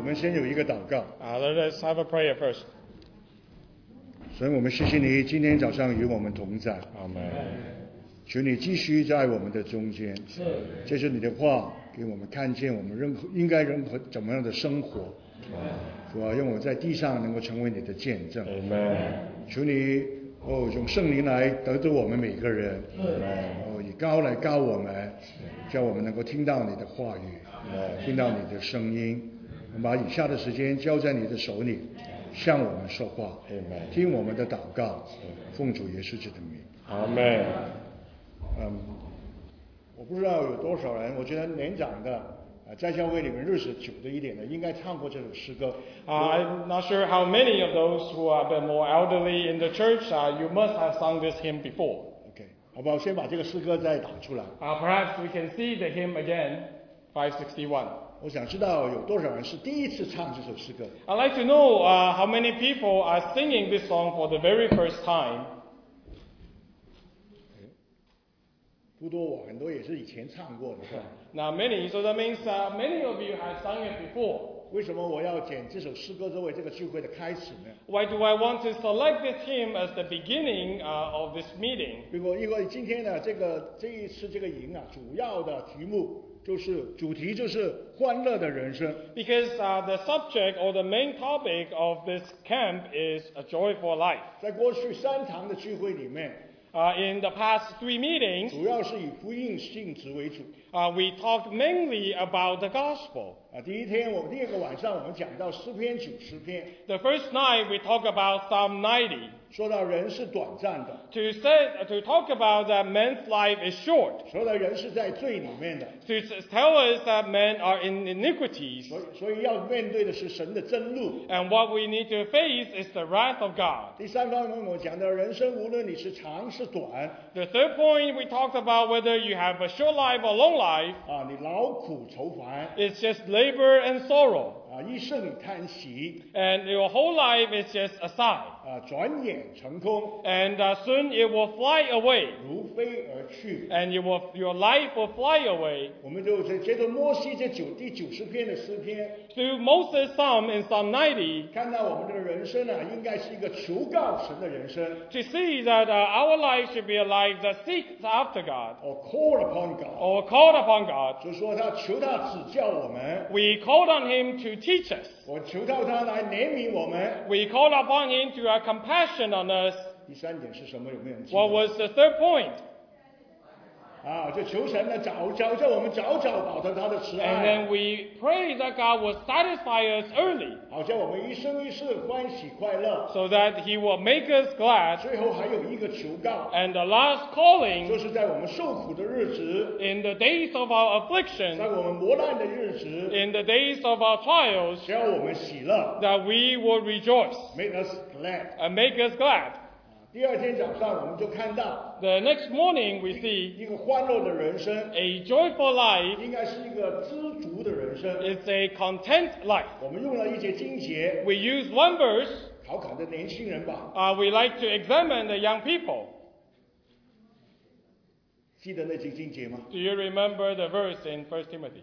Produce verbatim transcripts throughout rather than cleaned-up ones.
们先有一个祷告。 Uh, let us have a prayer first. 神，我们谢谢你今天早上与我们同在。 Amen. 求你继续在我们的中间，借着你的话给我们看见我们任何应该任何怎么样的生活。主啊，让我们在地上能够成为你的见证。 Amen. 求你哦，用圣灵来得着我们每个人。哦，以高来高我们，叫我们能够听到你的话语，听到你的声音。我们把以下的时间交在你的手里，向我们说话，听我们的祷告，奉主耶稣基督的名。 Amen. 嗯，我不知道有多少人，我觉得年长的，呃，在教会里面日子久的一点的，应该唱过这首诗歌。 Uh, I'm not sure how many of those who have been more elderly in the church, uh, you must have sung this hymn before. OK， 好不好？先把这个诗歌再打出来。 Uh, perhaps we can see the hymn again, five sixty-one. 我想知道有多少人是第一次唱这首诗歌。 I'd like to know uh, how many people are singing this song for the very first time. 不多，我很多也是以前唱过的，是吧？ Now many, so that means uh, many of you have sung it before. 为什么我要选这首诗歌作为这个聚会的开始呢？ Why do I want to select this hymn as the beginning uh, of this meeting? 因为因为今天呢，这个这一次这个营啊，主要的题目就是主题就是欢乐的人生。 Because uh, the subject or the main topic of this camp is a joyful life. 在过去三堂的聚会里面， Uh, in the past three meetings, 主要是以福音性质为主。 uh, we talked mainly about the gospel. 啊，第一天我们第二个晚上我们讲到诗篇九十篇， The first night we talked about Psalm ninety. 说到人是短暂的， To say, uh, to talk about that man's life is short. 说到人是在罪里面的， To s- tell us that men are in iniquities. 所以所以要面对的是神的真怒。 And what we need to face is the wrath of God. 第三方面我讲到人生无论你是长是短， The third point we talked about whether you have a short life or long life, 啊，你劳苦愁烦， it's just labor and sorrow. 啊，一生叹息， And your whole life is just a sigh. 啊，转眼成空， And uh, soon it will fly away. 如飞而去。 And you will, your life will fly away. 我们就接着摩西这九第九十篇的诗篇， Through Moses' psalm in Psalm ninety, 看到我们的人生啊，应该是一个求告神的人生， to see that uh, our life should be a life that seeks after God, or call upon God， or called upon God. 就是说他求他指教我们， We called on Him to teach us. 我求到他来怜悯我们。 We called upon Him to have compassion on us. 第三点是什么？有没有人记得？ What was the third point? 啊，就求神呢，早早叫我们早早保得他的慈 And 爱， then we pray that God will satisfy us early, 好叫我们一生一世欢喜快乐。 so that He will make us glad. 最后还有一个求告， And the last calling, 就是在我们受苦的日子， in the days of our 在 affliction, 我们磨难的日子， in the days of our trials, 只要我们喜乐 that we will rejoice ，make us glad。 and make us glad. 第二天早上我们就看到 The next morning we see 一个欢乐的人生， a joyful life 应该是一个知足的人生。 is a content life. 我们用了一节经节， We use one verse. 考考的年轻人吧， Uh, we like to examine the young people. 记得那节经节吗？ Do you remember the verse in First Timothy?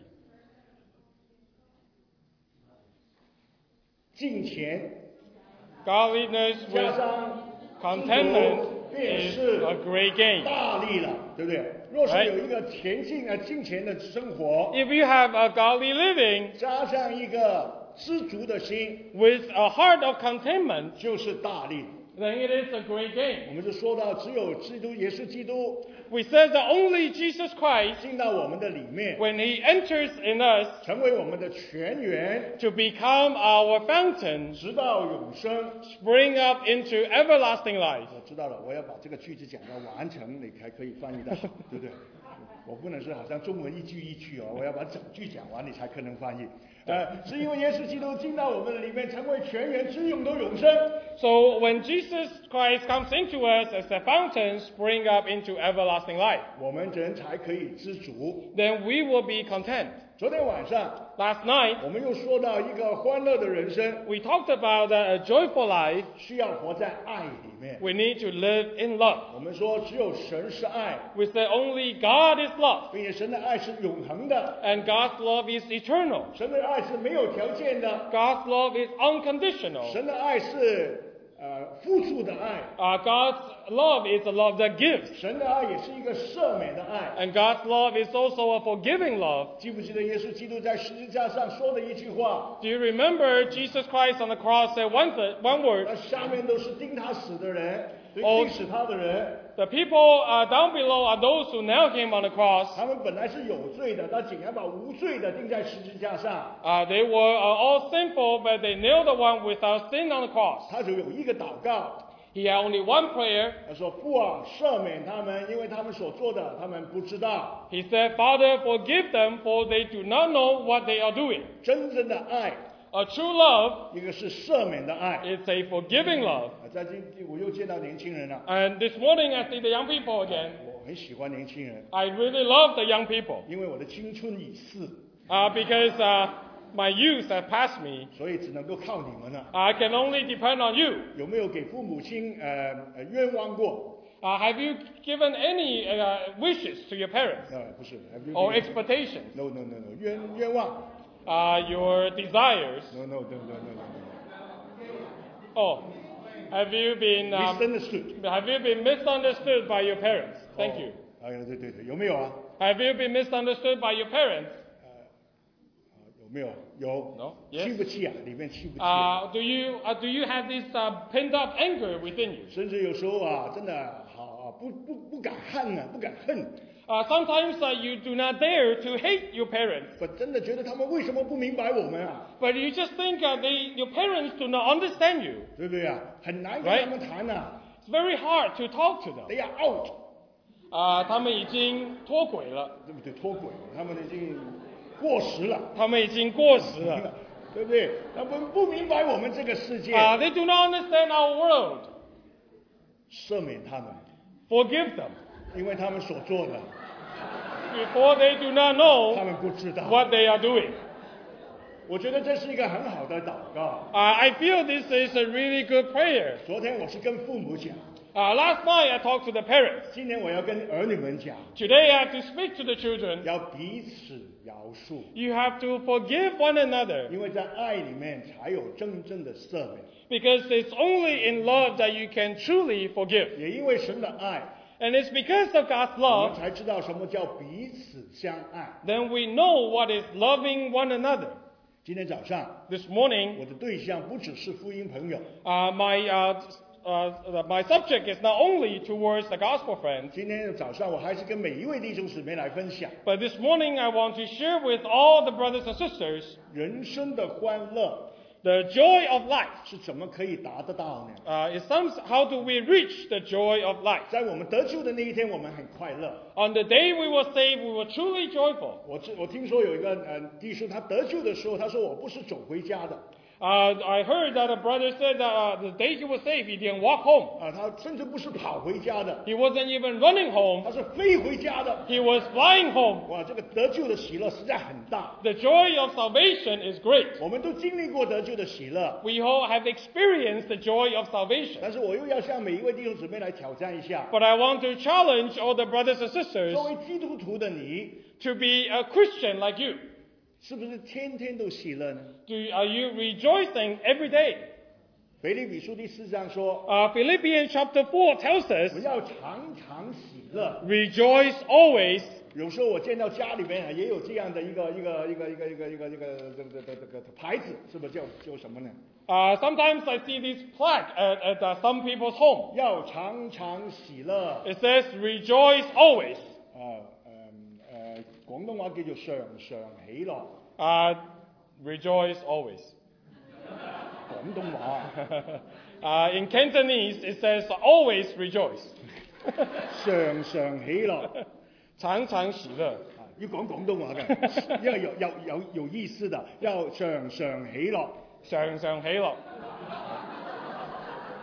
敬虔 Godliness 加 with 上 contentment 便 is 是 a great gain. 大力了，对不对？若是 Right. 有一个虔敬啊敬虔的生活， If you have a godly living 加上一个知足的心， with a heart of contentment, 就是大力。 then it is a great gain. 我们就说到，只有基督，耶稣基督 We said that only Jesus Christ, 进到我们的里面， when He enters in us 成为我们的泉源， to become our fountain, 直到永生。 spring up into everlasting life. 我知道了，我要把这个句子讲到完成，你才可以翻译的好，对不对？我不能是好像中文一句一句哦，我要把整句讲完，你才可能翻译。呃，是因为耶稣基督进到我们的里面，成为全员之永的永生， So when Jesus Christ comes into us as the fountain spring up into everlasting life, 我们人才可以知足。 then we will be content. 昨天晚上 Last night, 我们又说到一个欢乐的人生， we talked about uh, a joyful life. 需要活在爱里面。 We need to live in love. 我们说只有神是爱， We say only God is love, 并且神的爱是永恒的， and God's love is eternal. 神的爱是没有条件的， God's love is unconditional. 神的爱是呃付出的爱， Uh, God's love is a love that gives, 神的爱也是一个赦免的爱。 and God's love is also a forgiving love. 记不记得耶稣基督在十字架上说的一句话？ Do you remember Jesus Christ on the cross said one, th- one word? 那下面都是钉他死的人， 哦钉死他的人， The people uh, down below are those who nailed him on the cross. 他们本来是有罪的，他竟然把无罪的钉在十字架上。 Uh, they were uh, all sinful, but they nailed the one without sin on the cross. 他就有一个祷告， He had only one prayer. 他说：“父啊，赦免他们，因为他们所做的，他们不知道。 He said, Father, forgive them, for they do not know what they are doing. ” 真正的爱， A true love 一个是赦免的爱。 is a forgiving love. 啊，在今我又见到年轻人了， And this morning I see the young people again. 我很喜欢年轻人， I really love the young people 因为我的青春已逝， uh, because uh, my youth have passed me. 所以只能够靠你们了。 I can only depend on you. 有没有给父母亲呃呃冤枉过？ Uh, have you given any uh, wishes to your parents 呃，不是 have you or given- expectations? No no no no 冤冤枉 Uh, your desires? No no no no no no Oh, have you been no um, misunderstood。 have you been misunderstood by your parents? Thank you. 啊，对对对，有没有啊？ Have you been misunderstood by your parents? 有没有？有。 No? 气 Yes. 不气啊？里面气不气啊？ Uh, do you uh, do you have this uh, pent up anger within you? 甚至有时候啊，真的好啊，不不不敢恨啊，不敢恨， Uh, sometimes uh, you do not dare to hate your parents, 我真的觉得他们为什么不明白我们啊？ but you just think uh, they, your parents do not understand you. 对不对啊？很难跟 Right. 他们谈呐、 It's very hard to talk to them. They are out， Uh, 他们已经脱轨了， 对不对？脱轨，他们已经过时了， 他们已经过时了。 对不对？他们不明白我们这个世界， Uh, they do not understand our world. 赦免他们， Forgive them, 因为他们所做的， before they do not 他 know 们不知道。 what they are doing. 我觉得这是一个很好的祷告。 Uh, I feel this is a really good prayer. 昨天我是跟父母讲， Uh, last night I talked to the parents. 今天我要跟儿女们讲， Today I have to speak to the children. 要彼此饶恕， You have to forgive one another, 因为在爱里面才有真正的赦免。 because it's only in love that you can truly forgive. 也因为神的爱， And it's because of God's 我们 love, 才知道什么叫彼此相爱。 then we know what is loving one another. 今天早上， This morning, 我的对象不只是福音朋友， uh, my, uh, uh, my subject is not only towards the gospel friends, 今天早上我还是跟每一位弟兄姊妹来分享 but this morning I want to share with all the brothers and sisters 人生的欢乐 the joy of life. 是怎么可以达得到呢？ Uh, it's some, how do we reach the joy of life? 在我们得救的那一天，我们很快乐。 On the day we were saved, we were truly joyful. 我知我听说有一个呃弟兄，他得救的时候，他说我不是走回家的 Uh, I heard that a brother said that uh, the day he was saved, he didn't walk home. 啊，他甚至不是跑回家的， He wasn't even running home. 他是飞回家的。 He was flying home. 哇，这个得救的喜乐实在很大。 The joy of salvation is great. 我们都经历过得救的喜乐， We all have experienced the joy of salvation. 但是我又要向每一位弟兄姊妹来挑战一下： But I want to challenge all the brothers and 作 sisters 为基督徒的你， to be a Christian like you. 是不是天天都喜乐呢？ Do, are you rejoicing every day? 腓立比书第四章说， Uh, Philippians chapter four tells 我 us, 要常常喜乐。 rejoice always. 有时候我见到家里面啊，也有这样的一个一个一个一个一个一个一个这个这个这个牌子，是不是叫叫什么呢？ Uh, sometimes I see this plaque at, at uh, some people's home. 要常常喜乐。 It says, rejoice always. 啊，誒誒，廣東話叫做常常喜樂。 Uh, rejoice always. 廣東話 uh, in Cantonese, it says, always rejoice. 常常喜樂。 常常喜樂。 啊要講廣東話嘅，因為有有有有意思的，要常常喜樂。 常常喜樂。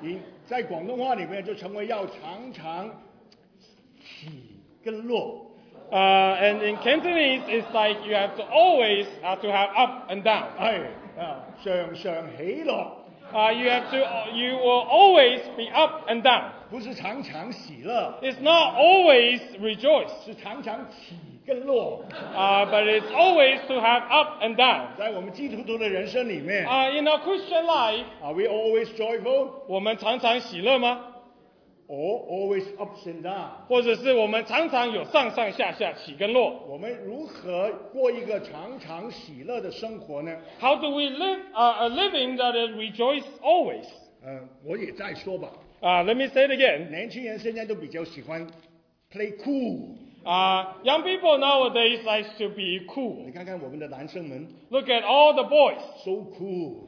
因在广东话里面就成为要常常起跟落。 Uh, and in Cantonese, it's like you have to always have to have up and down. 係啊，常常喜樂， Uh, you have to, you will always be up and down. 不是常常喜樂， It's not always rejoice, 是常常起跟落。 uh, but it's always to have up and down. 在我们基督徒的人生里面 Uh, in our Christian life, ，Are we always joyful 我们常常喜乐吗？ or always ups and down？ 或者是我们常常有上上下下起跟落？ 我们如何过一个常常喜乐的生活呢？ How do we live uh, a living that is rejoice always? 嗯，我也再说吧， Uh, let me say it again. 年轻人现在都比较喜欢 play cool。 Uh, young people nowadays like to be cool. 你看看我们的男生们 Look at all the boys. ，so cool，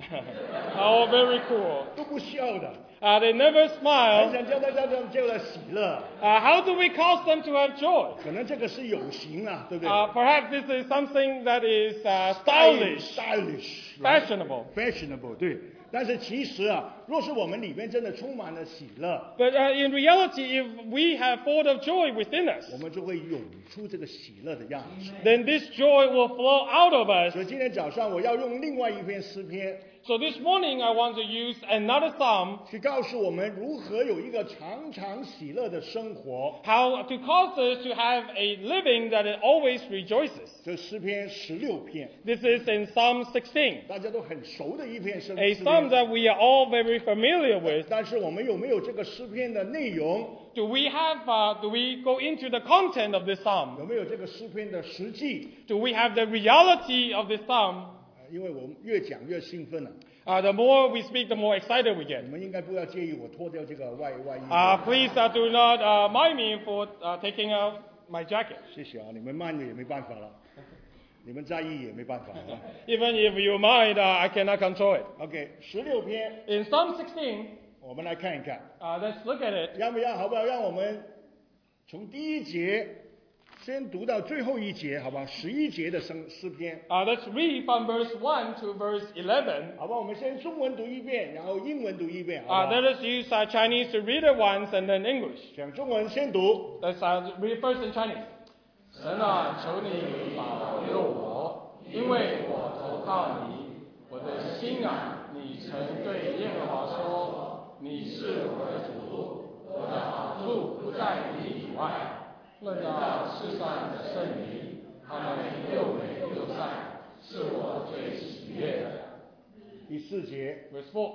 Oh, very cool. 都不笑的， Uh, they never 很 smile. 想叫他叫他叫他喜乐。 Uh, how do we cause them to have joy? 可能这个是有形啊，对不对 Uh, perhaps this is something that is uh, stylish, stylish， fashionable. fashionable， 对。但是其实啊，若是我们里面真的充满了喜乐， But uh, in reality, if we have full of joy within us, 我们就会涌出这个喜乐的样子。 then this joy will flow out of us. 所以今天早上我要用另外一篇诗篇 So this morning, I want to use another psalm 去告诉我们如何有一个常常喜乐的生活。 how to cause us to have a living that it always rejoices. 这诗篇十六篇， This is in Psalm sixteen, 大家都很熟的一篇诗 a 诗 psalm 篇。 that we are all very familiar with. 但是我们有没有这个诗篇的内容？ Do we have, uh, do we go into the content of this psalm? 有没有这个诗篇的实际？ Do we have the reality of this psalm? 呃因为我们越讲越兴奋了、 Uh, the more we speak, the more excited we 你 get. 们应该不要介意我脱掉这个外外衣。 Uh, please uh, do not uh, mind me for uh, taking out my jacket. 谢谢啊，你们慢也没办法了，你们在意也没办法啊。 Even if you mind, uh, I cannot control it. OK，十六篇， In Psalm sixteen, 我们来看一看， uh, let's look at it. 要不要？好不好？让我们从第一节先读到最后一节，好不好？十一节的诗诗篇， Uh, let's read from verse one to verse eleven. 好不好？我们先中文读一遍，然后英文读一遍，好 Uh, 不好？ let us use uh, Chinese to read it once and then English. 讲中文先读。 Let's uh, read first in Chinese. 神啊，求你保佑我，因为我投靠你。我的心啊，你曾对耶和华说：“你是我的主，我的好处不在你以外。”论到世上的圣灵，他们又美又善，是我最喜悦的。 第四节， Verse four.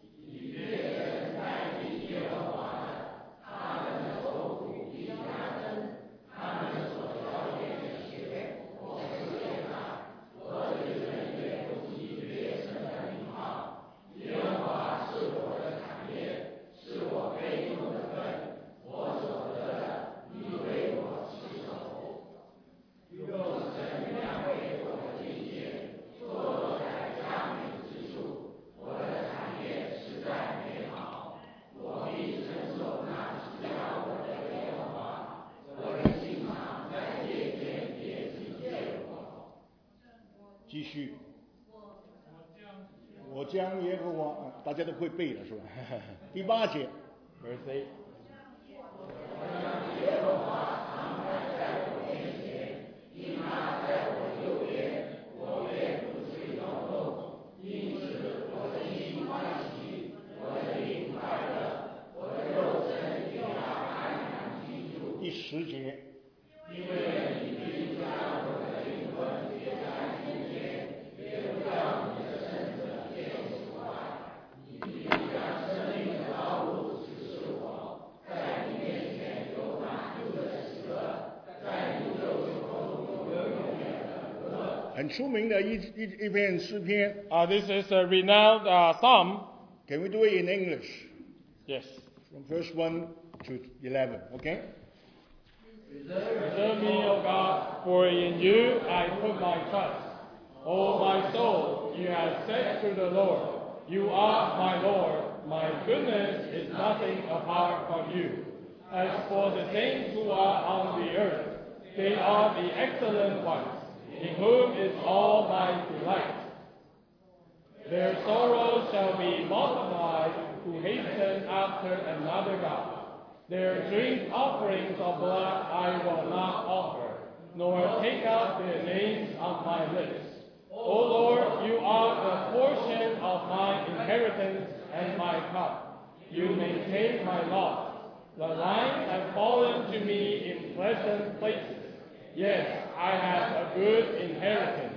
继续。我将耶和华，啊大家都会背了是吧？第八节， Verse eight. 第十节， 很出名的一一一篇诗篇。 Uh, this is a renowned uh, psalm. Can we do it in English? Yes. From verse one to eleven, okay? Preserve me, O God, for in you I put my trust. O my soul, you have said to the Lord, you are my Lord. My goodness is nothing apart from you. As for the saints who are on the earth, they are the excellent ones, in whom is all my delight. Their sorrows shall be multiplied who hasten after another god. Their drink offerings of blood I will not offer, nor take out their names on my lips. O Lord, you are the portion of my inheritance and my cup. You maintain my lot. The lines have fallen to me in pleasant places. Yes, I have a good inheritance.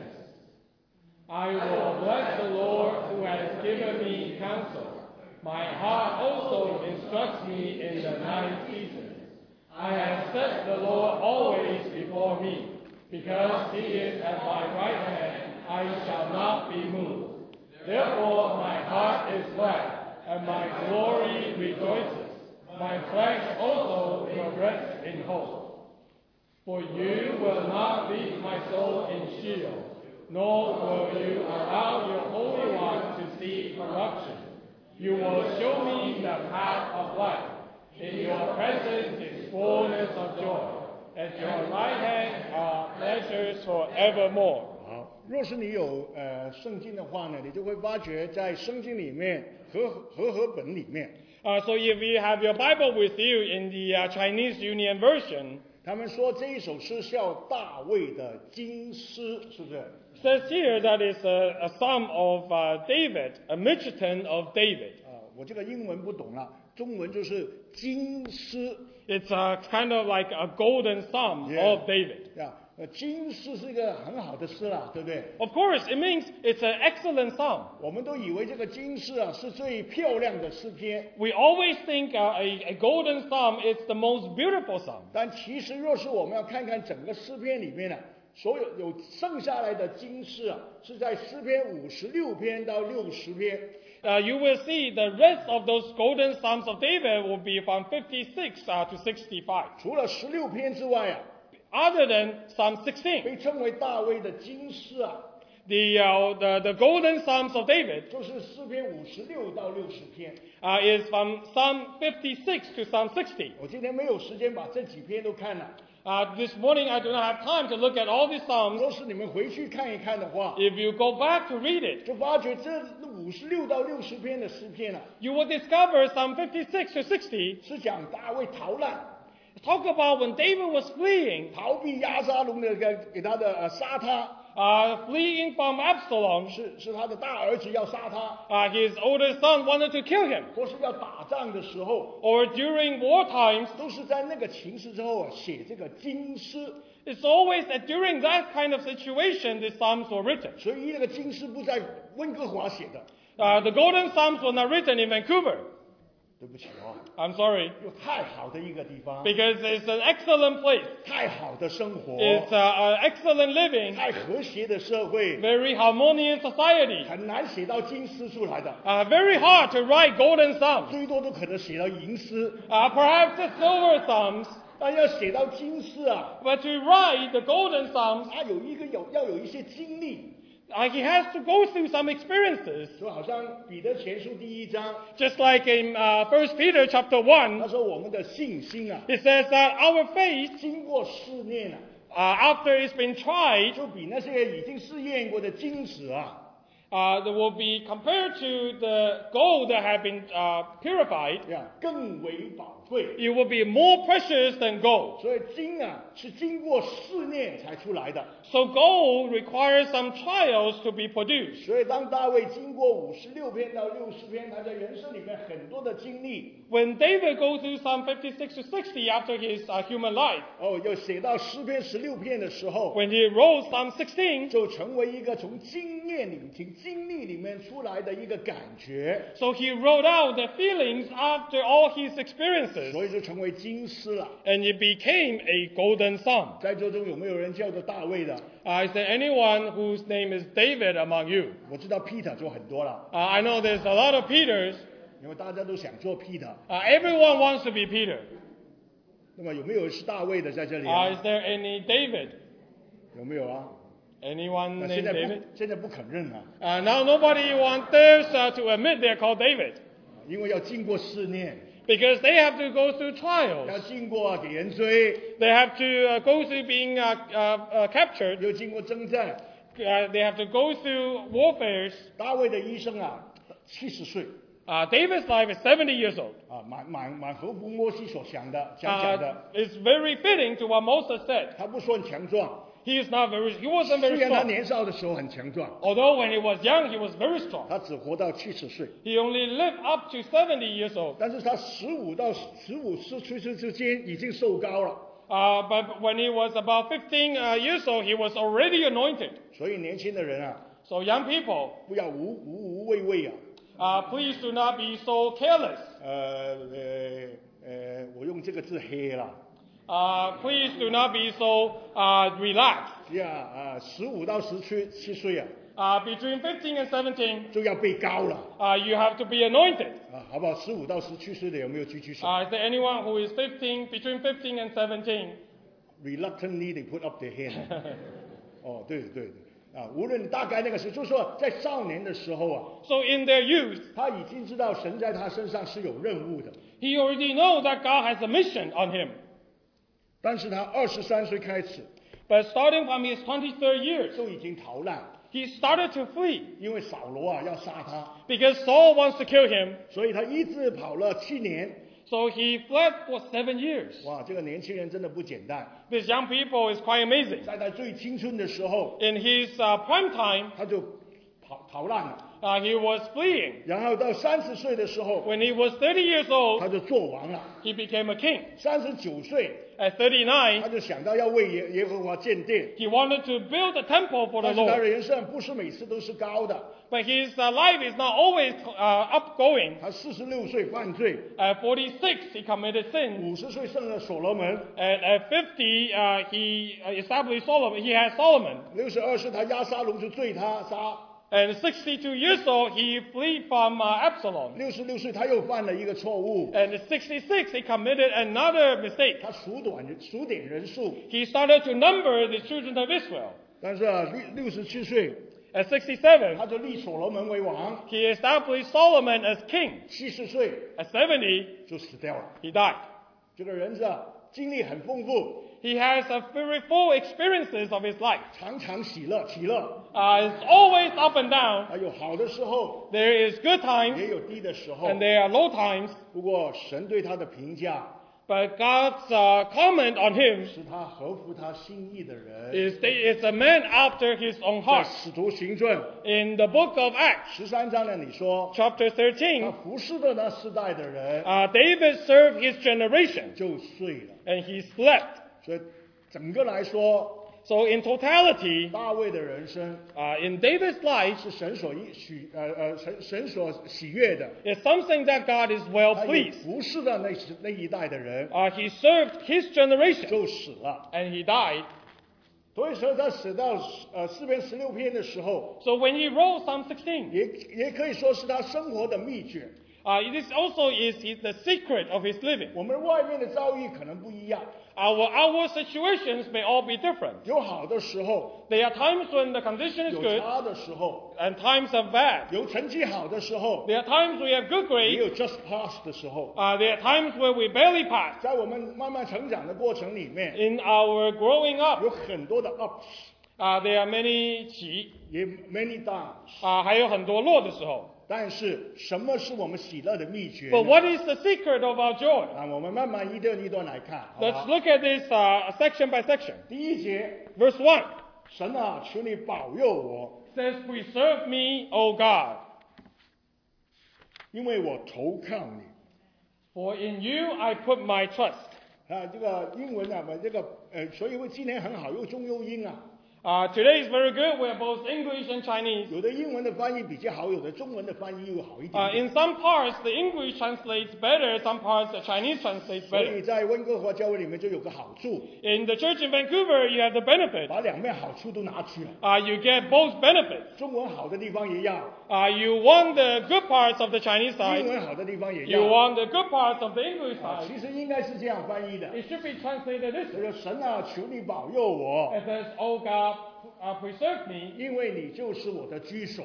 I will bless the Lord who has given me counsel. My heart also instructs me in the night seasons. I have set the Lord always before me. Because he is at my right hand, I shall not be moved. Therefore my heart is glad, and my glory rejoices. My flesh also will rest in hope. For you will not leave my soul in Sheol, nor will you allow your Holy One to see corruption. You will show me the path of life. In your presence is fullness of joy. At your right hand are pleasures forevermore. 好，若是你有呃圣经的话呢，你就会发觉在圣经里面和和合本里面， Uh, so if you have your Bible with you in the uh, Chinese Union Version, 他们说这一首诗叫大卫的金诗，是不是？ says here that it's a, a psalm of uh, David, a Michiton of David. 啊，我这个英文不懂了，中文就是金诗。 It's uh, kind of like a golden psalm Yeah. of David. 呀，呃，金诗是一个很好的诗啦，对不对？ Of course, it means it's an excellent psalm. 我们都以为这个金诗啊是最漂亮的诗篇， We always think uh, a, a golden psalm is the most beautiful psalm. 但其实若是我们要看看整个诗篇里面呢、所有有剩下来的金诗啊，是在诗篇五十六篇到六十篇。 Uh, you will see the rest of those golden psalms of David will be from fifty-six uh, to sixty-five. 除了十六篇之外啊， Other than Psalm sixteen, 被称为大卫的金诗啊， the, uh, the, the golden psalms of David 就是诗篇五十六到六十篇。 uh, is from Psalm fifty-six to Psalm sixty. 我今天没有时间把这几篇都看了， Uh, this morning I do not have time to look at all these psalms. 若是你们回去看一看的话， If you go back to read it, 就发觉这五十六到六十篇的诗篇啊， you will discover Psalm fifty-six to sixty 是讲大卫逃难， talk about when David was fleeing, 逃避押沙龙的给给他的呃杀他， uh, fleeing from Absalom. 是是他的大儿子要杀他， Uh, his oldest son wanted to kill him. 或是要打仗的时候， Or during war times, 都是在那个情势之后啊写这个金诗。 it's always that during that kind of situation the psalms were written. 所以那个金诗不在温哥华写的， Uh, the golden psalms were not written in Vancouver. 对不起哦， I'm sorry. 有太好的一个地方， Because it's an excellent place. 太好的生活， It's uh, uh, excellent living, 太和谐的社会， very harmonious society. 很难写到金诗出来的， Uh, very hard to write golden psalms. 最多都可能写到吟诗， Uh, perhaps the silver psalms, 但要写到金诗啊， but to write the golden psalms, 他有一个有要有一些经历， uh, he has to go through some experiences. 就好像彼得前书第一章， Just like in uh, First Peter chapter 他 one, 说我们的信心啊， it says that our faith, 经过试验啊， uh, after it's been tried, 就比那些已经试验过的金子啊， uh, that will be compared to the gold that have been uh, purified. 呀更为宝贵。 It will be more precious than gold. 所以金啊是经过试验才出来的。 So gold requires some trials to be produced. 所以当大卫经过五十六篇到六十篇，他在人生里面很多的经历， When David goes through Psalm fifty-six to sixty after his uh, human life, 哦，又写到诗篇十六篇的时候， when he wrote Psalm sixteen, 就成为一个从经验里、从经历里面出来的一个感觉， so he wrote out the feelings after all his experiences, 所以就成为金诗了。 and it became a golden psalm. 在座中有没有人叫做大卫的？ Uh, is there anyone whose name is David among you? 我知道 Peter 就很多了， Uh, I know there's a lot of Peters. 因为大家都想做 Peter。 Uh, everyone wants to be Peter. 那么有没有是大卫的在这里 Uh, 啊？ is there any David? 有没有啊？ Anyone 那 named 现在 David? 不现在不肯认了， Uh, now nobody wants uh, to admit they're called David 因为要经过试炼， because they have to go through 要 trials. 经过给人追， They have to uh, go through being uh, uh, uh, captured. 又经过征战。 Uh, they have to go through warfares. 大卫的一生啊，七十岁， Uh, Uh, David's life is seventy years old. 啊，蛮蛮蛮合乎摩西所想的想讲 Uh, 的。 it's very fitting to what Moses said. 他不算强壮， He is not very, he wasn't 虽 very 然他 strong. 年少的时候很强壮， Although when he was young, he was very strong. 他只活到七十岁， He only lived up to seventy years old. 但是他十五到十五十岁之间已经受高了， Uh, but when he was about fifteen uh, years old, he was already anointed. 所以年轻的人啊， So young people, 不要无无无畏畏啊。 uh, please do not be so careless. 呃呃呃，我用这个字黑了。 Uh, please do not be so uh, relaxed. 呀啊，十五到十七七岁啊， Uh, between fifteen and seventeen, 就要被高了 uh, you have to be anointed. 啊，好不好？十五到十七岁的有没有举举手 Uh, is there anyone who is fifteen, between fifteen and seventeen? ？Reluctantly they put up their hand 。哦，对对对，啊，无论大概那个时候，就是说在少年的时候啊， So in their youth, 他已经知道神在他身上是有任务的， he already knows that God has a mission on him. 但是他二十三岁开始 But starting from his twenty-third years, 就已经逃难， he started to flee 因为扫罗啊要杀他， because Saul wants to kill him. 所以他一直跑了七年。 So he fled for seven years. 哇，这个年轻人真的不简单， This young people is quite amazing. 在他最青春的时候， In his uh, prime time, 他就跑逃难了， uh, he was fleeing. 然后到三十岁的时候， When he was thirty years old, 他就做王了。 he became a king. 三十九岁， At thirty-nine, 他就想到要为耶耶和华建殿， he wanted to build a temple for the 但是他 Lord. 人生不是每次都是高的。 But his uh, life is not always uh, upgoing. 他四十六岁犯罪， At forty-six, he committed sin. 五十岁生了所罗门， And at fifty, uh, he uh, established Solomon. He had Solomon. 六十二岁他押沙龙就罪他杀， And sixty-two years old, he fled from uh, Absalom. 六十六岁他又犯了一个错误， And at sixty-six, he committed another mistake. 他数短数点人数， He started to number the children of Israel. 但是啊六六十七岁 At sixty-seven, 他就立所罗门为王， he established Solomon as king. 七十岁 At seventy, 就死掉了。 he died. 这个人是啊经历很丰富， He has a very full experiences of his life. 常常喜乐喜乐， Uh, it's always up and down. 还有好的时候， There is good 也 times 有低的时候。 and there are low times. 不过神对他的评价 But God's uh, comment on him 是他合乎他心意的人。 is that it's a man after his own 在 heart. 使徒行传 In the book of Acts, 十三章呢，你说 chapter 他 thirteen, 服侍的那世代的人 uh, David served his generation 就睡了， and he slept. 所以整个来说， So in totality, 大卫的人生 uh, in David's life, 是神所喜呃呃神神所喜悦的。 is something that God is well 他也 pleased. 服侍的那时那一代的人 Uh, he served his generation 就死了， and he died. 所以说他死到呃四篇十六篇的时候， So when he wrote Psalm sixteen, 也也可以说是他生活的秘诀。 uh, this also is his, the secret of his living. 我们外面的遭遇可能不一样， Our our situations may all be different. 有好的时候， There are times when the condition is 有 good 差的时候， and times are bad. 有成绩好的时候， There are times we have good 也 grades. 有 just pass 的时候。 Uh, there are times where we barely pass. 在我们慢慢成长的过程里面， In our growing up, 有很多的 ups， uh, there are many 起， 也 many downs。 啊，还有很多落的时候。 但是什么是我们喜乐的秘诀呢？ But what is the secret of our joy? 啊，我们慢慢一段一段来看。好 Let's 吧 look at this uh, section by section. 第一节， Verse one 神啊，求你保佑我， says, "Preserve me, O God, 因为我投靠你。 for in you I put my trust." 啊，这个英文啊，我这个呃，所以我今天很好，又中又英啊。 Uh, today is very good. We are both English and Chinese. 有的英文的翻译比较好，有的中文的翻译又好一 Uh, 点点。 in some parts, the English translates better. Some parts, the Chinese translates 所 better. 以在温哥华教会里面就有个好处， In the church in Vancouver, you have the benefit. 把两面好处都拿去了。 Uh, you get both benefits. 中文好的地方也要， Uh, you want the good parts of the Chinese 英 side. 文好的地方也 You 要。 want the good parts of the English 啊， side. 其实应该是这样翻译的。 It should be translated this 这 way. 个神啊，求你保佑我， It says, "Oh God, uh, preserve me, 因为你就是我的居所，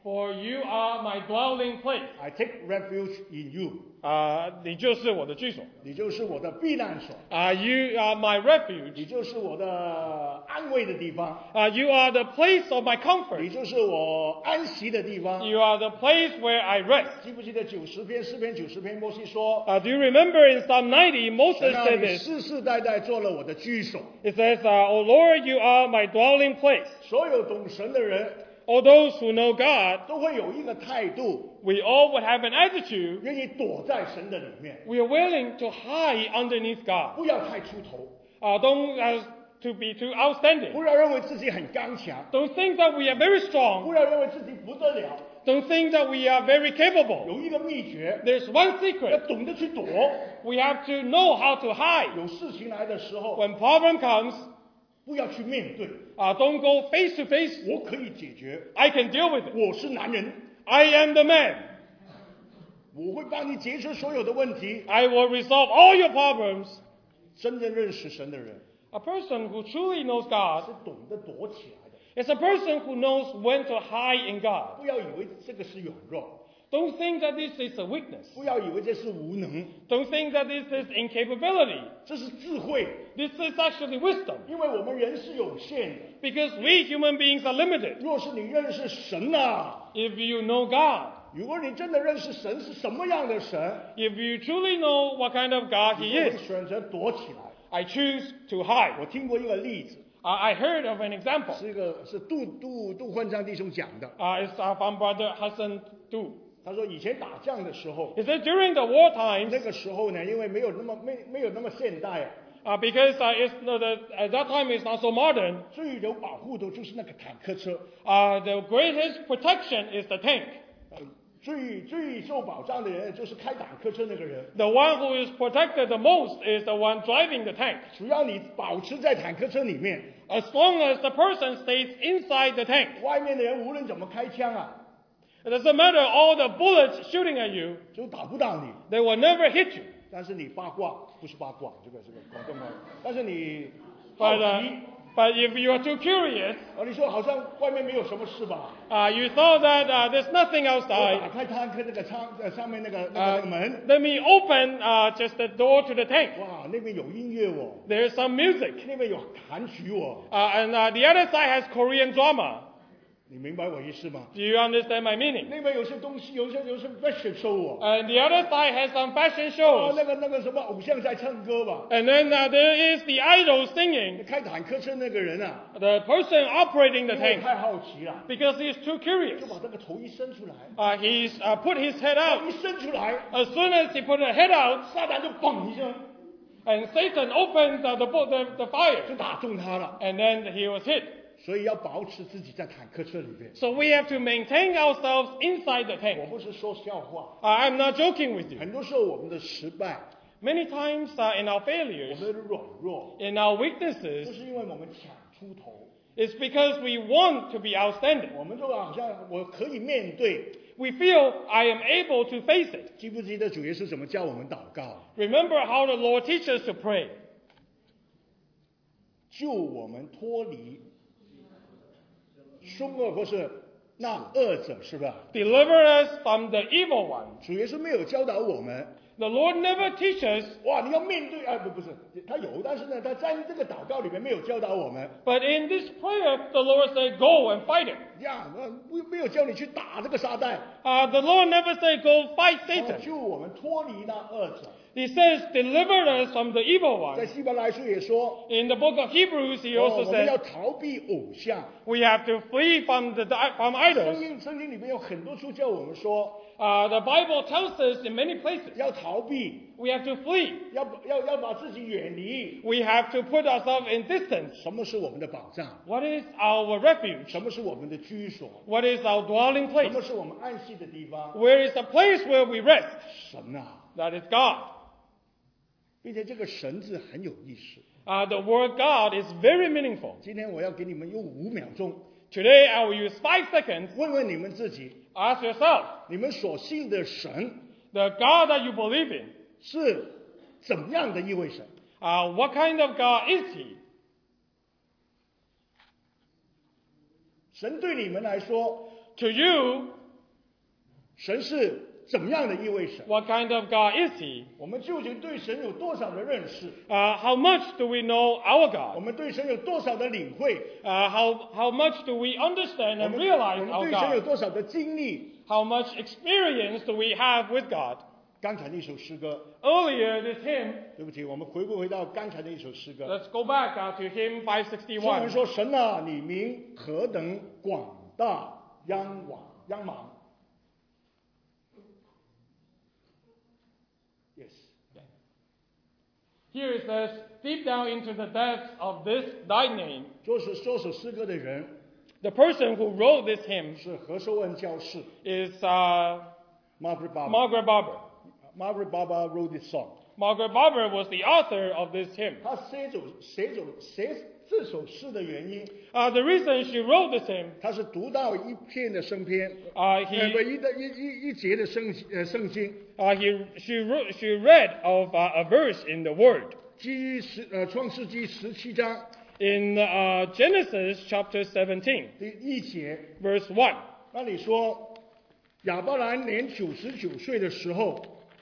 For you are my dwelling place. I take refuge in you. 啊、你就是我的居所。 你就是我的避难所， 啊、you are my refuge. 你就是我的安慰的地方， Uh, you are the place of my 你 comfort. 就是我安息的地方。 You are the place where I rest. 记不记得九十篇诗篇九十篇，摩西说 Uh, do you remember in Psalm ninety, 神 Moses 啊， said 你 this. 世世代代做了我的居所。 It says, uh, O Lord, you are my dwelling place. 所有懂神的人 All those who know God, 都会有一个态度， we all would have an attitude. 愿意躲在神的里面， We are willing to hide underneath God. 不要太出头， Uh, don't uh, to be too outstanding. 不要认为自己很刚强， Don't think that we are very 不 strong. 要认为自己不得了。 Don't think that we are very capable. 有一个秘诀， There's one 要 secret. 懂得去躲。 We have to know how to hide. 有事情来的时候， When problem comes, 不要去面对， uh, don't go face to face. 我可以解决， I can deal with it. 我是男人， I am the man. 我会帮你解决所有的问题。 I will resolve all your problems. 真正认识神的人 A person who truly knows 是 God 懂得躲起来的， is a person who knows when to hide in God. 不要以为这个是软弱， Don't think that this is a weakness. 不要以为这是无能， Don't think that this is incapability. 这是智慧， This is actually wisdom. 因为我们人是有限的。 Because we human beings are limited. 若是你认识神啊， If you know God, 如果你真的认识神是什么样的神， if you truly know what kind of God 你 He 就 is, 会选择躲起来。 I choose to hide. 我听过一个例子， Uh, I heard of an example. 是一个是杜杜杜焕章弟兄讲的。 Uh, it's uh, from Brother Hassan Du. 他说以前打仗的时候， He said during the war times, 那个时候呢，因为没有那么没没有那么现代， uh, because uh, it's, no, the, at that time it's not so modern, 最有保护的就是那个坦克车， uh, the greatest protection is the tank. 呃最最受保障的人就是开坦克车那个人。 The one who is protected the most is the one driving the tank. 只要你保持在坦克车里面， As long as the person stays inside the tank, 外面的人无论怎么开枪啊， it doesn't matter all the bullets shooting at you, 就打不到你。 they will never hit you. 但是你八卦不是八卦，这个是个广东话。但是你好 But, uh, 奇， but if you are too curious, 啊，你说好像外面没有什么事吧？ uh, you thought that uh, there's nothing 我打 outside. 开坦克那个舱呃上面那个那 Uh, 个门， let me open uh, just the door to the tank. 哇，那边有音乐哦， There's some music. 那边有韩曲哦， Uh, and uh, the other side has Korean drama. 你明白我意思吗？ Do you understand my meaning? 那边有些东西，有些有些 fashion show 哦， And the other side has some fashion 哦， shows. 那个那个什么偶像在唱歌吧？ And then uh, there is the idol singing. 开坦克车那个人啊， The person operating the 因为 tank, 太好奇了， because he's too curious, 就把这个头一伸出来， uh, he's uh, put his head out. 一伸出来， As soon as he put his head out, 撒旦就嘣一声 and Satan opens uh, the, bo- the, the 就 fire, 打中他了。 and then he was hit. 所以要保持自己在坦克车里面。 So we have to maintain ourselves inside the 我 tank. 不是说笑话， Uh, I'm not joking with you. 很多时候我们的失败， Many times uh, in our 我 failures, 们的软弱， in our 不 weaknesses, 是因为我们抢出头， it's because we want to be outstanding. 我们就好像我可以面对。 We feel I am able to face it. 记不记得主耶稣怎么教我们祷告？ Remember how the Lord teaches us to pray. 救我们脱离凶恶或是那恶者，是吧？ Deliver us from the evil one. 主耶稣没有教导我们， The Lord never teaches, 哇，你要面对啊，不不是，他有，但是呢，他在这个祷告里面没有教导我们， but in this prayer, the Lord said, go and fight it. 呀，呃不没有教你去打这个撒旦， Uh, the Lord never said, go fight 哦 Satan. 救我们脱离那恶者。 He says, deliver us from the evil 在 one. 希伯来书也说， In the book of Hebrews, he 哦， also 我们要 said, 逃避偶像。 we have to flee from, the, from 圣 idols. 经圣经里面有很多处叫我们说 Uh, the Bible tells us in many places, 要逃避， we have to flee. 要要要把自己远离。 We have to put ourselves in distance. 什么是我们的保障？ What is our refuge? 什么是我们的居所？ What is our dwelling 什 place? 么是我们安息的地方？ Where is the place where we rest? 神啊， That is God. 并且这个神字很有意思。 Uh, the word God is very meaningful. 今天我要给你们用五秒钟， Today I will use five seconds. 问问你们自己， Ask yourself, 你们所信的神 the God that you believe in, 是怎样的一位神？ uh, what kind of God is He? 神对你们来说 to you, 神是怎么样的一位神？ what kind of God is He? 我们究竟对神有多少的认识？ Uh, how much do we know our 我 God? 们对神有多少的领会？ Uh, how, how much do we understand 我 and 们 realize 我们 our 对神有 God? 多少的经历？ How much experience do we have with God? 刚才那首诗歌， Earlier, this hymn, 对不起，我们回顾回到刚才的一首诗歌。 let's go back uh, to hymn 诗人 five 说：“ sixty-one. 神啊，你名何等广大央广央茫。” Yes. Here it says, deep down into the depths of this thy name, 作首这首诗歌的人 the person who wrote this hymn 是何寿恩教士 is uh, Margaret Barber. Margaret Barber. Margaret Barber wrote this song. Margaret Barber was the author of this hymn. 他写首写首写这首诗的原因， Uh, the reason she wrote this hymn, 他是读到一篇的圣篇， uh, 呃，不 he, 一的一一一节的圣呃圣经， uh, he, she, wrote, she read of uh, a verse in the Word. 基于十呃创世纪十七章 In uh, Genesis chapter seventeen, 第一节， verse one, 那里说亚伯兰年九十九岁的时候，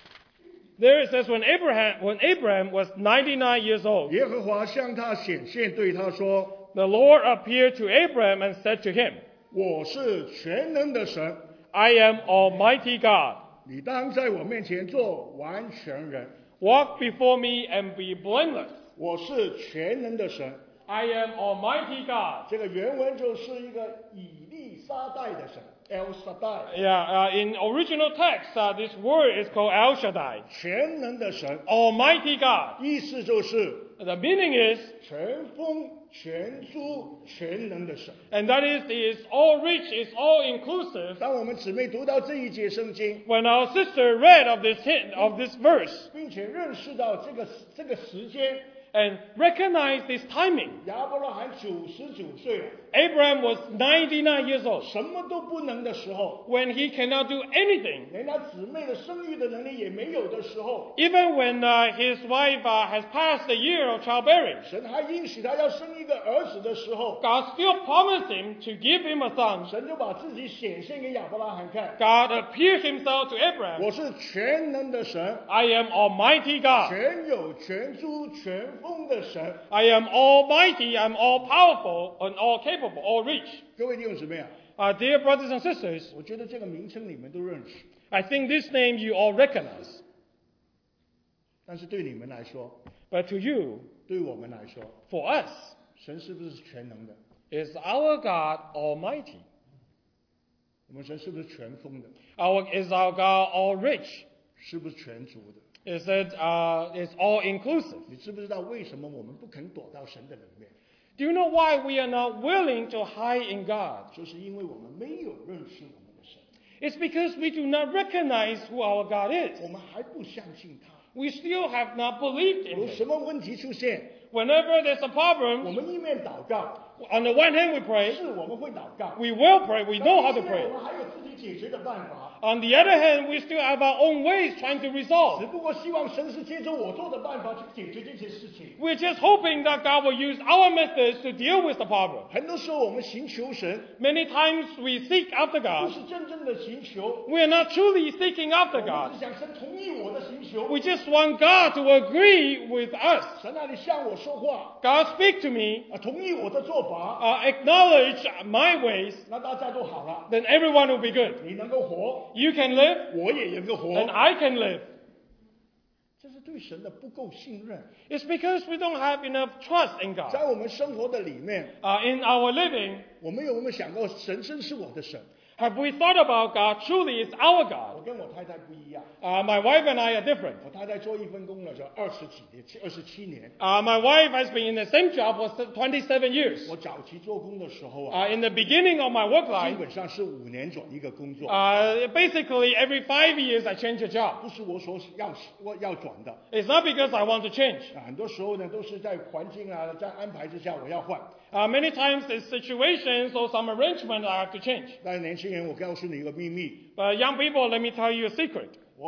there it says, when Abraham, when Abraham was ninety-nine years old, 耶和华向他显现，对他说 the Lord appeared to Abraham and said to him, 我是全能的神， I am Almighty God. 你当在我面前做完全人。 Walk before me and be blameless. 我是全能的神。 I am Almighty God. 这个原文就是一个以利沙代的神 ，El Shaddai， Yeah, uh, in original text, uh, this word is called El Shaddai, 全能的神， Almighty God. 意思就是 The meaning is, 全丰、全足、全能的神。 and that is, he is all rich, is all inclusive. 当我们姊妹读到这一节圣经， When our sister read of this hint, of this verse, 并且认识到这个这个时间， and recognized this timing, 亚伯拉罕九十九岁了， Abraham was ninety-nine years old, 什么都不能的时候， when he cannot do anything. 连他姊妹的生育的能力也没有的时候， Even when uh, his wife uh, has passed the year of childbearing, 神还应许他要生一个儿子的时候， God still promised him to give him a son. 神就把自己显现给亚伯拉罕看。 God appeared himself to Abraham. 我是全能的神， I am Almighty God. 全有全诸全丰的神。 I am Almighty. I'm all powerful and all capable, all rich. 各位弟兄姊妹啊， Uh, dear brothers and sisters, 我觉得这个名称你们都认识， I think this name you all recognize. 但是对你们来说， But to you, 对我们来说， for us, 神是不是全能的？ is our God Almighty? 我们神是不是全丰的？ Our, is our God all rich? 是不是全足的？ Is it uh, is all inclusive? 你知不知道为什么我们不肯躲到神的里面？ Do you know why we are not willing to hide in God? 就是因为我们没有认识我们的神， It's because we do not recognize who our God 我 is. 们还不相信他。 We still have not believed 有 in Him. 什么问题出现， Whenever there's a 我 problem, 们一面祷告， on the one hand we pray, 是我们会祷告， we will pray, we know how to 但是 pray. 我们还有自己解决的办法。 On the other hand, we still have our own ways trying to 只 resolve. 不过希望神是借着我做的办法去解决这些事情。 We're just hoping that God will use our methods to deal with the problem. 很多时候我们寻求神， Many times we seek after 不 God. 是真正的寻求， We are not truly seeking 我 after 们 God. 只想神同意我的寻求。 We just want God to agree with us. 神啊，你向我说话， God speak to me, 啊，同意我的做法， uh, acknowledge my ways, 那大家都好了， then everyone will be good. 你能够活， You can live, 我也能够活。 and I can live. 这是对神的不够信任， It's because we don't have enough trust in 在 God. 我们生活的里面， Uh, in our living, 我们有没有想过，神真是我的神？ have we thought about God truly is our 我 God? 跟我太太不一样， Uh, my wife and I are different. 我太太做一份工了，就二十几年，二十七年。 Uh, my wife has been in the same job for twenty-seven years. 我早期做工的时候啊， Uh, in the beginning of my work 基 life, 本上是五年转一个工作， uh, basically every five years I change a job. 不是我所要我要转的 It's not because I want to change. 啊。很多时候呢，都是在环境啊，在安排之下我要换。 Uh, many times it's situations or some arrangement I have to change. 但年轻人，我告诉你一个秘密， But young people, let me tell you a secret. 我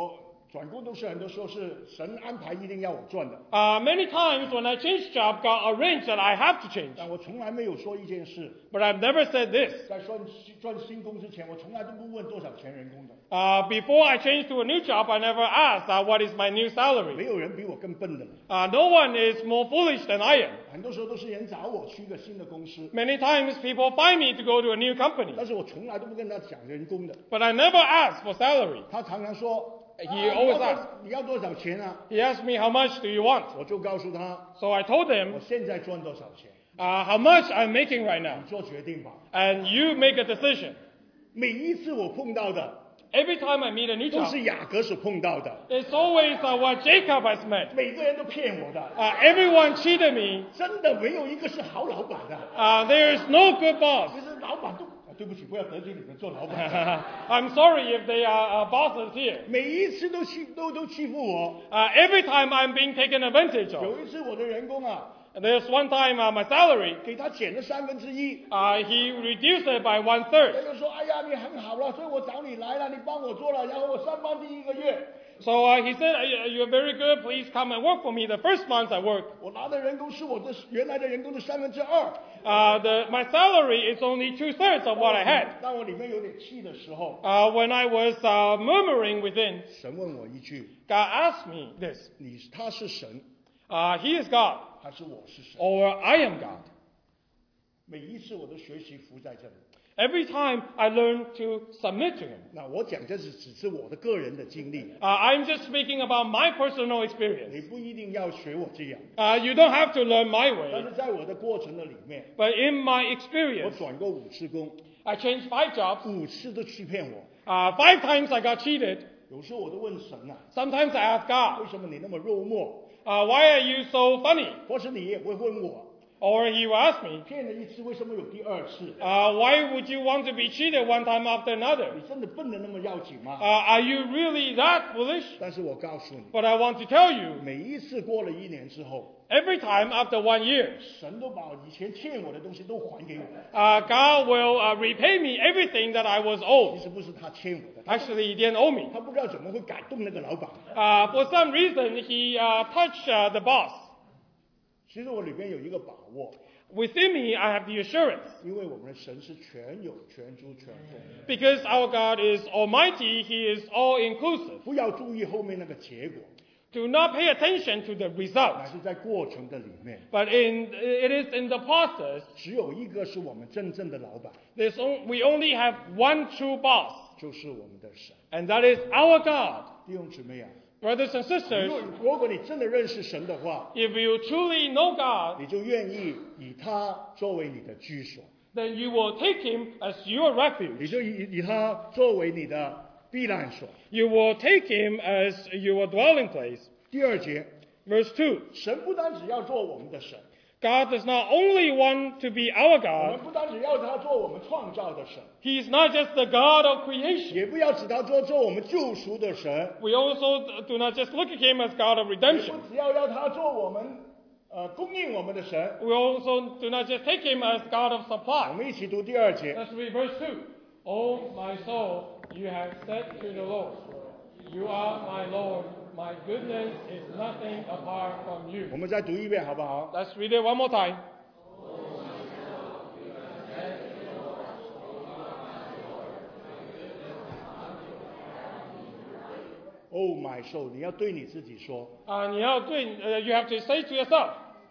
转工都是很多时候是神安排一定要我赚的， Uh, many times when I change job, God arranged that I have to change. 但我从来没有说一件事， But I've never said this. 在赚赚新工之前，我从来都不问多少钱人工的， Uh, before I change to a new job, I never asked uh, what is my new 没 salary. 有人比我更笨的了。 Uh, no one is more foolish than I am. 很多时候都是人找我去一个新的公司， Many times people find me to go to a new company. 但是我从来都不跟他讲人工的。 But I never ask for salary. 他常常说 He 啊 always 你要多 asks. 你要多少钱啊？ He asked me, how much do you want? 我就告诉他 So I told 我 him 现在赚多少钱， uh, how much I'm making right now. 你做决定吧。 And you make a decision. 每一次我碰到的 Every time I meet a new 都 job, 是雅各所碰到的， it's always uh, what Jacob has met. 每个人都骗我的， Uh, everyone cheated me. 真的没有一个是好老板的。 Uh, there is no good boss. 其实老板都，啊对不起，不要得罪你们做老板， I'm sorry if they are uh, bosses here. 每一次都欺都都欺负我。 Uh, every time I'm being taken advantage of. 有一次我的员工啊， There's one time uh, my salary, 给他减了三分之一， uh, he reduced it by one 他 third. 就说：“哎呀，你很好了，所以我找你来了，你帮我做了，然后我上班第一个月， So uh, he said, "Uh, you're very good, please come and work for me. The first month I worked, 我拿的人工是我的原来的人工的三分之二。 uh, the, my salary is only two thirds of what I had. 当我里面有点气的时候， Uh, when I was uh, murmuring within, 神问我一句 God asked me this, 你他是神 uh, He is God 还是我是神？ or I am God. 每一次我都学习服在这里。 Every time I learn to submit to Him. 那我讲这是只是我的个人的经历， Uh, I'm just speaking about my personal 你 experience. 不一定要学我这样。 Uh, you don't have to learn my 但 way, 是在我的过程的里面， but in my 我 experience, 转过五次工， I changed five jobs. 五次都欺骗我。 Uh, five times I got cheated. 有时候我都问神啊， Sometimes I ask 为 God, 什么你那么肉墨？ uh, why are you so funny? 或是你也会问我， Or He will ask me, 骗了一次为什么有第二次？ uh, why would you want to be cheated one time after another? 你真的笨得那么要紧 Uh, 吗？ are you really that foolish? 但是我告诉你， But I want to tell you, 每一次过了一年之后， every time after one year, 神都把以前欠我的东西都还给我。 uh, God will uh, repay me everything that I was 其 owed. 实不是他欠我的， Actually, He didn't owe me. 他不知道怎么会感动那个老板。 Uh, for some reason, He uh, touched uh, the boss. 其实我里面有一个把握， Within me, I have the assurance. 因为我们的神是全有、全知、全丰。 Because our God is almighty, He is all-inclusive. 不要注意后面那个结果， Do not pay attention to the 乃 result. 是在过程的里面， But in, it is in the process. 只有一个是我们真正的老板， There's on, we only have one true boss, 就是我们的神。 and that is our God. 弟兄姊妹啊， Brothers and 如 sisters, 果如果你真的认识神的话， if you truly know God, 你就愿意以他作为你的居所， then you will take Him as your 你 refuge. 就以以他作为你的避难所。 You will take Him as your dwelling place. 第二节， Verse two, 神不单只要做我们的神， God does not only want to be our 我们 God, 不单只要他做我们创造的神， He is not just the God of creation. 也不要只他做做我们救赎的神， We also do not just look at Him as God of 也 redemption. 不只要要他做我们呃供应我们的神。 We also do not just take Him as God of 我 supply. 们一起读第二节。 Let's read verse two. Oh, my soul, you have said to the Lord, you are my Lord. My goodness is nothing apart from you. 我们再读一遍好不好？ Let's read it one more time. Oh my soul，你要对你自己说， Uh, 你要对, uh, you have to say to yourself,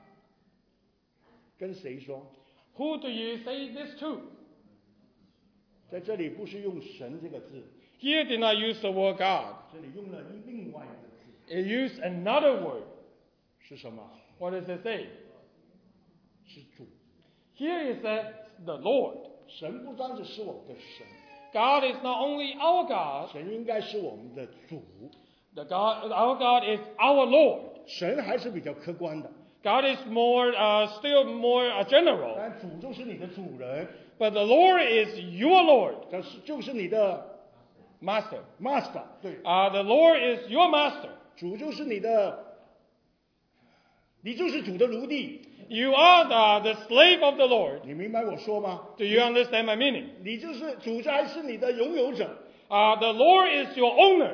跟谁说？ who do you say this to? 在这里不是用神这个字， Here did not use the word God. 这里用了另外一个字， It used another word. 是什么？ What does it say? 是主。 Here it says the Lord. 神不单只是我们的神， God is not only our God, 神应该是我们的主。 the God, our God is our Lord. 神还是比较客观的， God is more, uh, still more uh, general. 但主就是你的主人， But the Lord is your Lord, 这是就是你的 Master. master，对， Uh, the Lord is your Master. 主就是你的，你就是主的奴隶， You are the, the slave of the Lord. 你明白我说吗？ Do you understand my meaning? 你就是主才是你的拥有者， Uh, the Lord is your owner.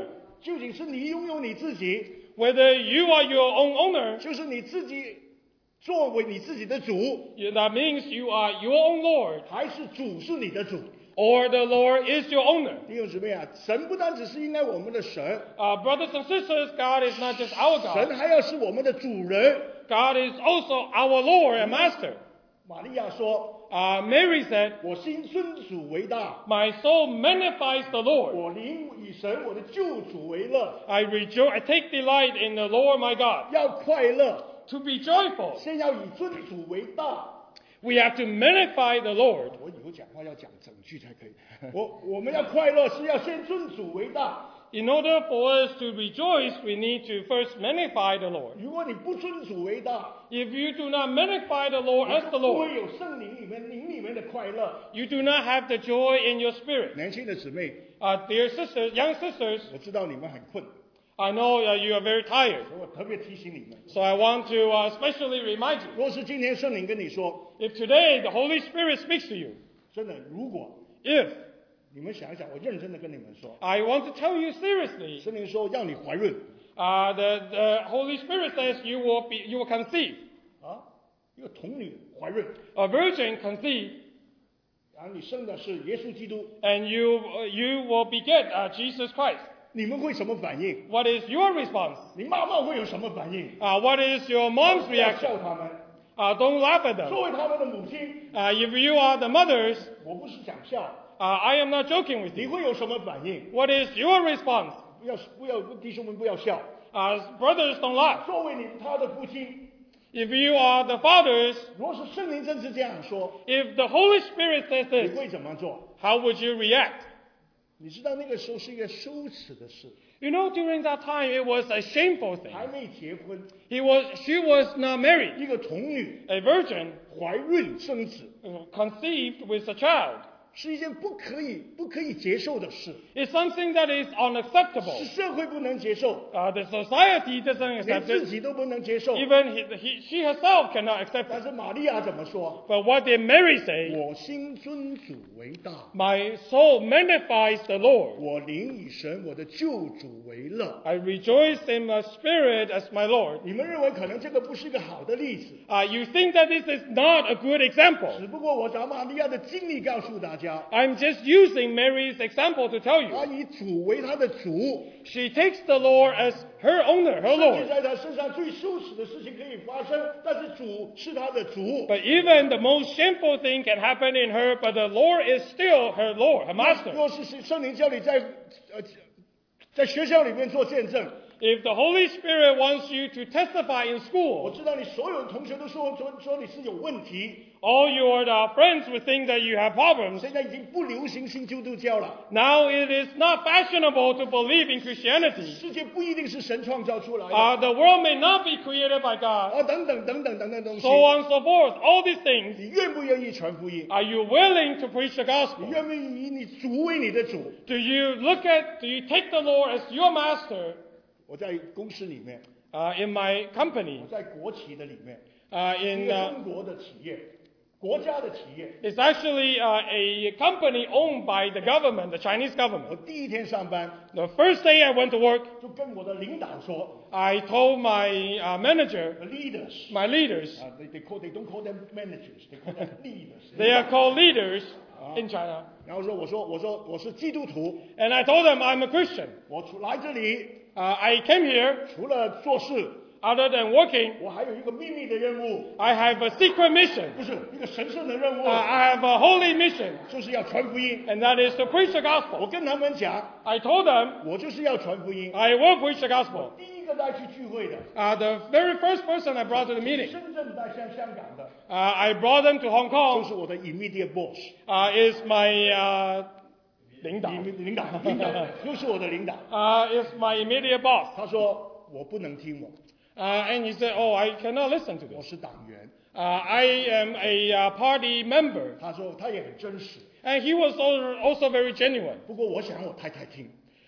究竟是你拥有你自己， whether you are your own owner, 就是你自己作为你自己的主， that means you are your own Lord, 还是主是你的主。 or the Lord is your owner. 弟兄姊妹啊，神不单只是应该我们的神， Uh, brothers and sisters, God is not just our 神 God. 还要是我们的主人。 God is also our Lord and Master. 玛利亚说 Uh, Mary said, 我心尊主为大， my soul magnifies the Lord. 我灵以神我的救主为乐。 I rejoice, I take delight in the Lord my God. 要快乐， To be joyful, 先要以尊主为大。 we have to magnify the Lord. 我以后讲话要讲整句才可以。我我们要快乐是要先尊主为大。 In order for us to rejoice, we need to first magnify the Lord. 如果你不尊主为大， If you do not magnify the Lord as 就 the 不 Lord, 会有圣灵里面灵里面的快乐。 you do not have the joy in your spirit. 年轻的姊妹， Uh, dear sisters, young sisters, 我知道你们很困， I know uh, you are very tired. 所以我特别提醒你们。 So I want to uh, especially remind you, 若是今天圣灵跟你说， if today the Holy Spirit speaks to you, 真的，如果 if 你们想一想，我认真的跟你们说， I want to tell you seriously, 圣灵说要你怀孕 uh, the, the Holy Spirit says you will be, you will conceive, 啊，一个童女怀孕， a virgin conceive, 然后你生的是耶稣基督， and you uh, you will beget uh, Jesus Christ. 你们会什么反应？ What is your response? 你妈妈会有什么反应？ Uh, what is your mom's 不要 reaction? 笑他们， Uh, don't laugh at them. 作为他们的母亲， Uh, if you are the mothers, 我不是讲笑， uh, I am not joking with 你 you. 会有什么反应？ What is your response? 不要不要，弟兄们不要笑。 Uh, brothers, don't laugh. 作为你他的父亲， If you are the fathers, 若是圣灵真是这样说， if the Holy Spirit says 你 this, 会怎么做？ how would you react? 你知道那个时候是一个羞耻的事， You know, during that time, it was a shameful thing. 还没结婚， He was, she was not married, 一个童女 a virgin, 怀孕生子， uh, conceived with a child. 是一件不可以不可以接受的事， It's something that is 是 unacceptable. 社会不能接受， Uh, the society doesn't 连 accept 自 it. 己都不能接受。 Even he, he, she herself cannot accept 但 it. 是玛利亚怎么说？ But what did Mary say? 我心尊主为大， My soul magnifies the Lord. 我灵以神我的救主为乐。 I rejoice in my spirit as my Lord. 你们认为可能这个不是一个好的例子， Uh, you think that this is not a good example. 只不过我把玛利亚的经历告诉大家， I'm just using Mary's example to tell 她 you. 以主为她的主， She takes the Lord as her owner, her 甚至 Lord. 在她身上最羞耻的事情可以发生，但是主是她的主。 But even the most shameful thing can happen in her, but the Lord is still her Lord, her master. 若是圣灵叫你在呃在学校里面做见证， If the Holy Spirit wants you to testify in 我 school, 知道你所有的同学都说说说你是有问题， all your uh, friends will think that you have problems. 现在已经不流行信基督教了。 Now it is not fashionable to believe in Christianity. 世界不一定是神创造出来的， Uh, the world may not be created by God. 啊，等等等等等等东西 So，on and so forth. All these things. 你愿不愿意传福音？ Are you willing to preach the 你 gospel? 愿不愿意以你主为你的主？ Do you look at, do you take the Lord as your master? 我在公司里面， Uh, in my company, 我在国企的里面， uh, 一 in 个 uh, 中国的企业，国家的企业。 it's actually uh, a company owned by the government, the Chinese 我 government. 第一天上班 The first day I went to work, 就跟我的领导说 I told my uh, manager, ，leaders， my leaders, 啊，they they call they don't call them managers，they call them leaders。 they are called leaders in China. 然后说，我说我说我是基督徒， And I told them I'm a Christian. 我出来这里 Uh, I came here, 除了做事， other than working, 我还有一个秘密的任务， I have a secret mission. 不是一个神圣的任务 Uh,，I have a holy mission, 就是要传福音。 and that is to preach the 我 gospel. 跟他们讲， I told them 我就是要传福音。 I will preach the gospel. 第一个带去聚会的， Uh, the very first person I brought to the meeting, 深圳带向香港的， uh, I brought them to Hong 就 Kong, 是我的 immediate boss， uh, is my uh, 领导. 领领导领导就是我的领导。 Uh, is my immediate boss. 他说我不能听我， Uh, and he said, oh, I cannot listen to 我 this. 是党员。 Uh, I am a uh, party member. 他说他也很真实， And he was also, also very genuine. 不过我想我太太听。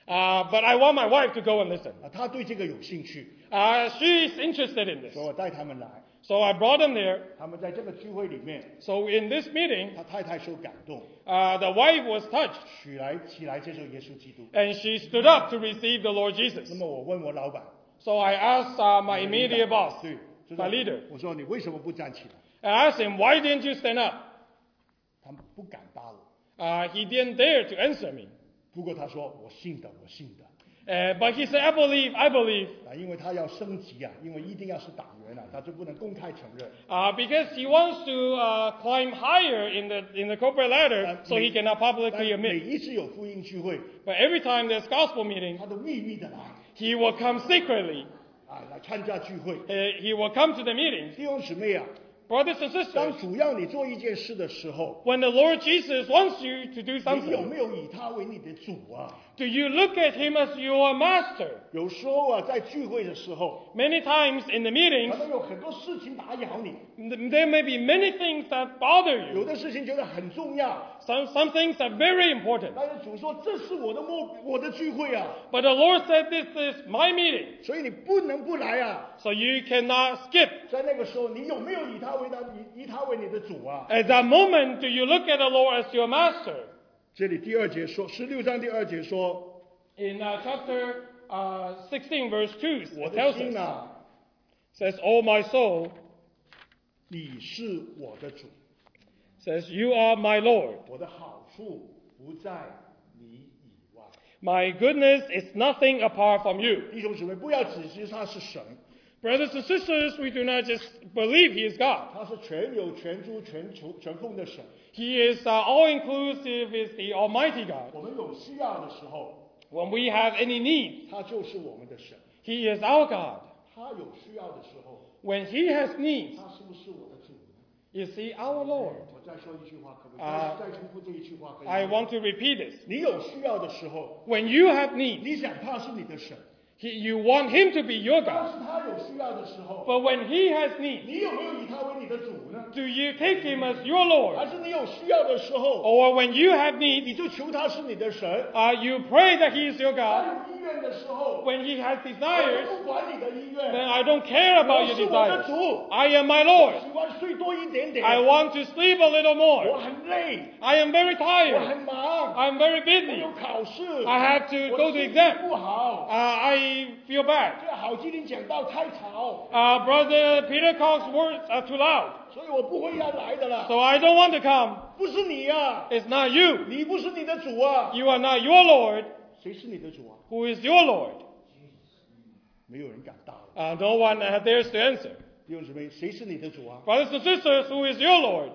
Uh, but I want my wife to go and listen. 啊，他对这个有兴趣， Uh, she is interested in this. 所以我带他们来。 So I brought them there. 他们在这个聚会里面， So in this meeting, 他太太受感动， uh, the wife was touched. 起来起来接受耶稣基督。 And she stood up to receive the Lord Jesus. 那么我问我老板， So I asked uh, my immediate boss, 对，就是 my leader, 我说你为什么不站起来？ I asked him, why didn't you stand up? 他不敢答我。 Uh, he didn't dare to answer me. 不过他说我信的，我信的。 Uh, but he said, I believe, I believe. 啊，因为他要升级啊，因为一定要是党员啊，他就不能公开承认。 Uh, because he wants to uh, climb higher in the, in the corporate ladder, so he cannot 但 publicly 每 admit. 一次有福音聚会， But every time there's gospel meeting, 他都秘密的来， he will come secretly. 啊，来参加聚会。 Uh, he will come to the meetings. 弟兄姊妹啊， Brothers and 当 sisters, 主要你做一件事的时候， when the Lord Jesus wants you to do 你有 something, 没有以他为你的主啊？ do you look at him as your master? 有时候啊，在聚会的时候， Many times in the 可 meetings, 能有很多事情打扰你， there may be many things that bother 有 you. 的事情觉得很重要， Some, some things are very important. 但是主说这是我的目，我的聚会啊， But the Lord said, this is my meeting, 所以你不能不来啊。 so you cannot skip. 在那个时候，你有没有以他为他以以他为你的主啊？ At that moment, do you look at the Lord as your master? 这里第二节说，十六章第二节说， In uh, chapter uh, sixteen, verse two, 我 it 的 tells 心 us, 啊， says, "Oh my soul," 你是我的主， says, "You are my Lord. 我的好处不在你以外。 My goodness is nothing apart from you." 弟兄姊妹，不要只知他是神， Brothers and sisters, we do not just believe He is God. 他是全有、全知、全除、全丰的神。 He is uh, all-inclusive, is the Almighty God. 我们有需要的时候， When we have any need, 他就是我们的神； He is our God. 他有需要的时候， When He has needs, 他是不是我的主呢？ is He our Lord? 我再说一句话，可不可以？ 啊再再重复这一句话，可以吗 I want to repeat this. 你有需要的时候， When you have needs, 你想他是你的神， he, you want Him to be your 但 God. 是他有需要的时候， But when He has needs, 你有没有以他为你的主呢？ do you take Him as your 还 Lord? 是你有需要的时候， Or when you have needs, 你就求他是你的神？ uh, you pray that He is your 他 God. 有意愿的时候， When He has 我 desires, 不管你的意 then 愿， I don't care about 我 your 是我的 desires. 主， I am my Lord. 喜欢睡多一点点， I want to sleep a little 我 more. 很累， I am very 我 tired. 很忙， I'm very 我 busy. 有考试， I have to 我 go to 心情 exam. 不好。 Uh, I feel bad. 这好今天讲到太吵， Uh, Brother Peter Cox's words are too loud, 所以我不会要来的了。 so I don't want to come. 不是你呀、 It's not you. 你不是你的主啊， You are not your Lord. 谁是你的主啊？ Who is your Lord? 没有人敢答了。 Uh, no one uh, dares to answer. 弟兄姊妹，谁是你的主啊？ Brothers and sisters, who is your Lord?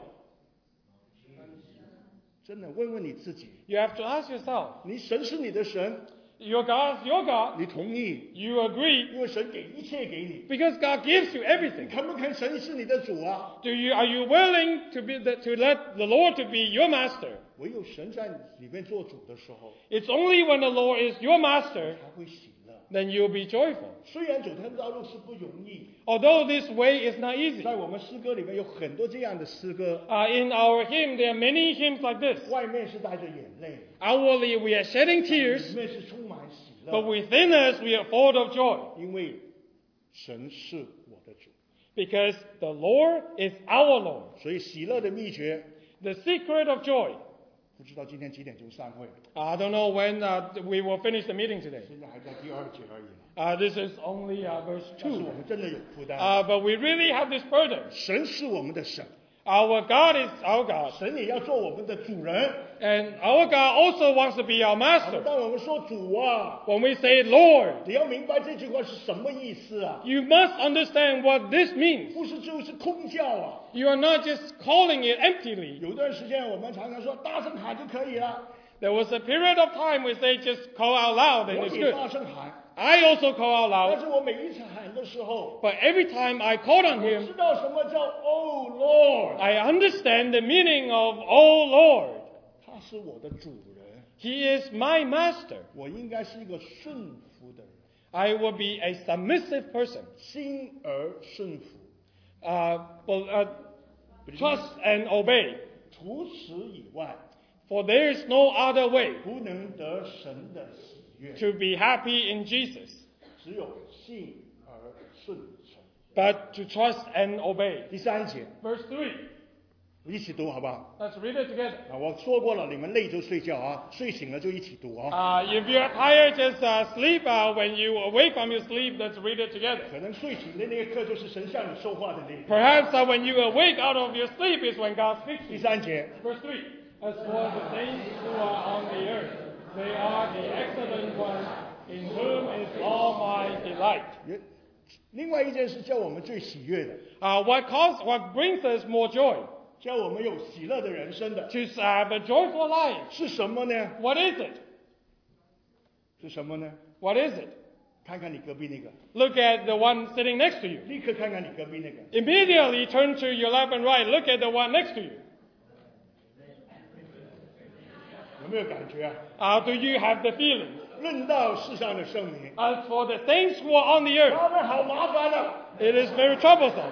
真的问问你自己， You have to ask yourself. 你神是你的神， Your God is your God. 你同意， You agree 因为神给一切给你， because God gives you 你 everything. 肯不肯神是你的主啊？ Do you are you willing to be the, to let the Lord to be your master? 唯有神在里面做主的时候， It's only when the Lord is your master 才会喜乐。 then you'll be joyful. 虽然走这条路是不容易， Although this way is not easy. 在我们诗歌里面有很多这样的诗歌， Uh, in our hymn, there are many hymns like this. 外面是带着眼泪， Outwardly, we are shedding 里 tears, 面是充满喜 but 乐， within us, we are full of joy 因为神是我的主。 because the Lord is our Lord. 所以喜乐的秘诀， The secret of joy. 不知道今天几点钟散会， I don't know when uh, we will finish the meeting today. 现在还在第二节而已。 Uh, this is only uh, verse 但是 two. 我们真的有负担。 Uh, but we really have this burden. 神是我们的神， Our God is our God. 神也要做我们的主人。 And our God also wants to be our master. 当我们说主啊， When we say Lord, 你要明白这句话是什么意思啊？ you must understand what this means. 不是就是空叫啊。 You are not just calling it emptily. 有段时间我们常常说大声喊就可以了， There was a period of time where they just call out loud and 我 it's 也 good. 大声喊， I also call out 但 loud. 是我每一次喊的时候， But every time I called on 我 him, 知道什么叫 Oh Lord， I understand the meaning of, oh Lord, 他是我的主人， he is my master. 我应该是一个顺服的人， I will be a submissive person. 心而顺服。 Uh, well, uh, trust and obey. 除此以外， For there is no other way 不能得神的喜悦。 悦， to be happy in Jesus, 只有信而顺从。 but to trust and obey. 第三节， Verse three. 一起读好不好？ Let's read it together. 啊，我说过了，你们累就睡觉啊，睡醒了就一起读啊。 Uh, if you're tired, just uh, sleep. Uh, when you awake from your sleep, let's read it together. 可能睡醒的那一刻就是神向你说话的那一刻。 Perhaps uh, when you awake out of your sleep is when God speaks to 第 you. 三节， Verse three. As for the saints who are on the earth, they are the excellent ones, in whom is all my delight. 也另外一件事叫我们最喜悦的， Uh, what cause, what brings us more joy? 叫我们有喜乐的人生的 To have a joyful life. 是什么呢？ What is it? 是什么呢？ What is it? 看看你隔壁那个， Look at the one sitting next to you. 立刻看看你隔壁那个。 Immediately turn to your left and right. Look at the one next to you. 有没有感觉啊？ Uh, do you have the feeling? 论到世上的圣灵， As for the saints who are on the earth, 他们好麻烦啊！ it is very troublesome.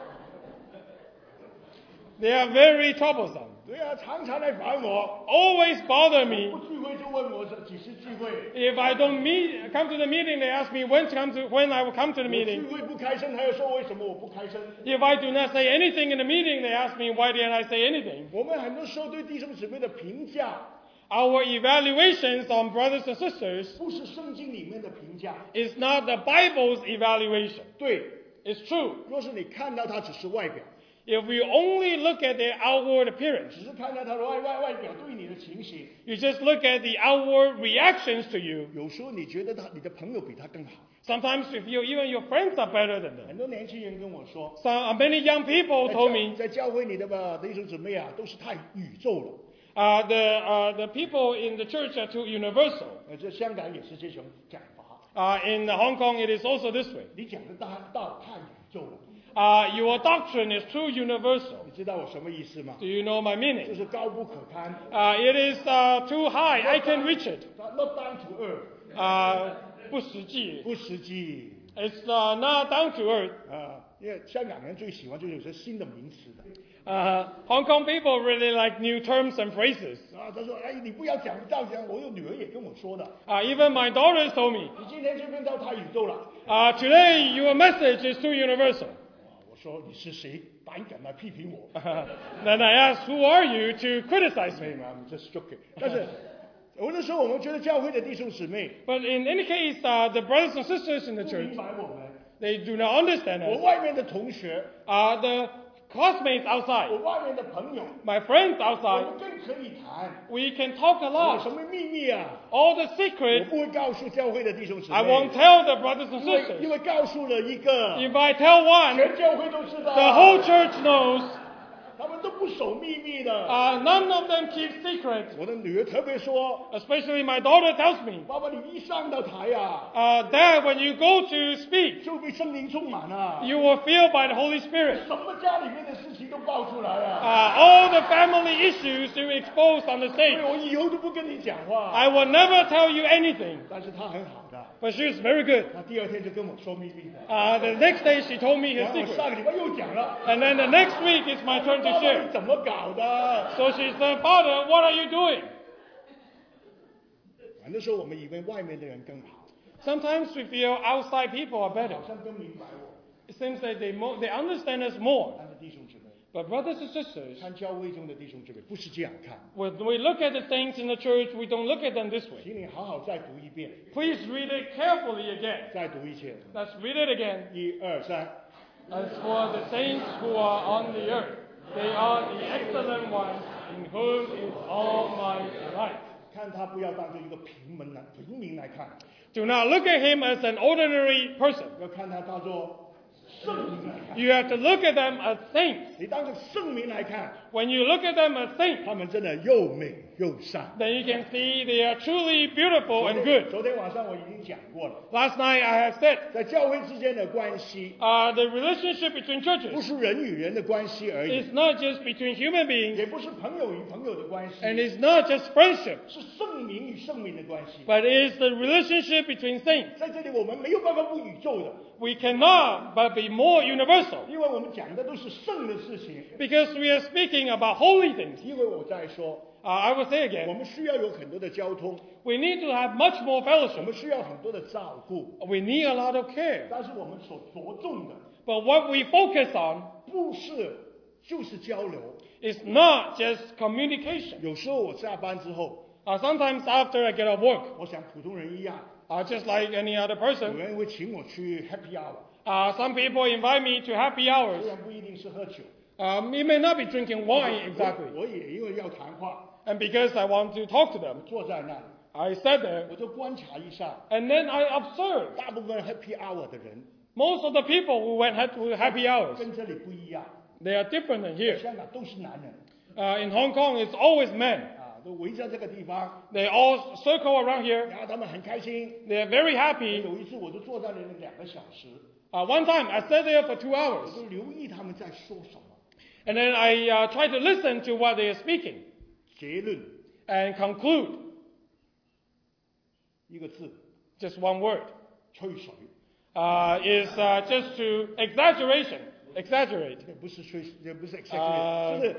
They are very troublesome. 对啊，常常来烦我。 Always bother 不 me. 聚会就问我是几时聚会， If I don't meet, come to the meeting, they ask me when to come to, when I will come to the 我聚 meeting. 会不开声，他又说为什么我不开声？ If I do not say anything in the meeting, they ask me why didn't I say anything. 我们很多时候对弟兄姊妹的评价， Our evaluations on brothers and sisters 不是圣经里面的评价。 is not the Bible's evaluation. 对， It's true. 若是你看到他只是外表， If we only look at their outward appearance, 只是看到他的外外外表对你的情形， you just look at the outward reactions to you. 有时候你觉得他你的朋友比他更好。 Sometimes you feel even your friends are better than them. 很多年轻人跟我说， Some, many young people 在 told 教 me 在教会里的吧弟兄姊妹啊，都是太宇宙了。 uh, the, uh, the people in the church are too universal. 呃，这香港也是这种讲法。 Uh, in Hong Kong, it is also this way. 你讲的大道太宇宙了， Uh, your doctrine is too universal. 你知道我什么意思吗？ Do you know my 就 meaning? 是高不可攀 Uh, it is uh, too high. I can reach it. ，not down to earth， Uh, 不实际. 不实际 It's uh, not down to earth. 啊。因为香港人最喜欢就是有些新的名词的 Uh, Hong Kong people really like new terms and phrases. 啊。他说：“哎，你不要讲这样讲。”我有女儿也跟我说的， Uh, even my daughters told me, 你今天这篇道太宇宙了。 uh, today your message is too universal. 啊，我说你是谁，胆敢来批评我？ Then I asked, who are you to criticize 没 me? 嘛，just joking。但是有的时候我们觉得教会的弟兄姊妹 But in any case, uh, the brothers and sisters in the 不 church, 明白我们。 they do not understand 我 us. 外面的同学， Uh, the classmates 我 outside, 外面的朋友， my friends 我 outside, 们更可以谈。 we can talk a 有什 lot. 么秘密啊？ All the 我 secrets, 不会告诉教会的弟兄姊妹。 I won't tell the brothers and 因为因 sisters. 为告诉了一个， If I tell one, 全教会都知道， the whole church knows. 他们都不守秘密的。 Uh, none of them keep secret. 我的女儿特别说 Especially my daughter tells me, 爸爸，你一上到台啊， uh, Dad, when you go to speak, 就被圣灵充满了， you will feel by the Holy Spirit. 什么家里面的事情都爆出来 Uh, 啊。 all the family issues you expose on the 所以 stage. 我以后都不跟你讲话。 I will never tell you anything. 但是他很好的， But she is very good. 他第二天就跟我说秘密的。 Uh, the next day she told me her 然后我 secret. 上个礼拜又讲了， And then the next week it's my turn 爸 to 爸你 share. 怎么搞的？ So she said, Father, what are you doing? 很多时候我们以为外面的人更好， Sometimes we feel outside people are better. 好像更明白我。 It seems like they, mo- they understand us more. 但是弟兄姊妹， But brothers and sisters, 看教会中的弟兄姊妹不是这样看， when we look at the saints in the church, we don't look at them this way. 请你好好再读一遍， Please read it carefully again. 再读一次， Let's read it again. 一二三。 As for the saints who are on the earth, they are the excellent ones, in whom is all my delight. 看他不要当做一个平民来平民来看， Do not look at him as an ordinary person. 要看他当做圣民来看。 You have to look at them as saints. 你当做圣民来看， When you look at them as saints, 他们真的又美又善。 then you can see they are truly beautiful 昨 and 天 good. 昨天晚上我已经讲过了， Last night I have said, 在教会之间的关系， uh, the relationship between 不 churches 是人与人的关系而已， is not just between human beings, 也不是朋友与朋友的关系， and it's not just friendship, 是圣民与圣民的关系。 but it is the relationship between saints. 在这里我们没有办法不宇宙的， We cannot but be more universal, 因为我们讲的都是圣的事情。 because we are speaking about holy things. 因为我在说， Uh, I will say 我 again, 们需要有很多的交通， we need to have much more 我 fellowship. 们需要很多的照顾， We need a lot of care. 但是我们所着重的 But what we focus on 不是就是交流。 is not just communication. 有时候我下班之后， Uh, sometimes after I get off work, 我想普通人一样， uh, just like any other 有 person, 人会请我去 happy hour， uh, some people invite me to happy 虽 hours. 然不一定是喝酒， Um, you may not be drinking wine exactly. 我也因为要谈话， And because I want to talk to them, 坐在那里， I sat there 我就观察一下， and then I observed 大部分 happy hour 的人 most of the people who went ha- to happy hours, 跟这里不一样， they are different than 在 here. 香港都是男人 Uh, in Hong Kong, it's always men. 啊，都围在这个地方， They all circle around here. 然后他们很开心。 They're very happy. 有一次我就坐在那里两个小时， Uh, one time, I sat there for two 我 hours, 就留意他们在说什么。 and then I uh, tried to listen to what they are speaking 结论 and conclude 一个字， just one word. 吹水， Uh, is uh, just to exaggeration, exaggerate. 也不是吹，也不是 exaggerate，、 啊就是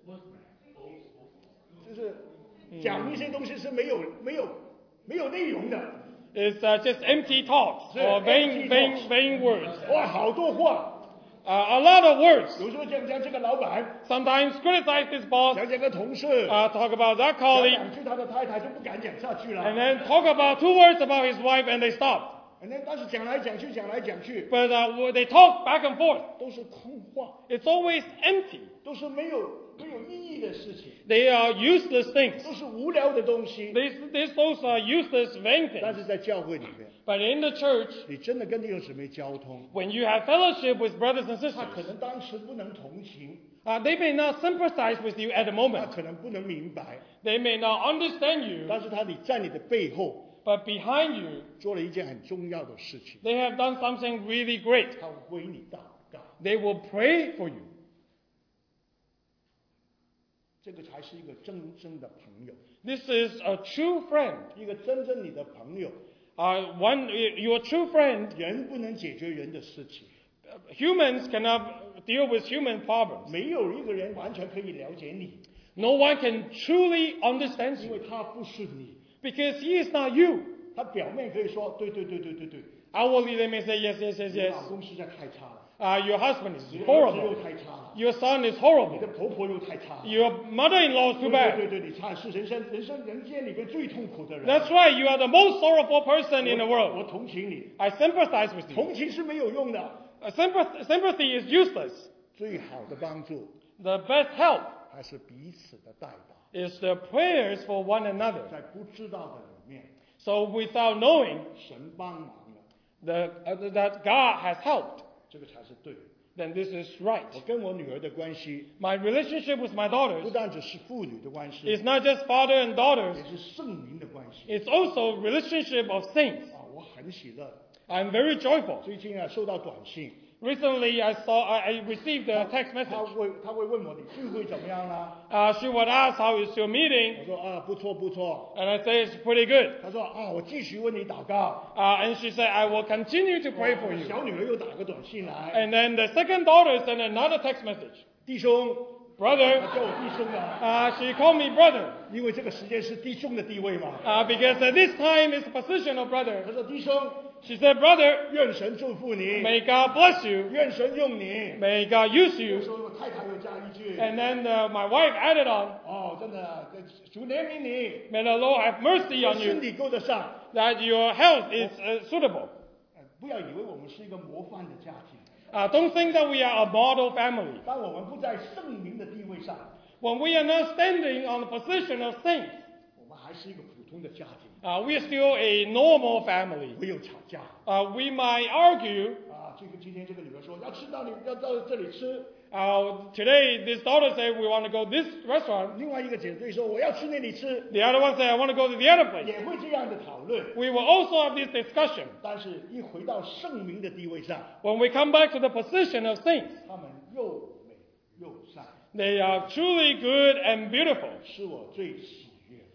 就是讲一些东西是没有没有没有内容的。 It's uh, just empty talks or Yeah, vain, empty vain, talks. vain words. 哇，好多话， Uh, a lot of words. 有时候讲讲这个老板， Sometimes criticize this boss, 讲讲个同事， uh, talk about that 讲 colleague, 两句他的太太就不敢讲下去了。 and then talk about two words about his wife, and they stop. 那但是讲来讲去，讲来讲去， But uh, they talk back and forth. 都是空话， It's always empty. 都是没有没有意义的事情， They are useless things. 都是无聊的东西。 These, these those are useless, vain 但 things. 是在教会里面， But in the church, 你真的跟弟兄姊妹交通， when you have fellowship with brothers and 他可 sisters, 能当时不能同情， uh, they may not sympathize with you at the 他 moment. 可能不能明白， They may not understand you, 但是他你在你的背后 but behind you, 做了一件很重要的事情， they have done something really great. 他为你祷告， They will pray for you. 这个才是一个真正的朋友， This is a true friend. 一个真正你的朋友。 Uh, one, your true friend, 人不能解决人的事情， humans cannot deal with human problems. 没有一个人完全可以了解你， No one can truly understand 因 you 为他不是你。 because he is not you. 他表面可以说对对对对对对， Outwardly, they may say yes, yes, yes, 你 yes. 老公实在太差了， Uh, your husband is 你的儿子又 horrible. 太差了， Your son is 你 horrible. 的婆婆又太差了。 Your mother-in-law is 对 too 对 bad. 对对，你差是人生人生人间里面最痛苦的人。 That's right. You are the most sorrowful person in the 我 world. 我同情你， I sympathize with you. 同情是没有用的， Uh, sympath- sympathy is useless. 最好的帮助 The best help 还是彼此的代祷， is the prayers for one another. 在不知道的里面， So without knowing 神帮忙了， the, uh, that God has helped, 这个才是对的。 then this is right. 我跟我女儿的关系， My relationship with my 不 daughters 但只是父女的关系， is not just father and daughters, 也是圣灵的关系。 it's also relationship of saints. 啊，我很喜乐。 I'm very joyful. 最近啊，收到短信， Recently, I saw I, I received a text 他 message. 会他会问我你聚会怎么样啦？ Uh, she would ask, "How is your meeting?" 我说啊，不错不错。 And I say, "It's pretty good." 他说啊，我继续为你祷告。 Uh, and she said, "I will continue to pray for you." 小女儿又打个短信来， And then the second daughter sent another text message. 弟兄， Brother, 他叫我弟兄啊， uh, she called me brother 因为这个时间是弟兄的地位嘛。 uh, because at this time is the position of 他 brother. 说弟兄， She said, "Brother, 愿神祝福你， may God bless you. 愿神用你。 May God use 有 you." 时候我太太又加一句， And then uh, my wife added on, 哦，真的，这主怜悯你， "May the Lord have mercy on 身 you, 体够得上。 that your health is uh, suitable." 呃不要以为我们是一个模范的家庭， Uh, don't think that we are a model family. 当我们不在圣灵的地位上， When we are not standing on the position of saints, 我们还是一个普通的家庭， uh, we are still a normal family. 没有吵架。 Uh, we might argue. 啊，这个今天这个女儿说要吃到你要到这里吃， Uh, today, this daughter said, "We want to go this restaurant." 另外一个姐妹说我要吃那里吃， The other one said, "I want to go to the other place." 也会这样的讨论。 We will also have this discussion. 但是，一回到圣灵的地位上， When we come back to the position of saints, 他们又美又善， they are truly good and beautiful. 是我最喜悦的。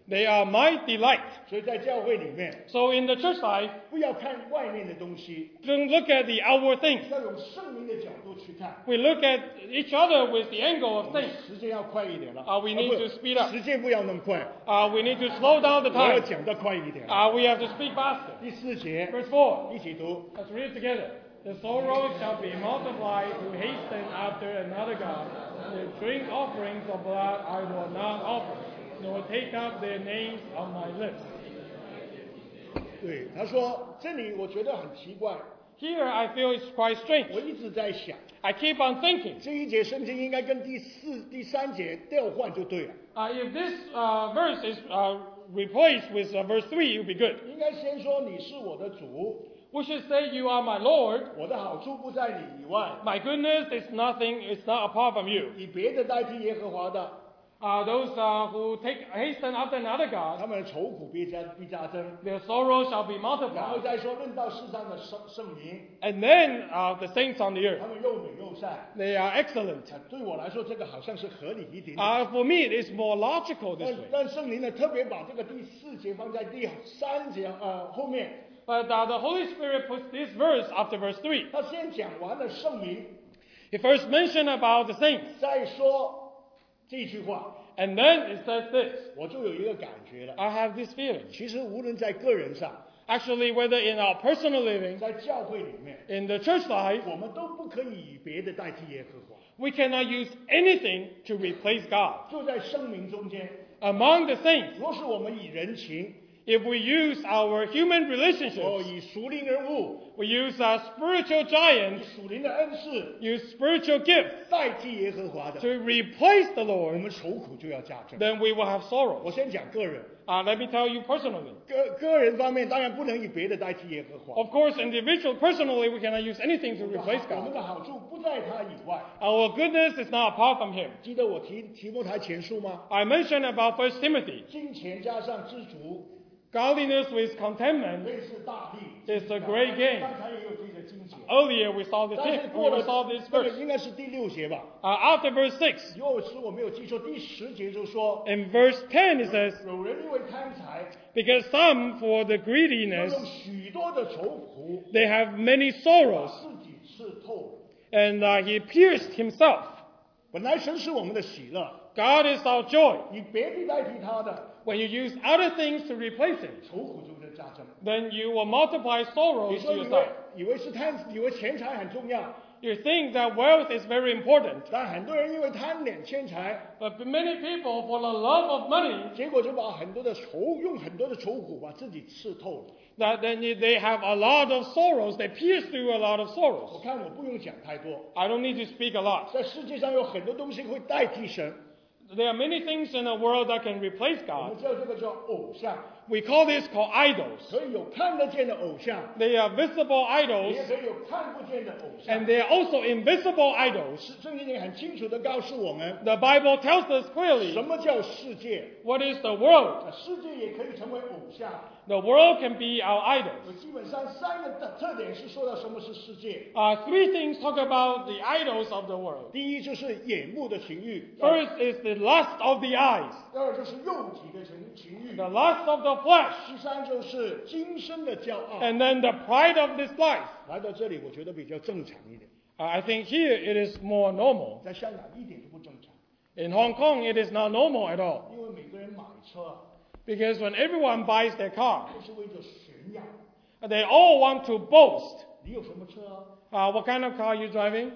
They are my delight. 所以在教会里面， So in the church life, 不要看外面的东西， don't look at the outward things. 要用圣灵的角度去看。 We look at each other with the angle of things. 时间要快一点了。 Uh, we need 不 to speed up. 时间不要那么快， Uh, we need to slow down the 我要 time. 讲得快一点。 Uh, we have to speak faster. 第四节， Verse four. 一起读。 Let's read it together. The sorrow shall be multiplied who hasten after another God. The drink offerings of blood I will not offer, nor take up their names on my lips. 对，他说这里我觉得很奇怪， Here I feel it's quite 我 strange. 一直在想， I keep on thinking, 这一节圣经应该跟第四、第三节调换就对了， uh, if this uh, verse is uh, replaced with uh, verse three, it would be good. 应该先说你是我的主， We should say, You are my Lord. 我的好处不在你以外， My goodness is nothing, it's not apart from you. 以别的代替耶和华的， Uh, those uh, who take hasten after another 他 God, 们的愁苦必加必加增。 their sorrow shall be 然后 multiplied. 再说论到世上的圣圣灵， And then uh, the saints on the 他 earth, 们又美又善。 they are excellent. 啊对我来说，这个好像是合理一点点。 Uh, for me, it is more logical this 但 way. 但圣灵呢，特别把这个第四节放在第三节呃后面， But uh, the Holy Spirit puts this verse after verse three. 他先讲完了圣灵， He first mentioned about the saints, 再说这句话， and then it says this. 我就有一个感觉了。 I have this feeling. 其实无论在个人上， Actually, whether in our personal living, 在教会里面， in the church life, 我们都不可以以别的代替耶和华。 we cannot use anything to replace God. 就在圣灵中间， Among the saints, 若是我们以人情， if we use our human 哦， relationships, 以属灵人物， we use our spiritual 以 giants, 属灵的恩赐 use spiritual gifts 代替耶和华的， to replace the 我 Lord, 们愁苦就要加增。 then we will have 我 sorrow. 先讲个人， Uh, let me tell you personally. 个个人方面当然不能以别的代替耶和华。 Of course, individual, personally, we cannot use anything to 我们的 replace 好我们 God. 的好处不在他以外。 Our goodness is not apart from Him. 记得我提提摩太前书吗？ I mentioned about First Timothy. 金钱加上知足， Godliness with contentment 真是大利。 is a great gain. 刚才也有这个经节， Earlier we saw this, 但是 we 过了 saw this 这个 verse. 应该是第六节吧？ Uh, after verse six, 如果是我没有记错，第十节就说， in verse ten it says, 有人因为贪财， because some for the 要 greediness, 用许多的愁苦， they have many 把 sorrows, 自己刺透。 and uh, he pierced himself. 本来神是我们的喜乐， God is our joy. 以别的代替他的， When you use other things to replace it, 愁苦就会加增。 then you will multiply 你 sorrows 说 to 以为 yourself. 以为是贪，以为钱财很重要， You think that wealth is very important, 但很多人因为贪恋钱财， but many people, for the love of money, 结果就把很多的愁，用很多的愁苦把自己刺透了。 that then they have a lot of sorrows. They pierce through a lot of 我 sorrows. 看我不用讲太多， I don't need to speak a lot. 在世界上有很多东西会代替神， There are many things in the world that can replace 我们 God. 叫这个叫偶像， We call this called idols. 可以有看得见的偶像， They are visible idols, 也可以有看不见的偶像 and。they are also invisible idols. 圣经也很清楚的告诉我们， The Bible tells us 什 clearly 么叫世界？ what is the world. 啊世界也可以成为偶像。 The world can be our idols. 有基本上三个特特点是说到什么是世界。 Uh, three things talk about the idols of the world. 第一就是眼目的情欲， First is the lust of the eyes, 第二就是肉体的情情欲， the lust of the flesh, 第三就是今生的骄傲。 and then the pride of this life. 来到这里，我觉得比较正常一点， Uh, I think here it is more normal. 在香港一点都不正常， In Hong Kong, it is not normal at all. 因为每个人买车 Because when everyone buys their car, 都是为了炫耀。 they all want to boast. 你有什么车啊？ Uh, what kind of car are you driving?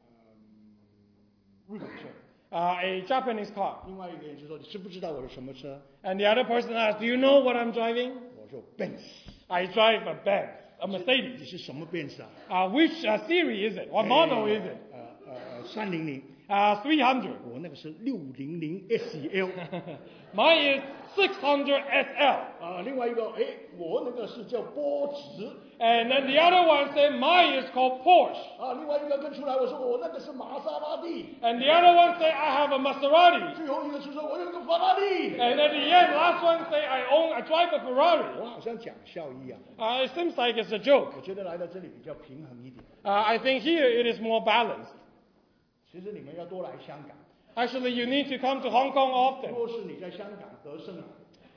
日本车。 Uh, a Japanese car. 另外一个人就说：“你知不知道我是什么车 And the other person asks, do you know what I'm driving?？” 我说：“Benz。 I drive a Benz, a 你 Mercedes. 是什么 Benz 啊？ Uh, which uh, series is it? What model is it? 呃呃呃，三零零。 Uh, three hundred. 我那个是六零零 S L。 Mine is six hundred S L. 啊，另外一个，哎，我那个是叫波直。 And then the other one said mine is called Porsche. 啊，另外一个跟出来，我说我那个是玛莎拉蒂。 And the other one said I have a Maserati. 最后一个是说我有个法拉利。 And at the end, last one say I own, I drive a 我 Ferrari. 好像讲笑一样。 Uh, it seems like it's a joke. 我觉得来到这里比较平衡一点。 Uh, I think here it is more balanced. 其实你们要多来香港。 Actually, you need to come to Hong Kong often. 若是你在香港得胜了，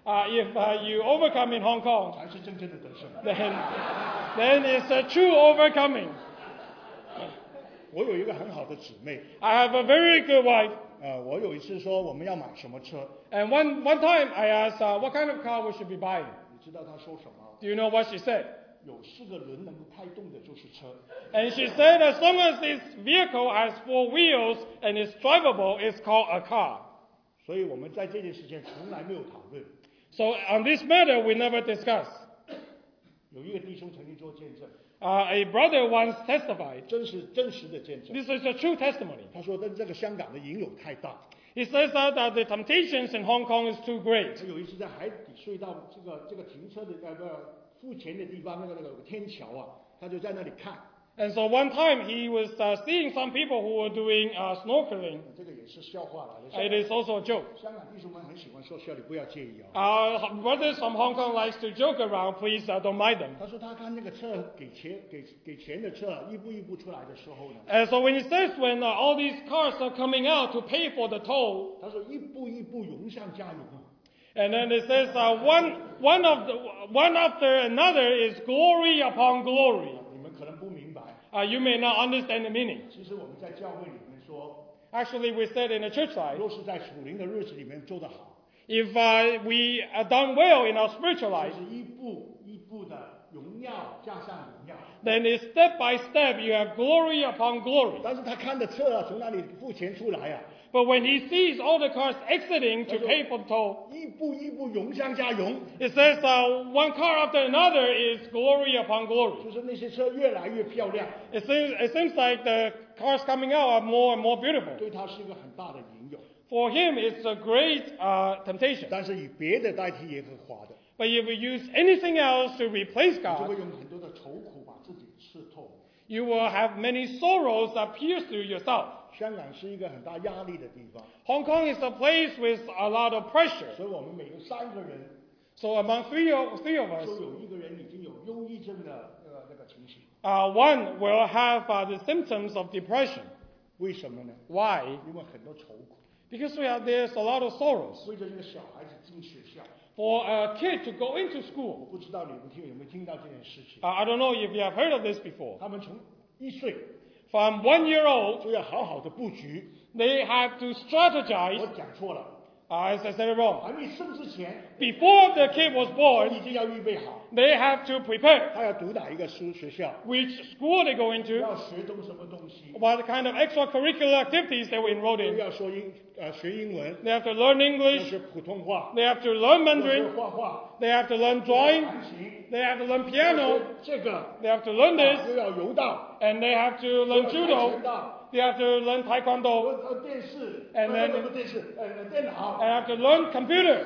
Uh, if uh, you overcome in Hong Kong, 才是真正的得胜。 then, then it's a true overcoming. 我有一个很好的姊妹， I have a very good wife. 呃，我有一次说我们要买什么车， And one, one time I asked uh, what kind of car we should be buying. 你知道她说什么？ Do you know what she said? 有四个轮能够开动的就是车。 And she said as long as this vehicle has four wheels and is drivable, it's called a car. 所以我们在这件事情从来没有讨论。 So on this matter, we never discuss. 有一个弟兄曾经做见证， Uh, a brother once testified. 真实真实的见证。 This is a true testimony. 他说，但这个香港的引诱太大。 He says that, that the temptations in Hong Kong is too great. 他有一次在海底隧道这个这个停车的那个付钱的地方，那个那个天桥啊，他就在那里看。 And so one time he was uh, seeing some people who were doing uh, snorkeling. 这个也是笑话了。 It is also a joke. 香港弟兄们很喜欢说笑，你不要介意啊。 Our brothers from Hong Kong likes to joke around. Please uh, don't mind them. 他说他看那个车给钱给给钱的车一步一步出来的时候呢， And so when he says when uh, all these cars are coming out to pay for the toll, 他说一步一步涌上加涌啊。 and then it says uh, one one of the one after another is glory upon glory. 你们可能不明白， Uh, you may not understand the meaning. 其实我们在教会里面说， Actually, we said in the church life, 若是在属灵的日子里面做得好， if uh, we are done well in our spiritual 就 life, 是一步一步的荣耀加上荣耀。 then it's step by step you have glory upon glory. 但是他看的车啊，从那里付钱出来啊， But when he sees all the cars exiting to pay for the toll, 一步一步涌上加涌， it says uh, one car after another is glory upon glory. 就是那些车越来越漂亮， It seems, it seems like the cars coming out are more and more beautiful. 对他是一个很大的引诱。 For him, it's a great uh, temptation. 但是以别的代替耶和华的， But if we use anything else to replace 你就会 God, 用很多的愁苦把自己刺透。 you will have many sorrows that pierce through yourself. 香港是一个很大压力的地方， Hong Kong is a place with a lot of pressure. 所以我们每个三个人 So among three of, three of 都 us, 有一个人已经有忧郁症的那个那个情形。 uh, one will have uh, the symptoms of depression. 为什么呢？ Why? 因为很多愁苦， Because we have, there's a lot of sorrows. 为着这个小孩子进学校。 For a kid to go into 我 school, 不知道你们听有没有听到这件事情？ uh, I don't know if you have heard of this before. 他们从一岁 From one year old, 就要好好的布局。 they have to 我 strategize. 讲错了， Uh, as I said it wrong. 还没生之前， Before the kid was 已 born, 经要预备好， they have to prepare 他要读哪一个书学校， which school they go into, 要学懂什么东西， what kind of extracurricular activities they were enrolled 又 in. 要说英呃学英文， They have to learn 要 English, 学普通话， they have to learn 要学 Mandarin, 画画， they have to learn 要 drawing, 弹琴， they have to learn 要 piano, 学这个， they have to learn 又 this, 要柔道， and they have to 又 learn 要跆拳 judo, 道， they have to learn taekwondo, 呃电视， And 呃 then- 不不电视，呃呃电脑， and have to learn computer.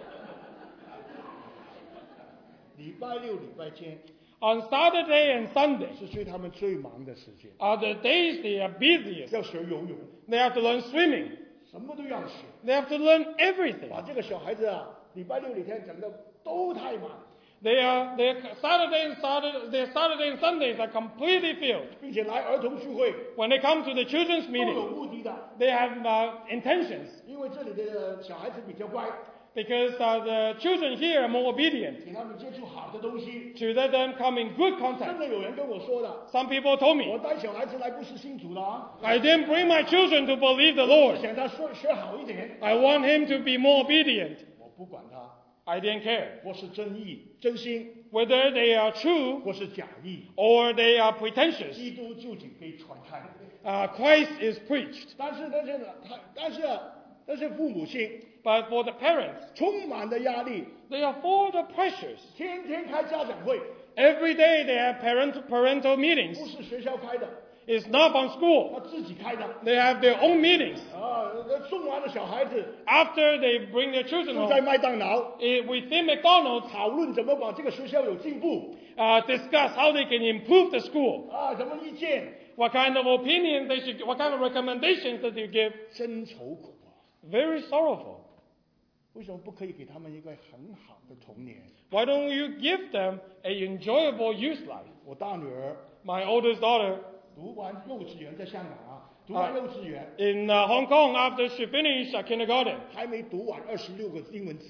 礼拜六、礼拜天 On Saturday and Sunday 是最他们最忙的时间， are the days they are busiest. 要学游泳， They have to learn swimming. 什么都要学。 They have to learn everything. 把这个小孩子啊，礼拜六、礼天整个都太忙， They are their Saturday and Saturday, their Saturday and Sundays are completely filled. 并且来儿童聚会 When they come to the children's 都有 meeting, 目的的， they have uh, intentions 因为这里的小孩子比较乖， because uh, the children here are more obedient 给他们接触好的东西。 to let them come in good 真 contact. 的有人跟我说的， Some people told 我 me, 带小孩子来不是信主的啊， I didn't bring my children to believe the 我 Lord. 想他学学好一点， I want him to be more obedient. 我不管他， I didn't care 或是真意、真心， whether they are true 或是假意， or they are pretentious. 基督究竟被传开。 Uh, Christ is preached. 但是但是他但是但是父母亲 But for the parents, 充满的压力， they are full of pressures. 天天开家长会， Every day they have parent, parental 不 meetings. 是学校开的， It's not from 他 school. 自己开的。 They have their own meetings. 啊，那送完了小孩子， After they bring their children 就在 home, 麦当劳 eh, within McDonald's, 讨论怎么把这个学校有进步 uh, discuss how they can improve the school. 啊，什么意见， What kind of opinions they should, what kind of recommendations that you give. 真愁苦啊！ Very sorrowful. 为什么不可以给他们一个很好的童年？ Why don't you give them a enjoyable youth life? 我大女儿 My oldest daughter 读完幼稚园，在香港啊，读完幼稚园， in uh, Hong Kong, after she finished uh, kindergarten, 还没读完二十六个英文字母，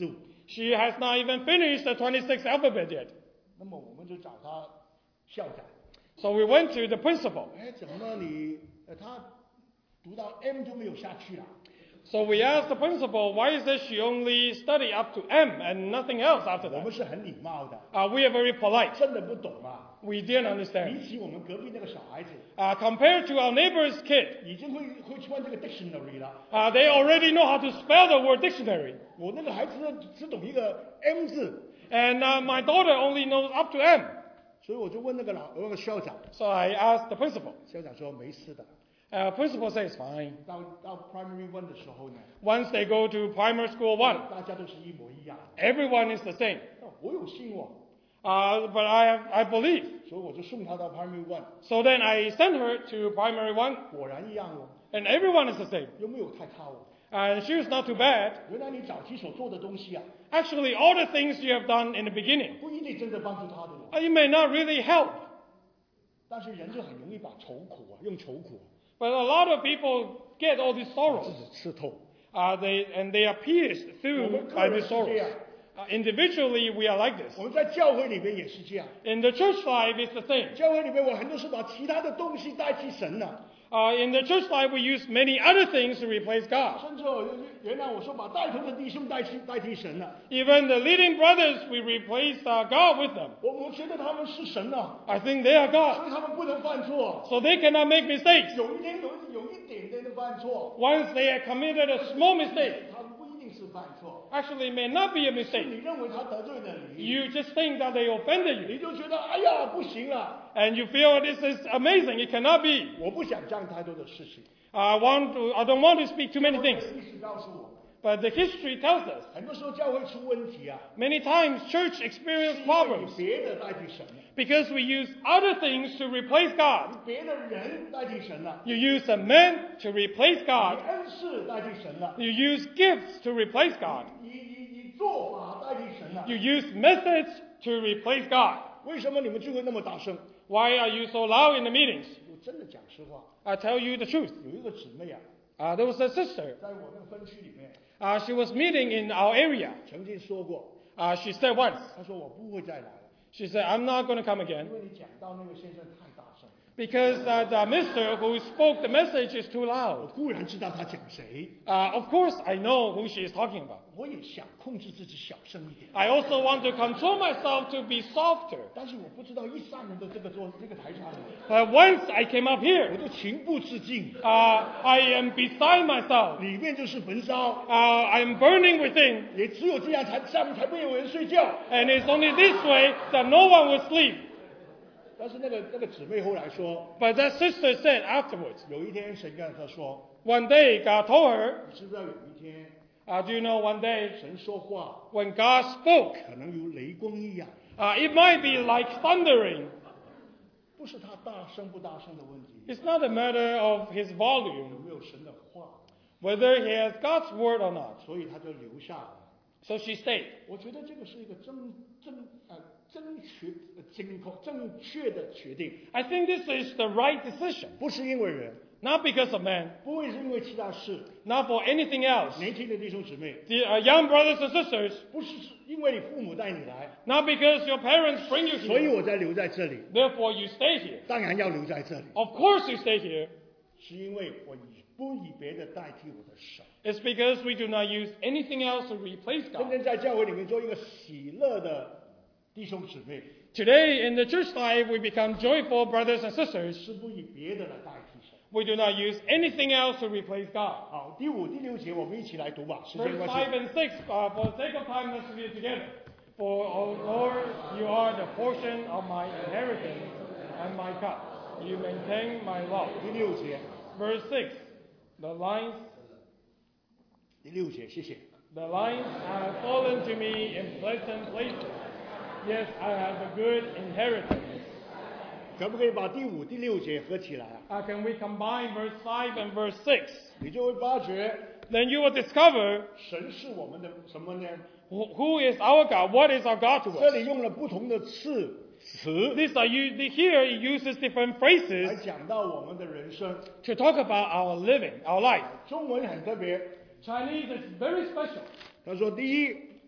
She has not even finished the twenty-sixth alphabet yet. 那么我们就找他校长， So we went to the principal. 哎，怎么你呃他读到 M 就没有下去了？ So we asked the principal, why is it she only study up to M and nothing else after 我 that? 们是很礼貌的， Uh, we are very polite. 真的不懂啊。 We didn't understand. 比起我们隔壁那个小孩子， Uh, compared to our neighbor's kid, 已经会会穿这个 dictionary 了。 uh, they already know how to spell the word dictionary. 我那个孩子只懂一个 M 字， And uh, my daughter only knows up to M. 所以我就问那个老那个校长， So I asked the principal. 校长说没事的。 Uh, principal says, fine. 到到 primary one 的时候呢， Once they go to primary school one, 大家都是一模一样。 everyone is the same. 我有信哦， Uh, but I, I believe. 所以我就送他到 primary one， So then I sent her to primary one, 果然一样哦， and everyone is the same. 又没有太差哦。 And she was not too bad. 原来你早期所做的东西啊， Actually, all the things you have done in the beginning, 不一定真的帮助他的哦。 uh, it may not really help. 但是人就很容易把愁苦啊，用愁苦 But a lot of people get all these 自 sorrows, 己吃透。 uh, they, and they are pierced 我 through 们个 by 人 these 是这 sorrows. 样， Uh, individually, we are like this. 我们在教会里面也是这样。 In the church life, it's the same. 教会里面我很多是把其他的东西代替神了、 Uh, in the church life, we use many other things to replace God. 甚至我原来我说把带头的弟兄代替代替神了、 Even the leading brothers, we replace uh, God with them. 我我觉得他们是神了、 I think they are 所 God, 以他们不能犯错。 so they cannot make mistakes. 有一天有有一点点的犯错， Once they have committed a small mistake, 他不一定是犯错， actually it may not be a 是 mistake. 你认为他得罪了你， You just think that they offended you, 你就觉得哎呀不行了， and you feel this is amazing. It cannot be. 我不想讲太多的事情。 I want to. I don't want to speak too many things. 历史告诉我们， But the history tells us 很多时候教会出问题啊， many times church experience 是因为 problems 以别的代替神了， because we use other things to replace God. 别的人代替神了， You use a man to replace 以 God. 恩赐代替神了， You use gifts to replace God. 以以以做法代替神了。 You use methods to replace God. 为什么你们聚会那么大声？ Why are you so loud in the meetings? 我真的讲实话， I tell you the truth. 有一个姊妹啊， Uh, there was a sister. 在我那个分区里面 Uh, she was meeting in our area. 曾经说过， Uh, she said once, 她说我不会再来了， she said, I'm not going to come again 因为你讲到那个先生太大声。 because uh, the minister who spoke the message is too 我 loud. 固然知道他讲谁， Uh, of course, I know who she is talking about. 我也想控制自己小声一点， I also want to control myself to be softer. 但是我不知道一上人的这个桌这个台上， But once I came up 我 here, 就情不自禁， uh, I am beside myself. 里面就是焚烧， Uh, I am burning within. 也只有这样才下面才没有人睡觉。 And it's only this way that no one will sleep. 但是那个那个姊妹后来说， But that sister said afterwards, 有一天神跟她说， one day God told her, 你知不知道有一天 uh, do you know one day 神说话 when God spoke, 可能如雷光一样， uh, it might be like thundering. 不是他大声不大声的问题， It's not a matter of his 有 volume, 没有神的话， whether he has God's word or not. 所以他就留下了。 So she stayed. 我觉得这个是一个正正呃正确呃正确正确的决定， I think this is the right decision, 不是因为人， not because of man, 不会是因为其他事。 not for anything else. 年轻的弟兄姊妹， The uh, young brothers and sisters, 不是因为你父母带你来， not because your parents bring you 所以 here, 我才留在这里。 therefore you stay here. 当然要留在这里， Of course you stay here. 是因为我以不以别的代替我的神。 It's because we do not use anything else to replace 真 God. 正在教会里面做一个喜乐的弟兄姊妹， Today in the church life, we become joyful brothers and sisters. 是不以别的来代替神。 We do not use anything else to replace God. 好，第五、第六节我们一起来读吧，时 Verse 间关 five 系。 and six, uh, for the sake of time, let's read it together. For, O Lord, you are the portion of my inheritance and my cup. You maintain my law. 第六节， Verse six, the lines, 第六节，谢谢。 the lines have fallen to me in pleasant places. Yes, I have a good inheritance. 可不可以把第五、第六节合起来啊？ Uh, can we combine verse five and verse six? 你就会发觉， Then you will discover 神是我们的什么呢？ who who is our God. What is our God to 这 us? 里用了不同的词词 These are u- here it uses different 来 phrases 讲到我们的人生。 to talk about our living, our life. 中文很特别， Chinese is very special. 他说：第一，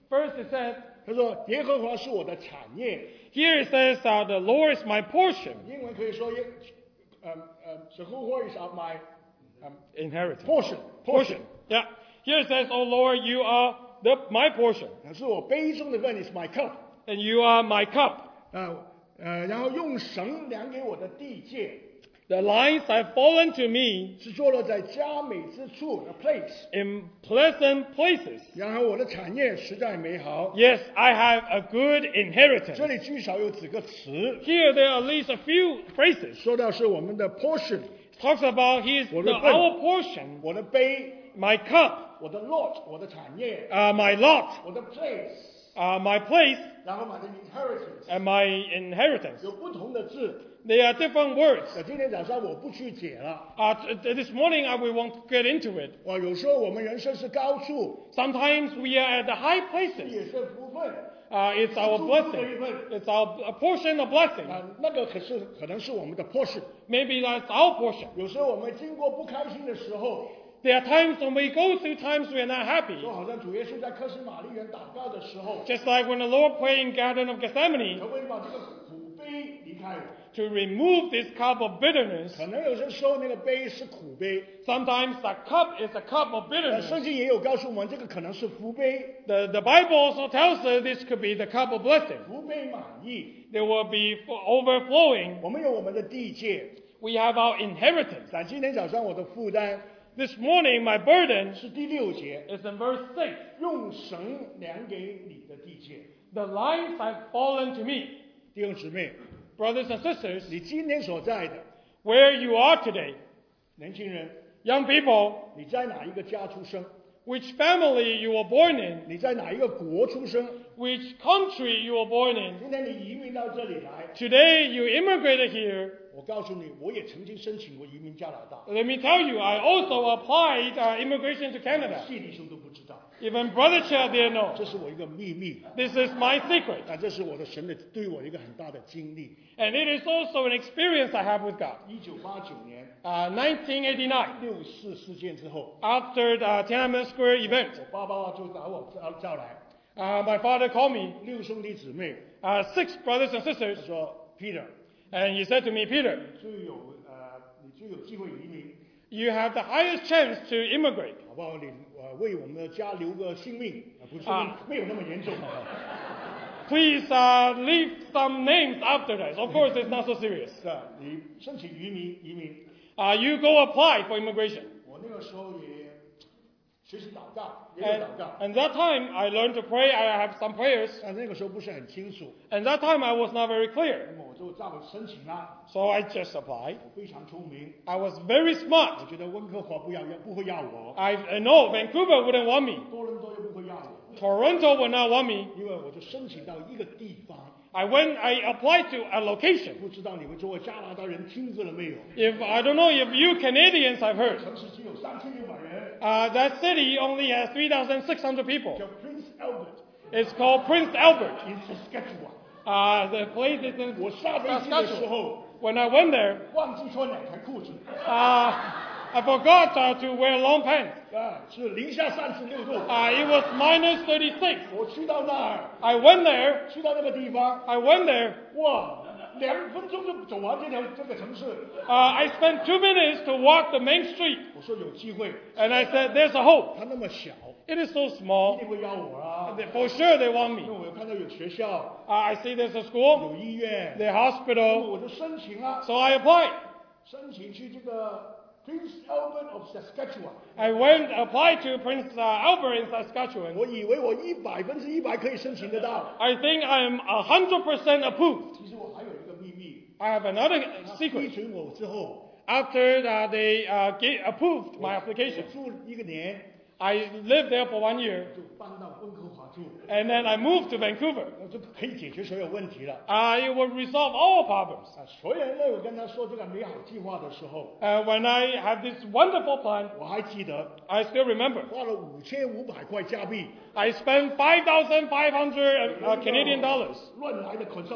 First it says, 他说耶和华是我的产业， here it says, uh, the Lord is my portion, 英文可以说耶，呃呃 Jehovah is my um, inheritance. portion Portion. Yeah. Here it says, oh Lord, you are the, my portion, 是我杯中的份 is my cup， and you are my cup. 呃呃，然后用绳量给我的地界， The lines have fallen to me 是坐落在佳美之处的 place， in pleasant places. 然后我的产业实在美好。 Yes, I have a good 这 inheritance. 里至少有几个词 Here there are at least a few phrases. 说到是我们的 portion， Talks about his, What the, is that? our portion, 我的杯， my cup, 我的 lot， 我的产业， uh, my lot, 我的 place， uh, my place, 然后我的 inheritance， and my inheritance. 有不同的字。 They are different words. 那今天早上我不去解了。 Uh, t- this morning I we won't get into it. 哇，有时候我们人生是高处， Sometimes we are at the high 也 places. 是福分。 Uh, it's our blessing. It's our a portion of blessing. 啊，那个可是可能是我们的 portion。 Maybe that's our portion. 有时候我们经过不开心的时候， There are times when we go through times we are not happy. 就好像主耶稣在克西玛丽园祷告的时候， Just like when the Lord prayed in Garden of Gethsemane 可不可以把这个苦杯离开我？ to remove this cup of bitterness. 可能有些时候那个杯是苦杯， Sometimes the cup is a cup of 但 bitterness. 圣经也有告诉我们，这个可能是福杯， The, the Bible also tells us this could be the cup of blessing. 福杯满溢。 There will be f- overflowing. 我们有我们的地界， We have our inheritance. 但今天早上我的负担 This morning, my burden 是第六节， is in verse six. 用绳量给你的地界。 The lines have fallen to me. 弟兄姊妹， Brothers and sisters, 你今天所在的 where you are today, 年轻人， young people, 你在哪一个家出生？ which family you were born in, 你在哪一个国出生？ which country you were born in. 今天你移民到这里来， Today, you immigrated here. 我告诉你，我也曾经申请过移民加拿大， Let me tell you, I also applied uh, immigration to Canada. 谢弟兄都不知道， Even Brother Chad didn't know. 这是我一个秘密， This is my secret. 但这是我的神的对我一个很大的经历。 And it is also an experience I have with God. 一九八九年 Uh, nineteen eighty-nine, 六四事件之后， after the Tiananmen Square event, 我爸爸就把我叫叫来， uh, my father called me, 六兄弟姊妹， uh, six brothers and 他 sisters, 说 Peter， and he said to me, Peter, 你最有呃，你最有机会移民， you have the highest chance to immigrate. 好不好？你呃为我们的家留个性命，啊不是、 啊没有那么严重。 Please uh, leave some names after that. Of course, it's not so serious. 是啊，你申请移民移民， Uh, you go apply for immigration. 我那个时候也学习祷告，也有 And, 祷告， and that time, I learned to pray. I have some prayers. 但那个时候不是很清楚， And that time, I was not very clear. 那么我就照申请了。 So I just applied. 我非常聪明， I was very smart. 我觉得温哥华不要要不会要我， I, I know Vancouver wouldn't want me. 多伦多又不会要我， Toronto would not want me. 因为我就申请到一个地方， I went, I applied to a location. 不知道你们作为加拿大人听过了没有？ If, I don't know if you Canadians have heard. 城市只有三千六百人， Uh, that city only has three thousand six hundred people. 叫 Prince Albert It's called Prince Albert. in Saskatchewan。 Uh, the place is in 我下飞机的时 Saskatchewan. 候 When I went there, 忘记穿两条裤子， uh, I forgot uh, to wear long pants. 啊，是零下三十六度。 Uh, it was minus thirty-six. 我去到那儿， I went there. 去到那个地方， I went there. 哇，两分钟就走完这条这个城市。 Uh, I spent two minutes to walk the main street. 我说有机会， And I said, there's a hope. 他那么小， It is so 一 small. 定会要我啊。 For sure they want 因 me. 为我有看到有学校、 Uh, I see there's a school, 有医院， the 那么 hospital. 我就申请了， So I applied. 申请去这个 Prince Albert of Saskatchewan。 I went, applied to Prince uh, Albert in Saskatchewan. 我以为我一百分之一百可以申请得到， I think I'm one hundred percent approved. 其实我还有一个秘密， I have another 他批 secret. 准我之后， After uh, they uh, gave, approved my 我 application, 住一个年 I lived there for one year, 就搬到温哥华住， and then I moved to Vancouver. 那就可以解决所有问题了。 Uh, it would resolve all problems. 啊，所有人都有跟他说这个美好计划的时候， Uh, when I have this wonderful plan, 我还记得 I still remember. 花了五千五百块加币， I spent five thousand five hundred uh, Canadian dollars 乱来的 consultant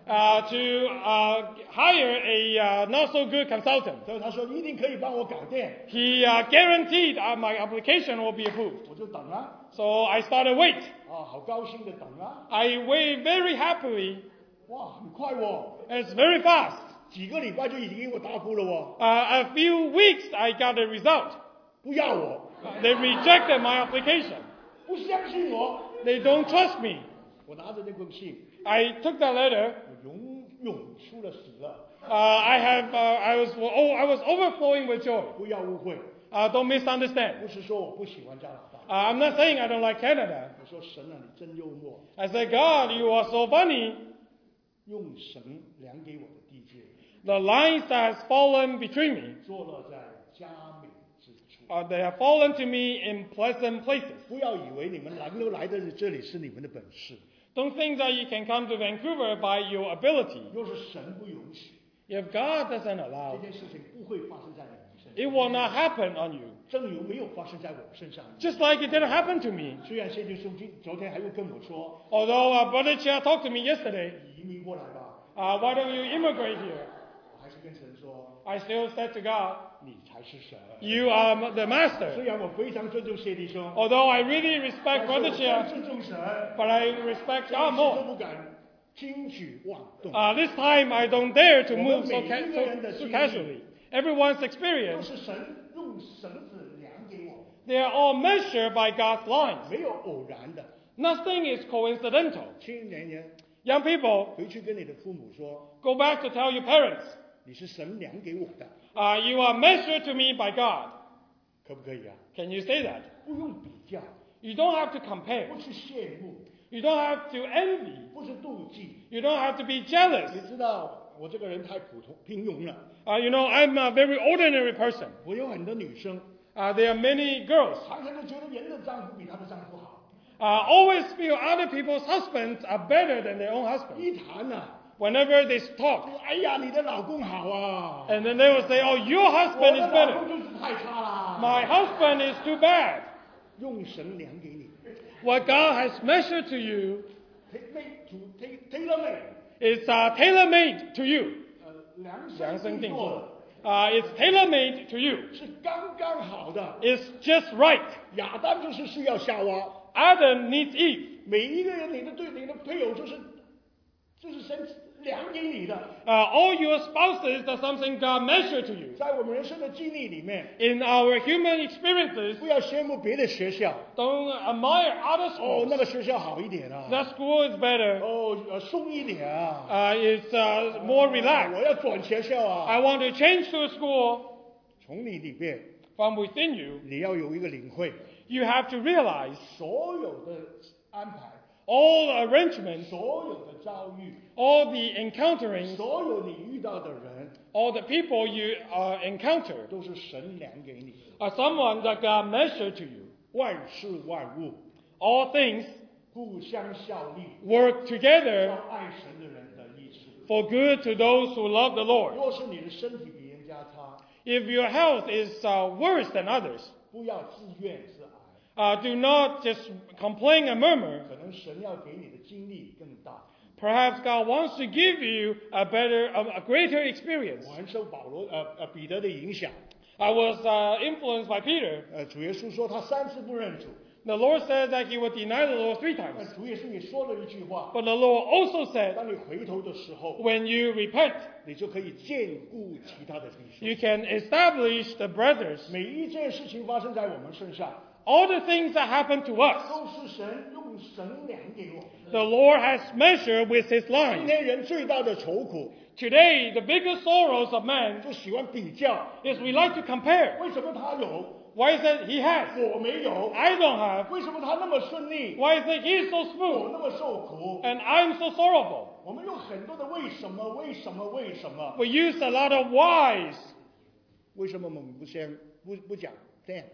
uh, to uh, hire a uh, not so good consultant. 所以他说你一定可以帮我搞定， He uh, guaranteed uh, my application will be approved. 我就等啊， So I started wait. 啊，好高兴的等啊， I wait very happily. 哇，很快哦， It's very fast. 几个礼拜就已经给我答复了哦， Uh, a few weeks I got a result. 不要我， They rejected my application. 不相信我， They don't trust me. 我拿着那封信， I took that letter. 我涌涌出了喜乐， Uh, I have. Uh, I was. Oh, I was overflowing with joy. 不要误会， Uh, don't misunderstand. 不是说我不喜欢加拿大， Uh, I'm not saying I don't like Canada. 我说神啊，你真幽默， I said, God, you are so funny. 用神量给我的地界， The lines that has fallen between me, 坐落在佳美之处。 uh, they have fallen to me in pleasant places. 不要以为你们能够来的这里是你们的本事， Don't think that you can come to Vancouver by your ability. 若是神不允许， If God doesn't 这 allow, 件事情不会发生在你们身 it 上， will not happen on you. 正如没有发生在我身上。 Just like it didn't happen to me. 虽然谢俊书记昨天还会跟我说， Although uh, Brother Chia talked to me yesterday, 你移民过来吧， uh, why don't you immigrate here? 我还是跟神说， I still said to God, 你才是神。 you are m- the 虽 master. 然我非常尊重谢弟兄， Although I really respect 但是我 Brother 更 Chia, 尊重神， but I respect 这 God 一次都 more. 不敢轻举妄动。 Uh, this time I don't dare to 我们 move so, 每 ca- 一个人的 so, 经 so 历 casually. Everyone's 都 experience, 是神用绳子量给我， they are all measured by God's lines. 没有偶然的。 Nothing is coincidental. 青年人 Young people, 回去跟你的父母说， go back to tell your parents, 你是神量给我的， uh, you are measured to me by God. 可不可以啊？ Can you say that? 不用比较， You don't have to compare. 不去羡慕， You don't have to envy. 不是妒忌。 You don't have to be jealous. 你知道我这个人太普通平庸了， Uh, you know, I'm a very ordinary person. 我有很多女生， Uh, there are many girls. 常常都觉得人的丈夫比她的丈夫好， Uh, always feel other people's husbands are better than their own husbands. 一谈呐、啊， Whenever they talk. 哎呀，你的老公好啊， And then they will say, oh, your 我 husband 的 is 老公 better. 就是太差啦。 My husband is too bad. 用神量给你 What God has measured to you ，take to take tailor made， is uh, tailor-made to you. 呃，量量身身定定做的。 做 Uh, it's tailor-made to you. 是刚刚好的。 It's just right. 亚当就是需要夏娃， Adam needs Eve. 每一个人你的对你的配偶就是就是神量给你的， Uh, all your spouses are something God measured to you. 在我们人生的经历里面， In our human experiences, 不要羡慕别的学校， don't admire other 哦， schools. 那个学校好一点啊， That school is better. 哦，呃，松一点啊， Uh, it's uh, more 我 relaxed. 要转学校啊。 I want to change to a school 从你里面， from within you. 你要有一个领会， You have to realize 所有的安排， all the arrangements, 所有的遭遇， all the encounterings, 所有你遇到的人， all the people you uh, encounter 都是神量给你的。 are someone that God measured to you. 万事万物 All things 互相效力， work 叫 together 爱神的人的益处。 for good to those who love the Lord. 若是你的身体比人家差， If your health is uh, worse than others, 不要自怨自艾， uh, do not just complain and murmur. 可能神要给你的经历更大。 Perhaps God wants to give you a better, a, a greater experience. 我很受保罗呃呃彼得的影响， I was uh, influenced by Peter. 呃主耶稣说他三次不认主， The Lord said that he would deny the Lord three 那 times. 主耶稣也说了一句话： But the Lord also said, 当你回头的时候， when you repent, 你就可以兼顾其他的弟兄。 you can establish the brothers. 每一件事情发生在我们身上， All the things that happen to us, 都是神用神量给我们的。 the Lord has measured with his 今 line. 天人最大的愁苦， Today, the biggest sorrows of man 就喜欢比较， is we like to compare. 为什么他有， Why is it he has? 我没有？ I don't have. 为什么他那么顺利， Why is it he is so 我 smooth 那么受苦？ and I'm so sorrowful? 我们有很多的为什么，为什么，为什么？ We use a lot of whys. 为什么我们不先不不讲 thanks？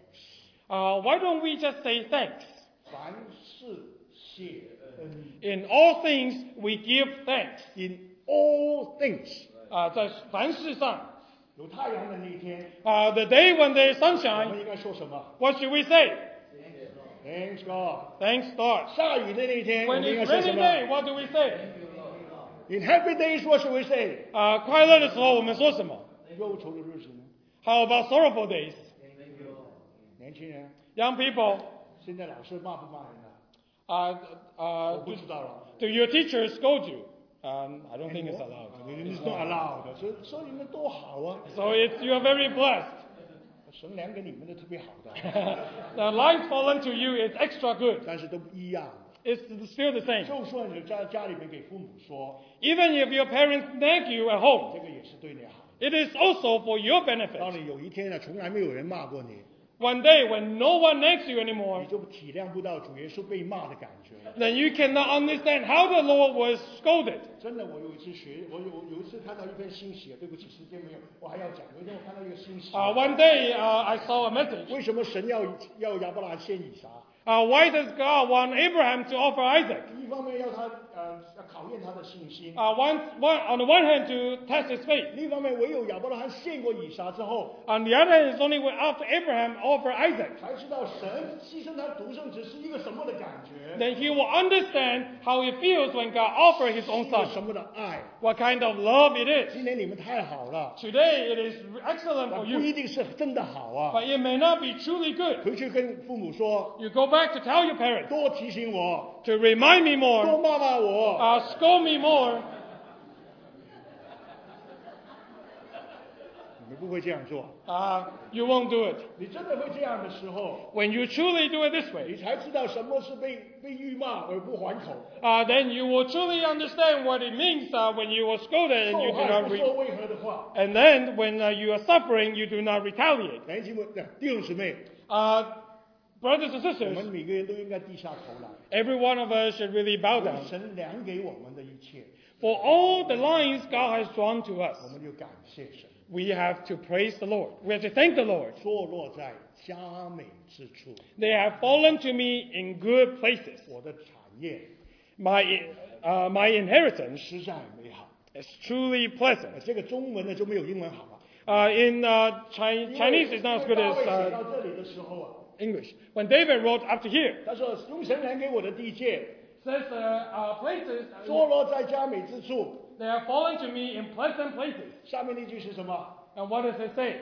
Uh, why don't we just say thanks? 凡事谢恩 In all things, we give thanks. ，in all things。 啊，在凡事上， 有太阳的那一天， uh, the day when there is 我们 sunshine, 应该说什么 what should we say? ？Thanks God。 Thanks God. 下雨的那一天，我 When 们应该 it's 说什 rainy 么 day, what do we say? In happy days, what shall we say? 啊、快乐的时候我们说什么忧愁的日子呢？ ？How about sorrowful days? 年轻人， Young people, 现在老师骂不骂人了？ uh, 我 uh, 不 do, 知道了。 do your teachers scold you? Um, I don't think it's allowed. It's not allowed 的，所以所以你们多好啊！ So it's, you are very blessed. 神粮给你们的特别好的， The lines fallen to you is extra good. 但是都不一样。 It's still the same. 就算你在家里面给父母说， Even if your parents nag you at home, 这个也是对你好。 it is also for your 当 benefit. 你有一天呢，从来没有人骂过你， One day when no one nags you 你 anymore, 就体谅不到主耶稣被骂的感觉。 then you cannot understand how the Lord was scolded. 真的，我有一次学，我有有一次看到一篇信息，对不起，时间没有，我还要讲。有一天我看到一个信息， Uh, one day uh, I saw a message. 为什么神要要亚伯拉罕献以撒？ Uh, why does God want Abraham to offer Isaac? 一方面要他呃要考验他的信心， Uh, one, one, on the one hand, to test his faith. 另一方面唯有亚伯拉罕献过以撒之后， On the other hand, it's only when after Abraham offered Isaac, 才知道神牺牲他独生子是一个什么的感觉， then he will understand how it feels when God offers his 是 own 一个 son. 什么的爱。 What kind of love it is. 今天你们太好了， Today, it is excellent 那 for 不 you, 一定是真的好啊。 but it may not be truly good. 回去跟父母说， You go back to tell your parents, 多提醒我， to remind me 多 more, 骂骂我。 uh, scold me more. 你们不会这样做， Uh, you won't do it. 你真的会这样的时候， When you truly do it this 你 way, 才知道什么是被被辱骂而不还口， uh, then you will truly understand what it means uh, when you were scolded and 后 you do 害 not 不 re- 说为何的话。 and then when uh, you are suffering, you do not retaliate. 弟兄们、弟兄姊妹， Uh, brothers and 我 sisters, 们每个人都应该低下头来， every one of us should really bow 用 down. 神量给我们的一切， For all the lines God has drawn to 我 us, 们就感谢神。 we have to praise the Lord. We have to thank the Lord. 坐落在佳美之处， They have fallen to me in good places. 我的产业 My, uh, my inheritance 实在美好。 is truly pleasant. 这个中文呢就没有英文好了。 Uh, in uh, Chi- 因为 Chinese, it's not as good 因为 as 大卫写 uh, 到这里的时候啊， English. When David wrote up to here, 他说用神量给我的地界， says uh, uh, places, 坐落在佳美之处。 they have fallen to me in pleasant places. 下面那句是什么？ And what does it say?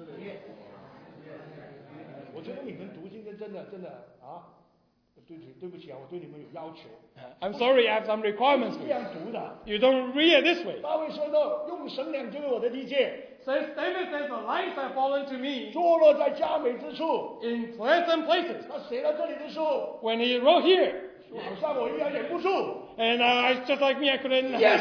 我觉得你们读经的真的真的啊，对不起对不起啊，我对你们有要求， I'm sorry, I have some 不 requirements 是 for 这 you. 样读的。 You don't read it this way. 大卫说到用神量给我的地界， Says David says the lines have fallen to me 坐落在佳美之处。 in pleasant places. 他写到这里的时候， When he wrote here, 好像我一样忍不住。 and uh, I, just like me, I couldn't, Yes!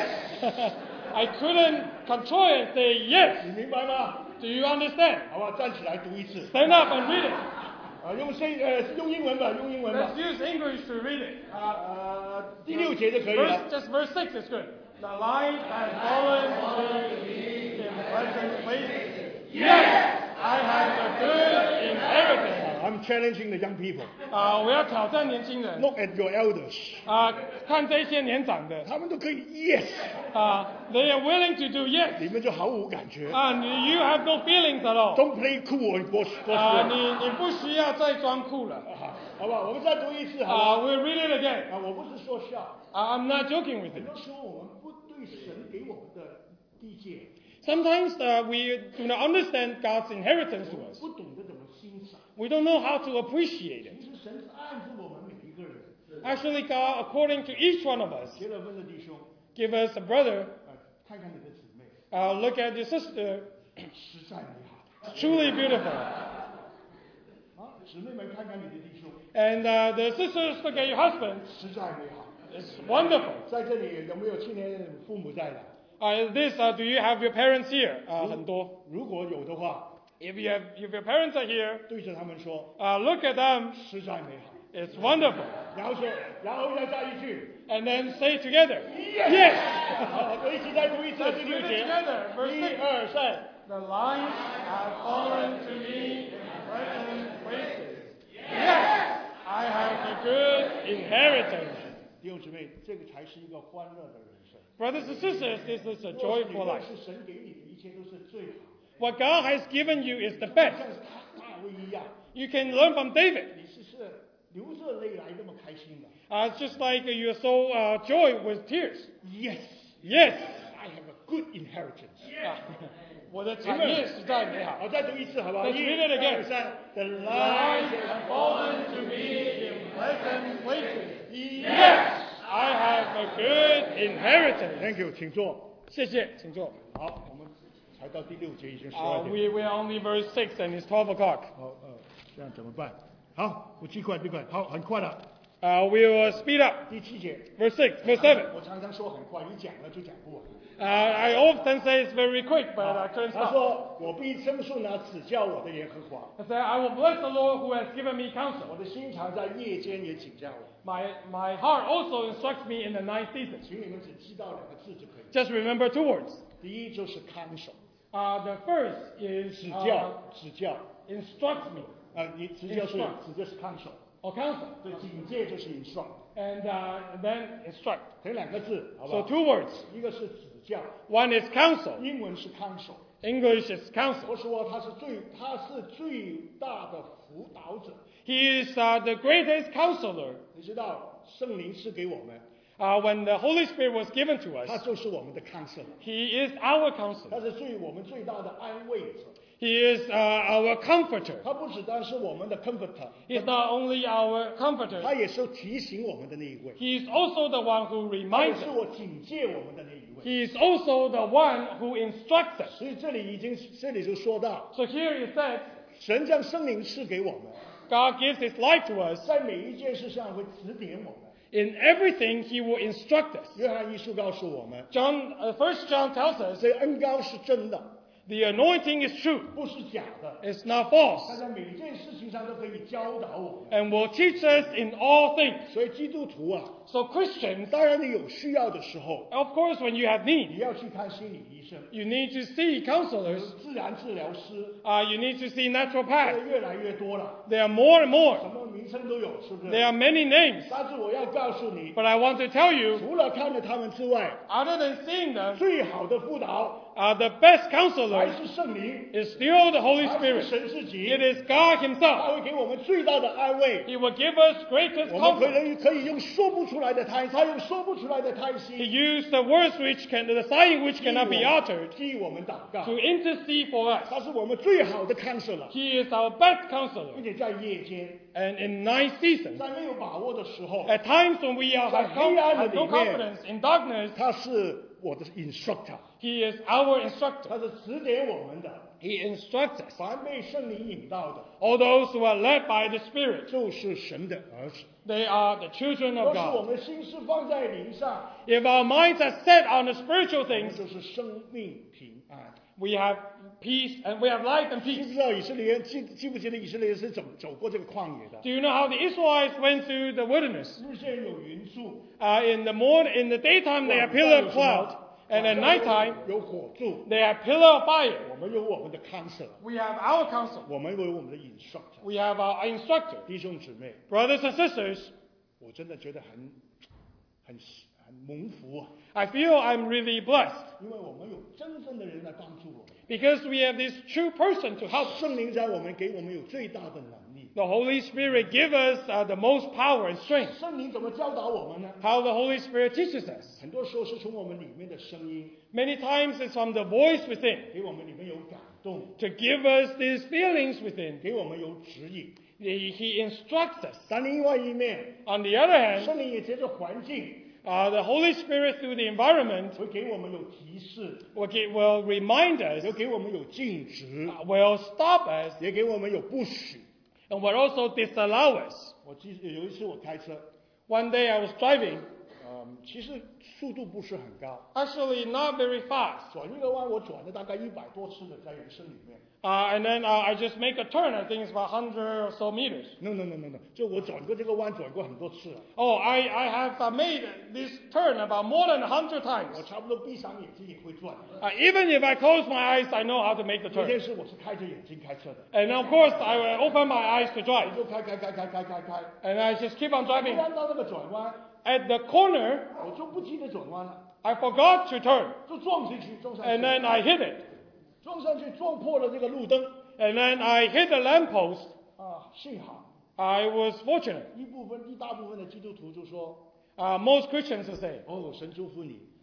I couldn't control it and say yes. 你明白吗？ Do you understand? 好吧，站起来读一次。 Stand up and read it. 啊，用声呃用英文吧，用英文吧 Let's。use English to read it. 啊呃，第六节就可以了 Verse,。just verse six is good. The lines have fallen to me in pleasant places. Yes, I have a good inheritance. I'm challenging the young people. 啊、我要挑战年轻人。 Look at your elders. 啊、看这些年长的。 他们都可以 yes， 啊、they are willing to do yes. 你们就毫无感觉。 啊、你 you have no feelings at all. Don't play cool and go 啊、 go 你你不需要再装酷了。 好吧，我们再读一次，好啊、 吧？ we'll read it again. 啊，我不是说笑， Uh, I'm not joking with 很 you. 多时候我们不对神给我们的地界， Sometimes uh, we do not understand God's inheritance to us. 不懂得怎么欣赏。 We don't know how to appreciate it. 其实神是按着我们每一个人， Actually, God, according to each one of us, 结了婚的弟兄， give us a brother. 呃，看看你的姊妹， Uh, look at your sister. 实在美好。 It's truly beautiful. 啊，姊妹们看看你的弟兄， And uh, the sisters look at your husband. 实在美好。 It's wonderful. 在这里有没有青年父母在的？ Uh, this, uh, do you have your parents here? Uh, 很多。 如果有的话， If you have, if your parents are here, 对着他们说， uh, look at them. 实在美好。 It's wonderful. 然后说，然后要加一句 And then say it together. Yes! Yes. 好，我一起再读一次 Let's 第 read 六 it 节， together. Verse 一 six. 二三。 The lines have fallen to me in pleasant places. Yes, I have a good inheritance. 弟兄姊妹，这个才是一个欢乐的人生。 Brothers and sisters, this is a 若是你 joyful 认 life. 识神给你的一切都是最好， What God has given you is the 像 best. 是大卫一样， You can learn from David. 你是是流着泪来那么开心的。 Uh, it's just like you're so uh, joy with tears. Yes， Yes. I have a good inheritance. 啊，我的产业实在美好。 好，再读一次，好不好？ Let's read it again. 一二三 The Lies lies have fallen to me in pleasant places. Yes, I have a good inheritance. Thank you，请坐。 谢谢，请坐。 好，我们才到第六节，已经十 Uh, 二 we 点。 we are only verse six and it's twelve o'clock. 好，呃，这样怎么办？好，我记快，记快，好，很快了。 Uh, we will speed up. 第七节， Verse six, verse seven. 我常常说很快，你讲了就讲不完。 Uh, I often say it's very quick, but I couldn't 他 stop. 说：“我必称颂那指教我的耶和华， I say, I will bless the Lord who has given me counsel. 我的心常在夜间也请教我。 My my heart also instructs me in the ninth season. 请你们只知道两个字就可以。 Just remember two words. 第一就是看守， Uh, the first is 指 uh, 教，指教。 instruct me 啊，你指教是 Instruct 指的是看守， or counsel, 对，警戒就是 instruct， and uh, then instruct. 这两个字，好不 So 好？ two words. 一个是指教， One is counsel. 英文是看守。 English is counsel. 我说他是最，他是最大的辅导者。 He is uh, the greatest counselor. 你知道，圣灵是给我们， Uh, when the Holy Spirit was given to 他 us, 就是我们的看守， He is our counselor. 他是最我们最大的安慰者。 He is uh, our comforter. 他不只单是我们的 comforter， He is not only our comforter, 他也是提醒我们的那一位， He is also the one who 他也 reminds 是 us. 我警戒我们的那一位。 He is also the one who instructs us. 所以这里已经这里就说到， So here it says, 神将圣灵赐给我们， God gives His life to us. 在每一件事上会指点我们。 In everything, He will instruct us. 约翰一书告诉我们， John, uh, First John tells us 这恩膏是真的， the anointing is true. 不是假的。 It's not 他 false. 在每一件事情上都可以教导我们。 And will teach us in all things. 所以基督徒啊， So Christians, 当然你有需要的时候， of course, when you have 你 need, 要去看心理医生、 you need to see counselors. 自然治疗师， Uh, you need to see 现 naturopaths. 在越来越多了， There are more and 什 more. 么名称都有，是不 There 是？ are many names. 但是我要告诉你， But I want to tell you, 除了看着他们之外， other than seeing them, 最好的辅导 uh, the best 还 counselor 是圣灵， is still the Holy 还是 Spirit. 神自己 It，is God 他 Himself. 会给我们最大的安慰。 He will give us greatest 我们可 comfort. 以可以用说不出来的叹，他用说不出来的叹 He 息， used the words which can, the sighing which 替 cannot be 我 uttered 替我们祷告 to。intercede for us. 他是我们最好的看守了， He is our best 并 counselor. 且在夜间， And in night seasons, 在没有把握的时候， at times when we are, have, com- have no confidence in darkness, 他是我的 instructor， He is our instructor. 他是指点我们的。 He instructs us. 凡被圣灵引导的， All those who are led by the Spirit, 就是神的儿子。 they are the children 若 of 是我 God. 们心是放在灵上， If our minds are set on the spiritual 我们 things, 就是生命平安。 we have peace and we have life and 知 peace. 不知道以色列人记记不记得以色列人是怎么走过这个旷野的？ Do you know how the Israelites went through the wilderness? 日间有云柱， Uh, in the morning, in the daytime, they have pillar of cloud, and at 晚上 nighttime, 有火柱。 they have pillar of fire. 我们有我们的 counselor， We have our counsel. 我们有我们的 instructor。 We have our instructor. 弟兄姊妹， Brothers and sisters, 我真的觉得很很很蒙福啊， I feel I'm really blessed 因为我们有真正的人来帮助我们。 because we have this true person to help us. 圣灵在我们给我们有最大的能力。 The Holy Spirit gives us uh, the most power and strength. 圣灵怎么教导我们呢？ How the Holy Spirit teaches us. 很多时候是从我们里面的声音， Many times it's from the voice within 给我们里面有感动， to give us these feelings within. 给我们有指引。 He, he instructs us. 但另外一面， On the other hand, 圣灵也借着环境 uh, the Holy Spirit through the environment 会给我们有提示， will, gi- will remind us, 也给我们有禁止， uh, will stop us, 也给我们有不许。 and will also disallow us. 我记得有一次我开车， One day I was driving, 嗯，其实速度不是很高， actually not very fast, 转一个弯我转了大概一百多次的在人生里面。 uh, and then uh, I just make a turn. I think it's about one hundred or so meters. no no no no no，就我转过这个弯转过很多次了， Oh, I, I have uh, made this turn about more than one hundred 我 times. 差不多闭上眼睛也会转。 Uh, even if I close my eyes, I know how to make the 那 turn. 件事我是开着眼睛开车的， And of course, I will open my eyes to 我 drive. 就开开开开开开开， And I just keep on 突 driving. 然到那个转弯， At the corner, 我就不记得转弯了， I forgot to turn. 就撞进去，撞上 And 去， then I hit it. 撞上去撞破了这个路灯， And then I hit the lamppost. 啊，幸好 I was fortunate. 一部分一大部分的基督徒就说， Uh, most Christians will say, 哦，神祝福你，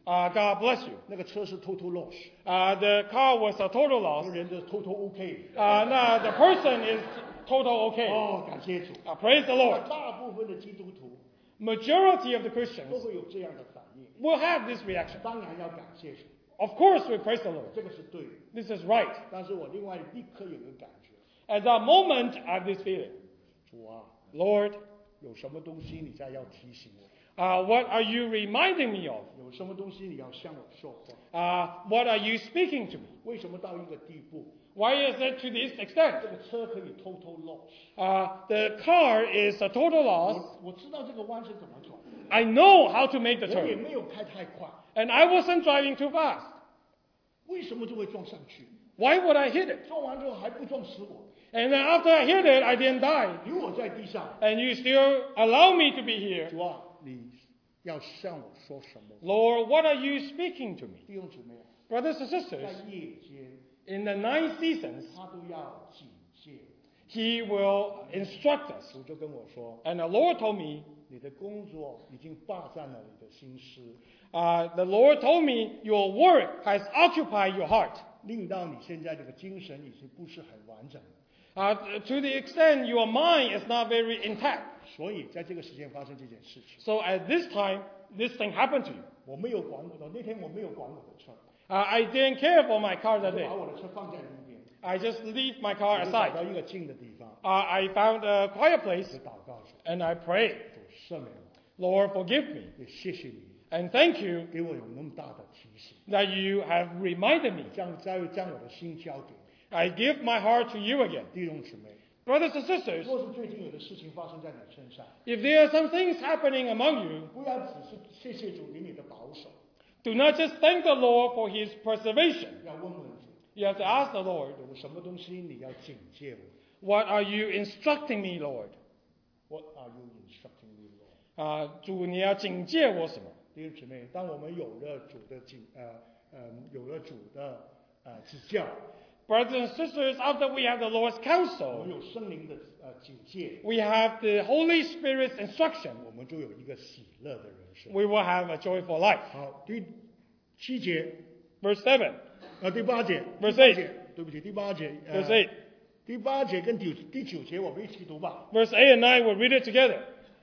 Uh, God bless you. 那个车是 total loss， Uh, the car was a total 这 loss. 个人的 total OK。 Uh, no, the person is total okay. 哦，感谢主。 Uh, praise the Lord. 大部分的基督徒 Majority of the 都 Christians 会有这样的反应， will have this reaction. 当然要感谢主， Of course, we praise the Lord. 这个是对的。 This is right. 但是我另外立刻有个感觉， At that moment, I have this feeling. 主啊， Lord, 有什么东西你再要提醒我？ uh, what are you reminding me of? 有什么东西你要向我说话？ Uh, what are you speaking to me? 为什么到一个地步， Why is it to this 这 extent? 个车可以 total loss？ Uh, the car is a total loss. 我我知道这个弯是怎么转， I know how to make the 我也 turn. 没有开太快， And I wasn't driving too fast. 为什么就会撞上去？ Why would I hit it? 撞完之后还不撞死我， And then after I hit it, I didn't die. 留我在地上。 And you still allow me to be here. 主啊，你要向我说什么？ Lord, what are you speaking to me? 弟兄姊妹， Brothers and 在 sisters, 夜间 in the nine seasons, 他都要警戒。 He will instruct us. 主就跟我说， And the Lord told me, 你的工作已经霸占了你的心思， uh, the Lord told me, your work has occupied your heart. 令到你现在这个精神已经不是很完整了。 Uh, to the extent your mind is not very intact. 所以在这个时间发生这件事情， So at this time, this thing happened to you. 我没有管我的，那天我没有管我的车， Uh, I didn't care for my car 我 that 就 day. 把我的车放在一边， I just leave my 我 car 就找 aside. 到一个近的地方， Uh, I found a quiet place 就祷告说， and I prayed, 主赦免我， Lord, forgive me. 也谢谢你 And thank you 给我有那么大的提醒， that you have reminded me. 将再将我的心交给你。 I give my heart to you again. 弟兄姊妹， Brothers and sisters, 若是最近有的事情发生在你身上， if there are some things happening among you, 不要只是谢谢主给你的保守， do not just thank the Lord for his preservation. 要问问主， You have to ask the Lord, 有什么东西你要警戒我 what are you instructing me, Lord? ？What are you instructing me, Lord？ 啊，主，你要警戒我什么？ 弟兄姊妹，当我们有了主的警呃呃有了主的呃指教， Brothers and sisters, after we have the Lord's 我 counsel, 们有圣灵的呃警戒， we have the Holy Spirit's instruction, 我们就有一个喜乐的人生。 we will have a joyful life. 好，第七节 Verse seven, 呃第八节， Verse 第八 eight 节，对不起，第八节，呃 verse eight. 第八节跟第第九节我们一起读吧。 Verse eight and nine, we'll read it together.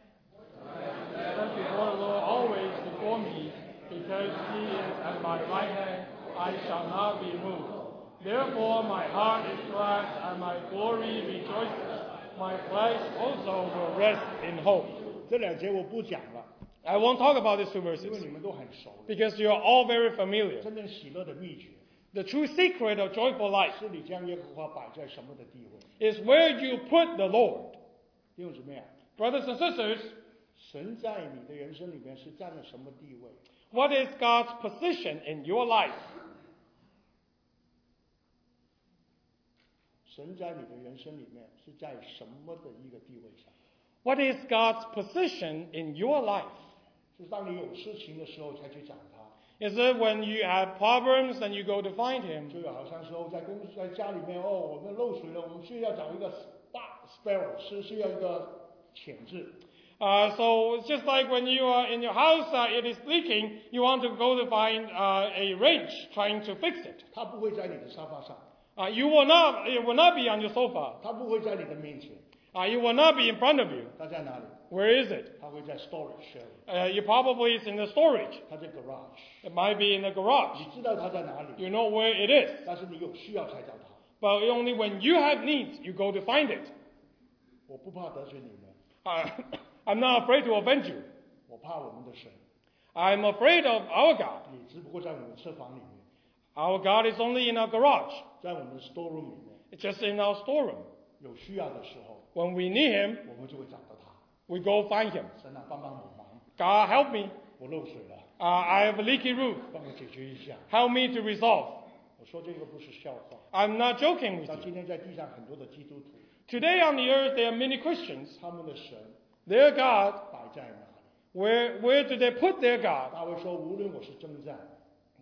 Stand before the Lord always before me, because he is at my right hand, I shall not be moved. Therefore my heart is glad, and my glory rejoices. My flesh also will rest in hope. 这两节我不讲了， I won't talk about these two 因为 verses, 你们都很熟了。 because you are all very familiar. 真正喜乐的秘诀 The true secret of joyful life 是你将耶和华摆在什么的地位？ is where you put the Lord. 弟兄姊妹啊， Brothers and sisters, 神在你的人生里面是占了什么地位？ what is God's position in your life? 神在你的人生里面是在什么的一个地位上？ What is God's position in your life? 是当你有事情的时候才去找他， Is it when you have problems and you go to find Him? 就好像说在公在家里面哦，我们漏水了，我们需要找一个大 sparrow，是需要一个潜质。 Uh, so it's just like when you are in your house, uh, it is leaking, you want to go to find uh, a wrench trying to fix it. 他不会在你的沙发上， Uh, you will not, it will not be on your sofa. 他不会在你的面前， Uh, it will not be in front of you. 他在哪里？ Where is it? 他会在 storage area， Uh, you probably is in the storage. 他在 garage。 It might be in the garage. 你知道他在哪里， You know where it is. 但是你有需要才找他。 But only when you have needs, you go to find it. 我不怕得罪你们， Uh, I'm not afraid to offend you. 我怕我们的神， I'm afraid of our God. 你只不过在我们的车房里面， Our God is only in our garage. 在我们的 storeroom 里面， It's just in our storeroom. 有需要的时候， When we need Him, 我们就会找到他。 we go find Him. 神啊，帮帮我忙， God, help me. 我漏水了， Uh, I have a leaky roof. 帮我解决一下。 Help me to resolve. 我说这个不是笑话。 I'm not joking with 像 you. 今天在地上很多的基督徒， Today on the earth, there are many Christians. 他们的神 Their God, 摆在哪里？ where, where do they put their God? 大卫说，无论我是征战，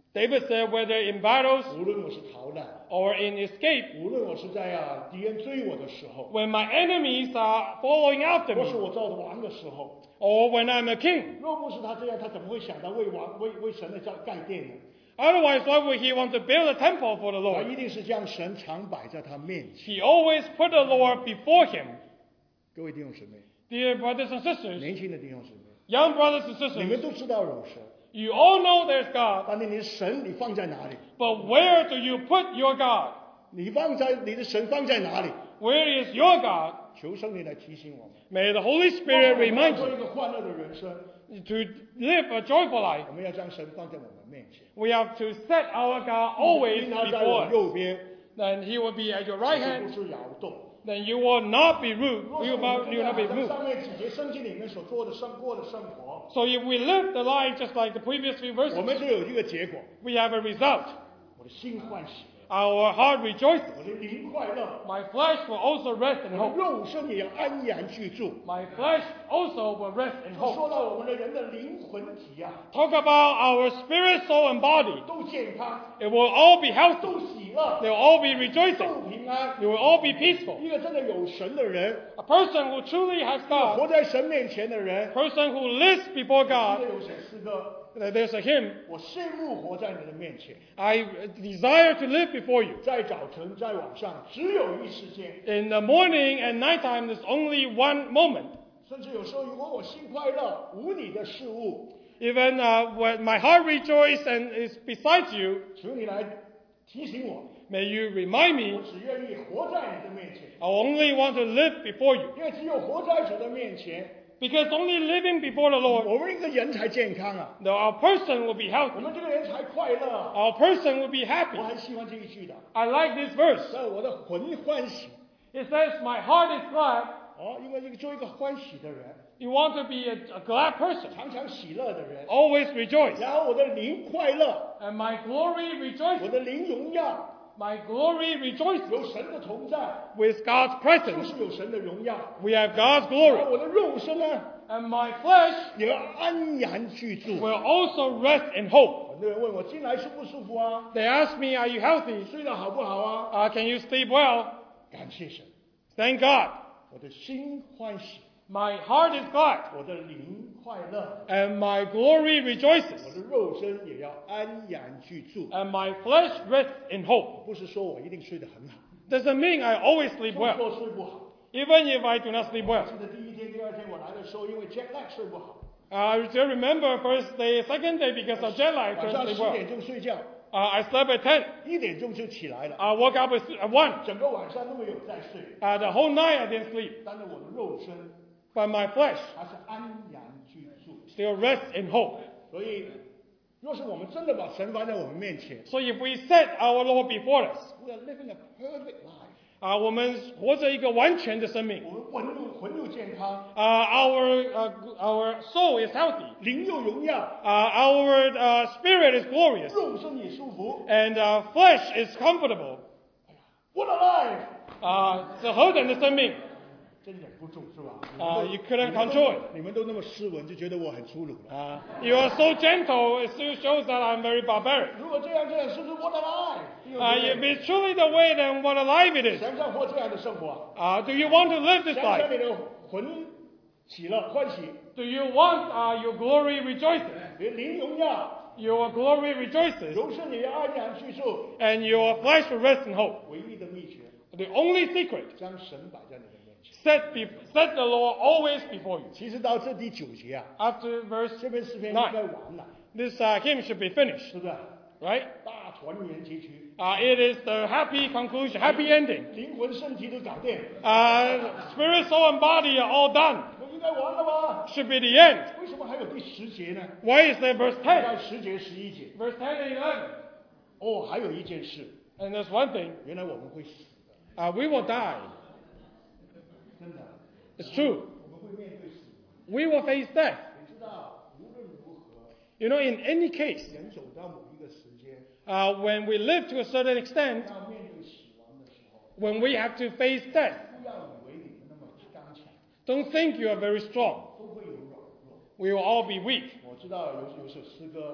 David said, whether in battles 无论我是逃难， or in escape, 无论我是在啊敌人追我的时候， when my enemies are following after 或是 me, 我做王的时候， or when I'm a king. 若不是他这样，他怎么会想到为王为为神的教盖殿呢？ Otherwise, why would he want to build a temple for the 他 Lord? 一定是将神常摆在他面前。 He always put the Lord before him. 各位弟兄姊妹， Dear brothers and sisters, 年轻的弟兄姊妹， young brothers and 你们 sisters, 都知道有神， you all know there's God, 但是你的神你放在哪里？ but where do you put your God? 你放在你的神放在哪里？ Where is your God? 求圣灵来提醒我们， May the Holy Spirit 我们要 remind 做一 you 个欢乐的人生， to live a joyful life. 我们要将神放在我们面前， We have to set our God always 因他在我 before us. 右边， Then he will be at your right 不 hand. 是摇动。 Then you will not be rude. 若 You 是 will 我 not, 们 you 这 will 样 not be 在 moved. 上面几节圣经里面所做的生过的生活， So if we live the life just like the previous few 我 verses, 们就有一个结果， we have a result. 我的心欢喜， Our heart rejoices. 我的灵快乐， My flesh will also rest in 我的 hope. 肉身也要安然居住。 My flesh also will rest in 就 hope. 说到我们的人的灵魂体啊， Talk about our spirit, soul, and body. 都健康， It will all be healthy. 都喜乐， They will all be rejoicing. 都平安。 They will all be peaceful. 一个真的有神的人， A person who truly has 一个活 God, 在神面前的人 a，person who lives before 记 God, 得有首诗歌， there's a hymn, 我羡慕活在你的面前， I desire to live before you. 在早晨，在晚上，只有一时间。 In the morning and nighttime, there's only one moment. 甚至有时候，如果我心快乐，无你的事物， Even uh, when my heart rejoices and is beside you, 求你来提醒我， may you remind 我 me, 只愿意活在你的面前， I only want to live before you. 因为只有活在主的面前， Because only living before the Lord, 我们一个人才健康啊， the, our person will be 我 healthy. 们这个人才快乐啊。 Our person will be 我 happy. 很喜欢这一句的， I like this verse. 在我的魂欢喜 It says, my heart is glad. 哦，因为这个做一个欢喜的人， You want to be a, a glad person. 常常喜乐的人， Always rejoice. 然后我的灵快乐， And my glory 我 rejoices. 的灵荣耀， My glory rejoices 有神的同在， with God's 就 presence. 是有神的荣耀。 We have God's 然 glory. 后我的肉身呢， And my flesh 也要安然居住。 will also rest in hope. 很多人问我进来舒不舒服啊？ They ask me, are you healthy? 睡得好不好啊？ Uh, can you sleep well? 感谢神， Thank God. 我的心欢喜， My heart is glad. 我的灵快乐， And my glory 我 rejoices. 的肉身也要安然居住。 And my flesh rests in hope. 不是说我一定睡得很好， Doesn't mean I always sleep 就 well. 说睡不好。 Even if I do not sleep well. 记得第一天、第二天我来的时候，因为 jet lag 睡不好， Uh, I still remember first day, second day because of jet lag, I 晚 couldn't 上 sleep 十 well. 点钟睡觉， Uh, I slept at ten. 一点钟就起来了， I woke up at at one. 整个晚上都没有再睡， Uh, the whole night I didn't sleep. 但是我的肉身 But my flesh 还是安然居住。 still rests in hope. 所以，若是我们真的把神放在我们面前 So if we set our Lord before us, ，we are living a perfect life， uh, 我们活着一个完全的生命。 我们魂又魂又健康， Uh, our, uh, our soul is healthy. 灵又荣耀， Uh, our uh, spirit is glorious. 肉身也舒服。 And uh, flesh is comfortable. What a life！ Uh, 这何等的生命！ 真忍不住是吧？ 啊你们 you couldn't 你们都 control it 你们都那么斯文，就觉得我很粗鲁了。 Uh, you are so gentle, it still shows that I'm very barbaric. 如果这样这样，是不是 what a life？ Uh, if it's truly the way, then what a life it is. 想想过这样的生活， Uh, do you want to live this 想想 life? 你的魂喜乐欢喜， Do you want uh, your glory rejoices? 你的灵荣耀， Your glory rejoices, 肉身也要安然居住。 and your flesh will rest in hope. 唯一的秘诀， The only secret, 将神摆在你的面前。 set, be, set the Lord always before you. 其实到这第九节啊， After verse 这篇诗篇应 nine, 该完了， this uh, hymn should be finished, 是不是？ right? 大团圆结局， Uh, it is the happy conclusion, happy ending. 灵魂身体都搞定， Uh, spirit, soul, and body are all done. 不应该完了吗？ Should be the end. 为什么还有第十节呢？ Why is there verse 应 ten? 该十节、十一节。 Verse ten and eleven. 哦，还有一件事， And there's one thing, 原来我们会死的， uh, we will die. 真的， It's true. 我们会面对死亡。 We will face death. 你知道，无论如何， You know, in any case, 人走到某一个时间， uh, when we live to a certain extent, 要面对死亡的时候， when we have to face death, 不要以为你们那么刚强， don't think you are very strong. 都会有软弱。 We will all be weak. 我知道有有首诗歌，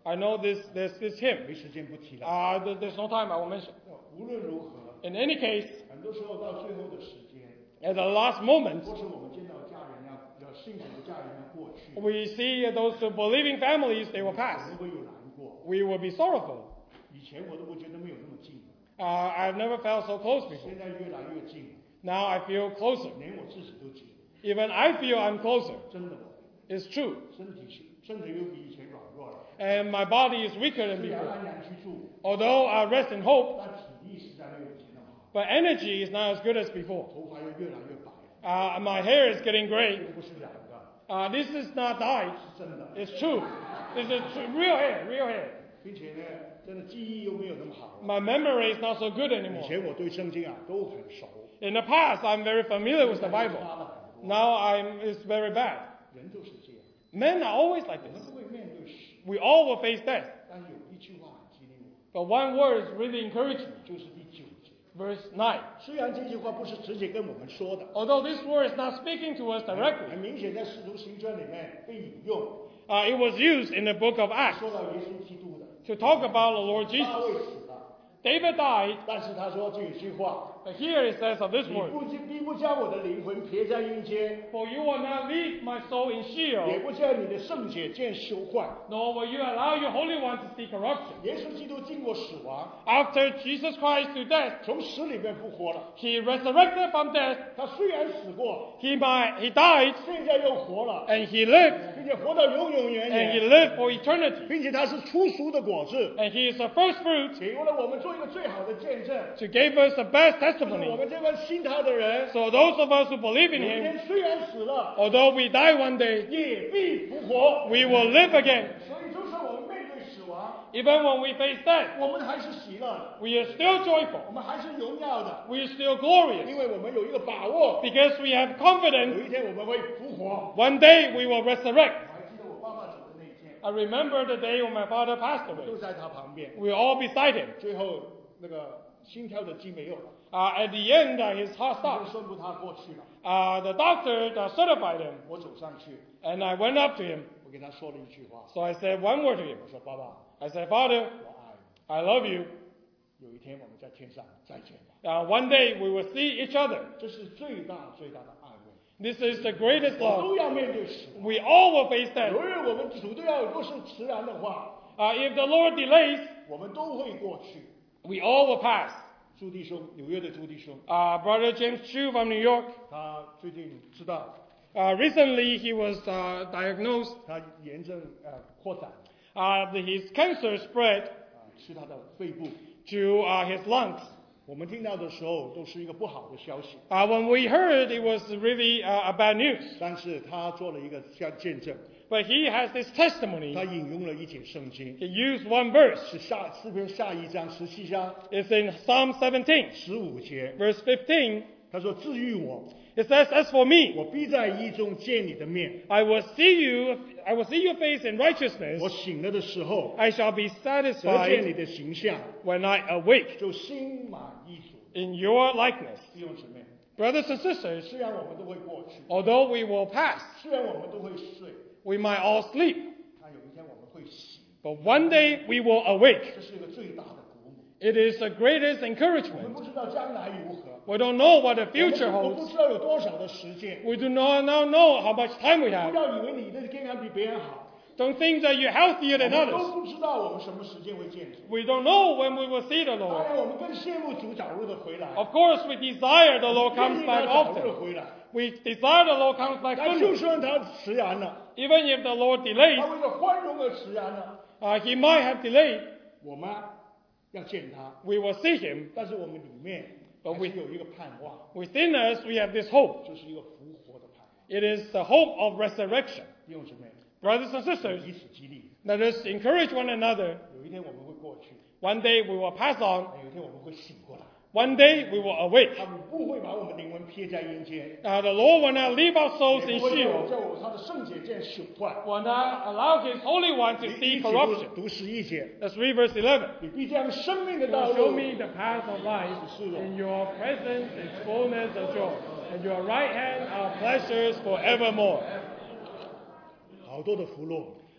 I know this there's this hymn. 没时间不提了。 Uh, there- there's no time I will mention. 无论如何， In any case, 很多时候到最后的时间， at the last moment, 或是我们见到家人要要信主的家人要过去， we see those believing families, they will 我 pass. 们会有难过。 We will be sorrowful. 以前我都不觉得没有那么近， Uh, I've never felt so close before. 现在越来越近， Now I feel closer. 连我自己都近， Even I feel I'm closer. 真的， It's true. 身体是身体又比以前软弱了。 And my body is weaker than 虽然 before. 安然居住， Although I rest in hope, 但体力实在没有以前那么好， but energy is not as good as before. 头发又越来越白， Uh, my hair is getting gray. 这不是染的， Uh, this is not dyed. 是真的， It's true. This is true. Real hair, real hair. 并且呢，真的记忆又没有那么好了。 My memory is not so good 以 anymore. 前我对圣经啊都很熟， In the past, I'm very familiar with the 现在 Bible. 差了很多。 Now I'm, it's very bad. 人都是这样， Men are always like 我们 this. 都会面对死， We all will face death. 但有一句话很激励我， But one word really encouraged me. 就是第九节。 Verse nine. 虽然这句话不是直接跟我们说的， Although this word is not speaking to us 很 directly, 明显在《使徒行传》里面被引用， uh, it was used in the book of Acts 说到耶稣基督的。 to talk about the Lord 大 Jesus. 卫死了， David died, 但是他说这有句话， but here it says of this 你 word, 不必不将我的灵魂撇在阴间， For you will not leave my soul in 也 Sheol, 不叫你的圣洁见朽坏。 nor will you allow your Holy One to see corruption. 耶稣基督经过死亡， After Jesus Christ to death, 从死里面复活了。 he resurrected from death, 他虽然死过， he, might, he died, 现在又活了， and he lived, 并且活到永永远 and he 远， lived for eternity. 并且他是初熟的果子， And he is the first fruit 给了我们做一个最好的见证。 to give us the best 就是我 testimony. 们这帮信他的人， So those of us who believe 有 in 一 him, 天虽然死了， although we die one day, 也必复活。 we will live again. 所以，就算我们面对死亡， Even when we face death, 我们还是喜乐的， we are still 我 joyful. 们还是荣耀的， We are still glorious 因为我们有一个把握， because we have 有 confidence 一天我们会复活。 one day we will resurrect. 我还记得我爸爸走的那一天， I remember the day when my father passed 都 away. 在他旁边， We were all beside him. 最后那个心跳的机没有了， Uh, at the end, uh, his heart 就 stopped. 宣布他过去了。 Uh, the doctor uh, certified him, 我走上去， and I went up to him. 我给他说了一句话， So I said one word to him. 我说：“爸爸， I said, Father, 我爱你。 I love you. 有一天我们在天上再见吧。” Uh, one day we will see each other. 这是最大最大的安慰。 This is the greatest 我 love. 都要面对死亡。 We all will face death. 如果我们主都要若是迟然的话， Uh, if the Lord delays, 我们都会过去。 we all will pass. 朱弟兄，纽约的朱弟兄， Uh, Brother James Chu from New York, 他最近知道 uh, recently he was uh, diagnosed. 他炎症呃扩展 Uh, the- his cancer spread 啊，是他的肺部。 to uh, his lungs. 我们听到的时候都是一个不好的消息， Uh, when we heard, it was really uh, a bad news. 但是他做了一个像见证， But he has this testimony. 他引用了一节圣经， He used one verse. 是下诗篇下一章十七章 It's in Psalm seventeen, 十五节， verse fifteen. 他说：“治愈我， It says, As for me, 我必在意中见你的面。 I will see you, I will see your face in 我 righteousness. 醒了的时候， I shall be 得见 satisfied 你的形象， when I awake 就心满意足。” in your likeness. 弟兄姊妹， Brothers and sisters, 虽然我们都会过去， although we will pass, 虽然我们都会睡， we might all sleep, 但有一天我们会醒， but one day we will awake. 这是一个最大的鼓舞。 It is the greatest 我们 encouragement. 不知道将来如何， We don't know what the 我 future 们我们不 holds. 知道有多少的时间。 We do not now know how much time we 不 have. 要以为你的健康比别人好， Don't think that you're healthier 我 than 们都 others. 不知道我们什么时间会见主。 We don't know when we will see the 当 Lord. 然，我们更羡慕主早日的回来， Of course, we desire the Lord 愿 comes 意 back 他早日 often. 回来。 We desire the Lord comes back 但就 sooner. 算他迟延了， Even if the Lord 他 delays, 为了宽容而迟延了， uh, He might have delayed. 我们要见他， We will see Him. 但是我们里面 But 还 we- 是有一个盼望， Within us, we have this hope. 就是一个复活的盼望。 It is the hope of resurrection. 弟兄姊妹， Brothers and sisters, 彼此激励， let us encourage one another. 有一天我们会过去， One day we will pass on. 有一天我们会醒过来。 One day we will awake. 他们不会把我们灵魂撇在阴间， Uh, the Lord will not leave our souls 也 in 不会叫 Sheol. 叫我他的圣洁见朽坏。 Will not allow His Holy One to 一 see 起读 corruption. 读十一节， Let's read verse eleven. 你必将生命的 You 道 will show 路 me the path of life. In your presence is fullness of joy. And your right hand are pleasures forevermore. 好多的福禄，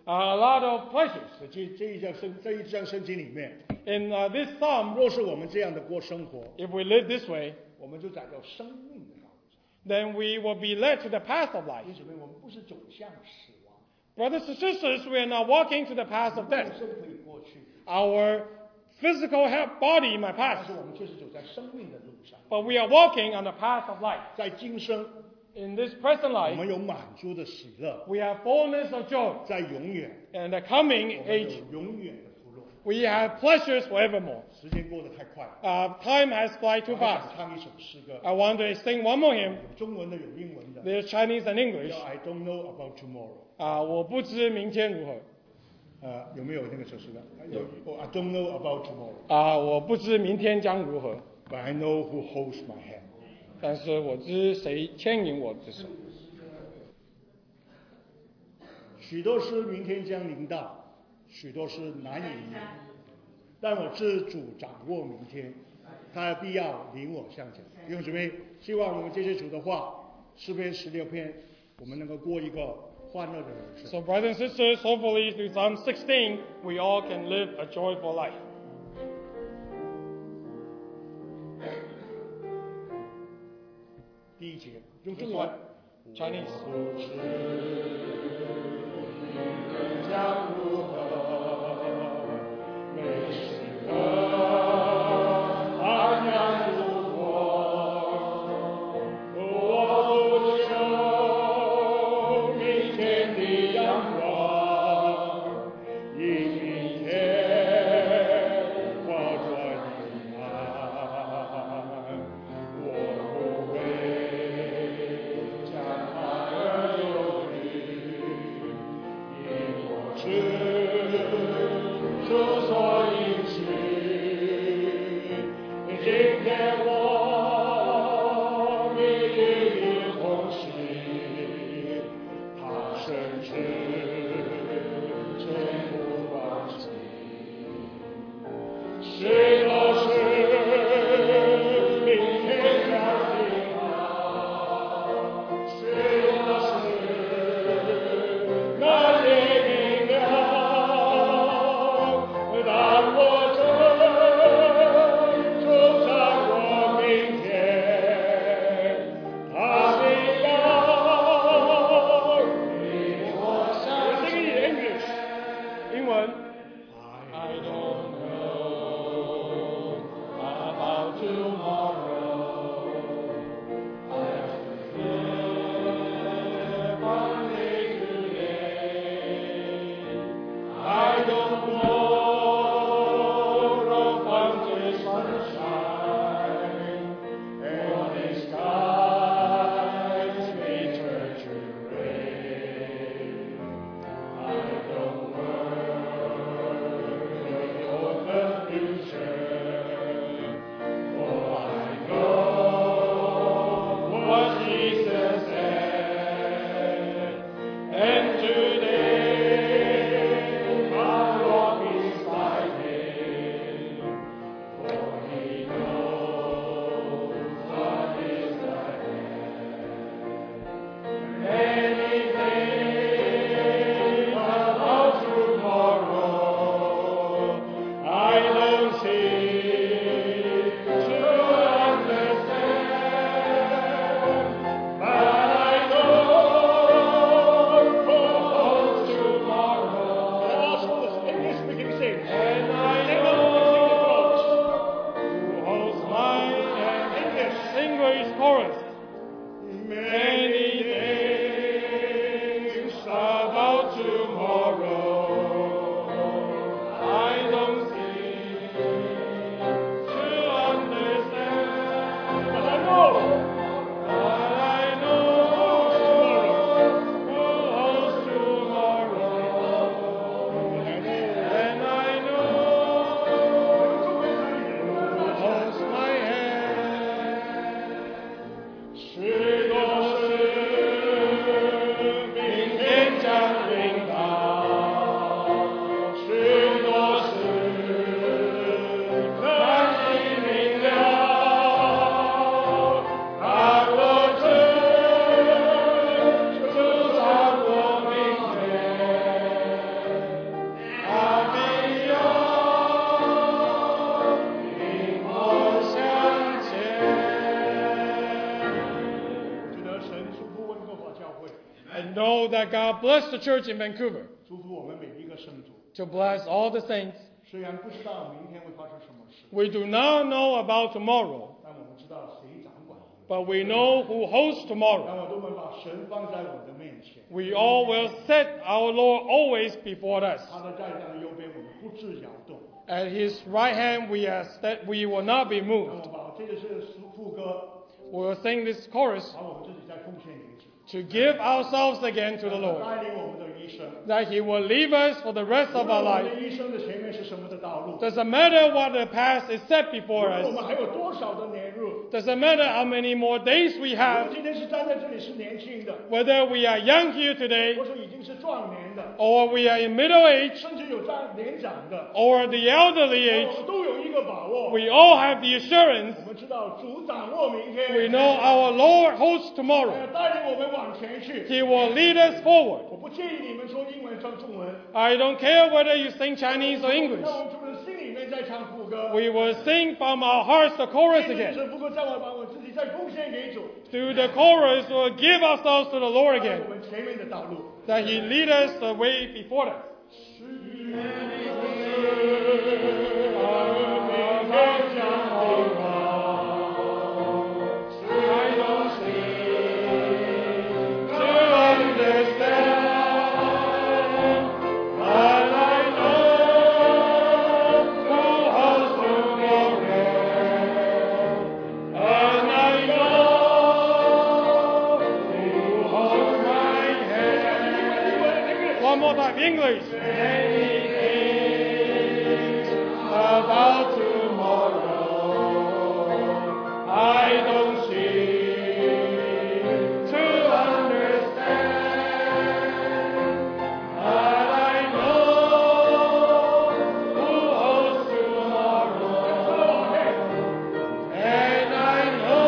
a lot of pleasures. 这这一章圣这一章圣经里面， In uh, this psalm, 若是我们这样的过生活， if we live this way, 我们就走到生命的道路上。 then we will be led to the path of life. 弟兄姊妹，我们不是走向死亡， Brothers and sisters, we are not walking to the path of death. 肉身可以过去， Our physical health, body might 但 pass, 是我们却是走在生命的路上。 but we are walking on the path of life. 在今生， In this present 我 life, 们有满足的喜乐； we have fullness of joy. 在永远， And the coming 我们 age, 有永远的福乐。 we have pleasures forevermore. 时间过得太快了， Uh, time has fly too 我还 fast. 想唱一首诗歌， I want to sing one more hymn. 有中文的，有英文的， There's Chinese and English. 叫 I don't know about tomorrow。 啊、我不知明天如何。 呃，有没有那个首诗歌？有。哦 I don't know about tomorrow, 啊、我不知明天将如何， but I know who holds my hand。 但是我知谁牵引我之手。 许多事明天将临到，许多事难以预但我知主掌握明天，他必要领我向前。弟兄姊妹，希望我们这些主的话，诗篇十六篇，我们能够过一个欢乐的人生。 So brothers and sisters, hopefully through Psalm sixteen, we all can live a joyful life. 第一节用中文 Chinese. 将如何？每时刻安然度过。我不求明天的阳光，因明天化作阴暗。我不为将来而忧虑。是主所应许，今天我命运同行，他甚至全不忘记，谁都是明天将临到，谁都是那些。是多 know that God blessed the church in Vancouver. 祝福我们每一个圣徒。 To bless all the saints. 虽然不知道明天会发生什么事。 We do not know about tomorrow. 但我们知道谁掌管。 But we know who hosts tomorrow. 让我们把神放在我的面前。 We all will set our Lord always before us. 他的在上的右边，我们不致摇动。 At His right hand, we are st- we will not be moved. 这个是副歌。 We will sing this chorus. 把我们自己再奉献给主。 To give ourselves again to the Lord. 带领我们的一生。 That He will leave us for the rest of our life. 我们一生的前面是什么的道路 Doesn't matter what the past is set before 我 us. 们还有多少的年日 Doesn't matter how many more days we 我 have. 们今天是站在这里是年轻的 Whether we are young here today 或者已经是壮年的 or we are in middle age 甚至有长年长的 or the elderly 我 age. 们都有一个把握 We all have the assurance. 我们知道主掌握明天 We know our Lord hosts tomorrow. 带领我们往前去 He will lead us forward. 我不建议你们说英文唱中文 I don't care whether you sing Chinese or English. 那我们从心里面在唱副歌 We will sing from our hearts the chorus 这 again. 是不过再我把我自己再奉献给主 Through the chorus, we'll give ourselves to the Lord 带 again. 我们前面的道路 That He lead us the way before us. One more time, English. Many things about tomorrow I don't seem to understand, but I know who holds tomorrow, and I know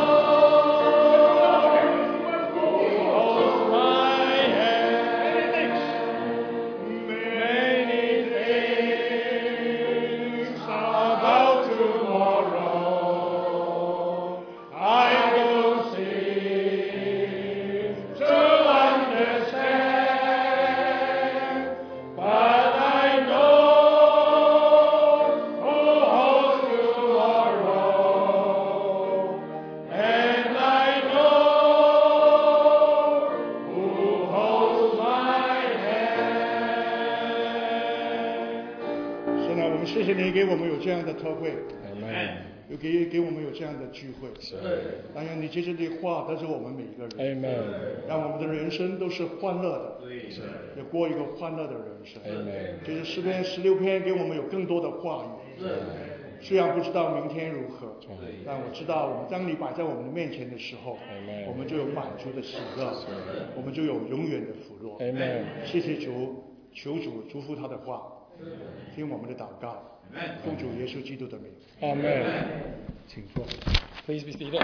who holds my hand. Many things about tomorrow I don't seem to understand, but I know who holds tomorrow, and I know who holds my hand. 神啊，我们谢谢你给我们有这样的特会 Amen. 又给给我们有这样的聚会当然你接着这话得着我们每一个人 Amen. 让我们的人生都是欢乐的要过一个欢乐的人生 Amen. 这是诗篇十六篇给我们有更多的话语虽然不知道明天如何但我知道我们当你摆在我们的面前的时候 Amen. 我们就有满足的喜乐我们就有永远的福乐 Amen. 谢谢主求主祝福他的话听我们的祷告奉主耶稣基督的名 Amen. 请坐 Please be seated.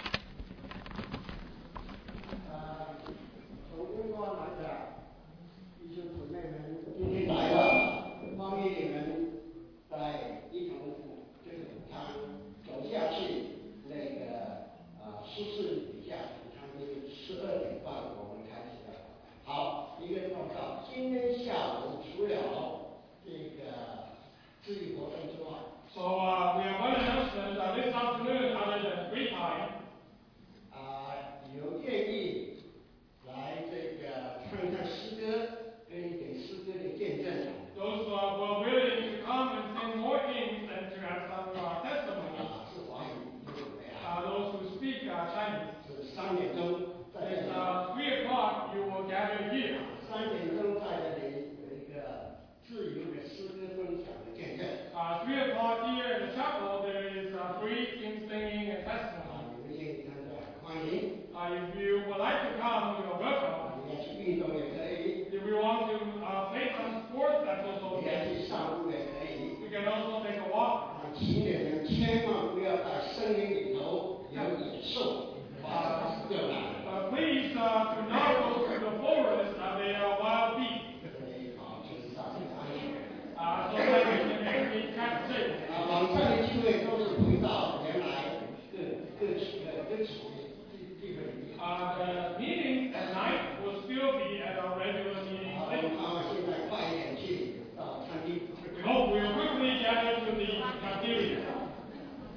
从公关来讲，弟兄姊妹们今天来了，欢迎你们在一同这个午餐走下去，那个啊舒适底下午餐是十二点半我们开始的。好，一个报告，今天下午除了这个自己活动之外。 So uh, we have one announcement uh, this afternoon other than free time. 啊，有愿意来这个唱唱诗歌，跟一点诗歌的见证。 Those who are were willing to come and sing more hymns and to have some uh, testimonies. 啊，是华语有的呀。 Uh, those who speak uh, Chinese. 是三点钟在这 It's 里。 uh, three o'clock you will gather here. 三点钟在这里有一个自由的诗歌分享的见证。 Uh, three o'clock here in the chapel there is uh, free hymn singing and 啊， testimony. 你们愿意参加，欢迎。 Uh, if you would like to come, you're welcome. 你要去运动也可以， If you want to uh, play some sports, that's also 你要 okay. 去散步也可以。 You can also take a walk. 啊，请你们千万不要在森林里头有野兽，发生热闹。 Uh, please uh, do not go to the forest. Uh, they are wild beasts. 所以好，就是上面安全。 Uh, so that we can actually catch it. 啊，网上的机会都是回到原来各各处的各处的地地方里面。 Uh, in the cafeteria.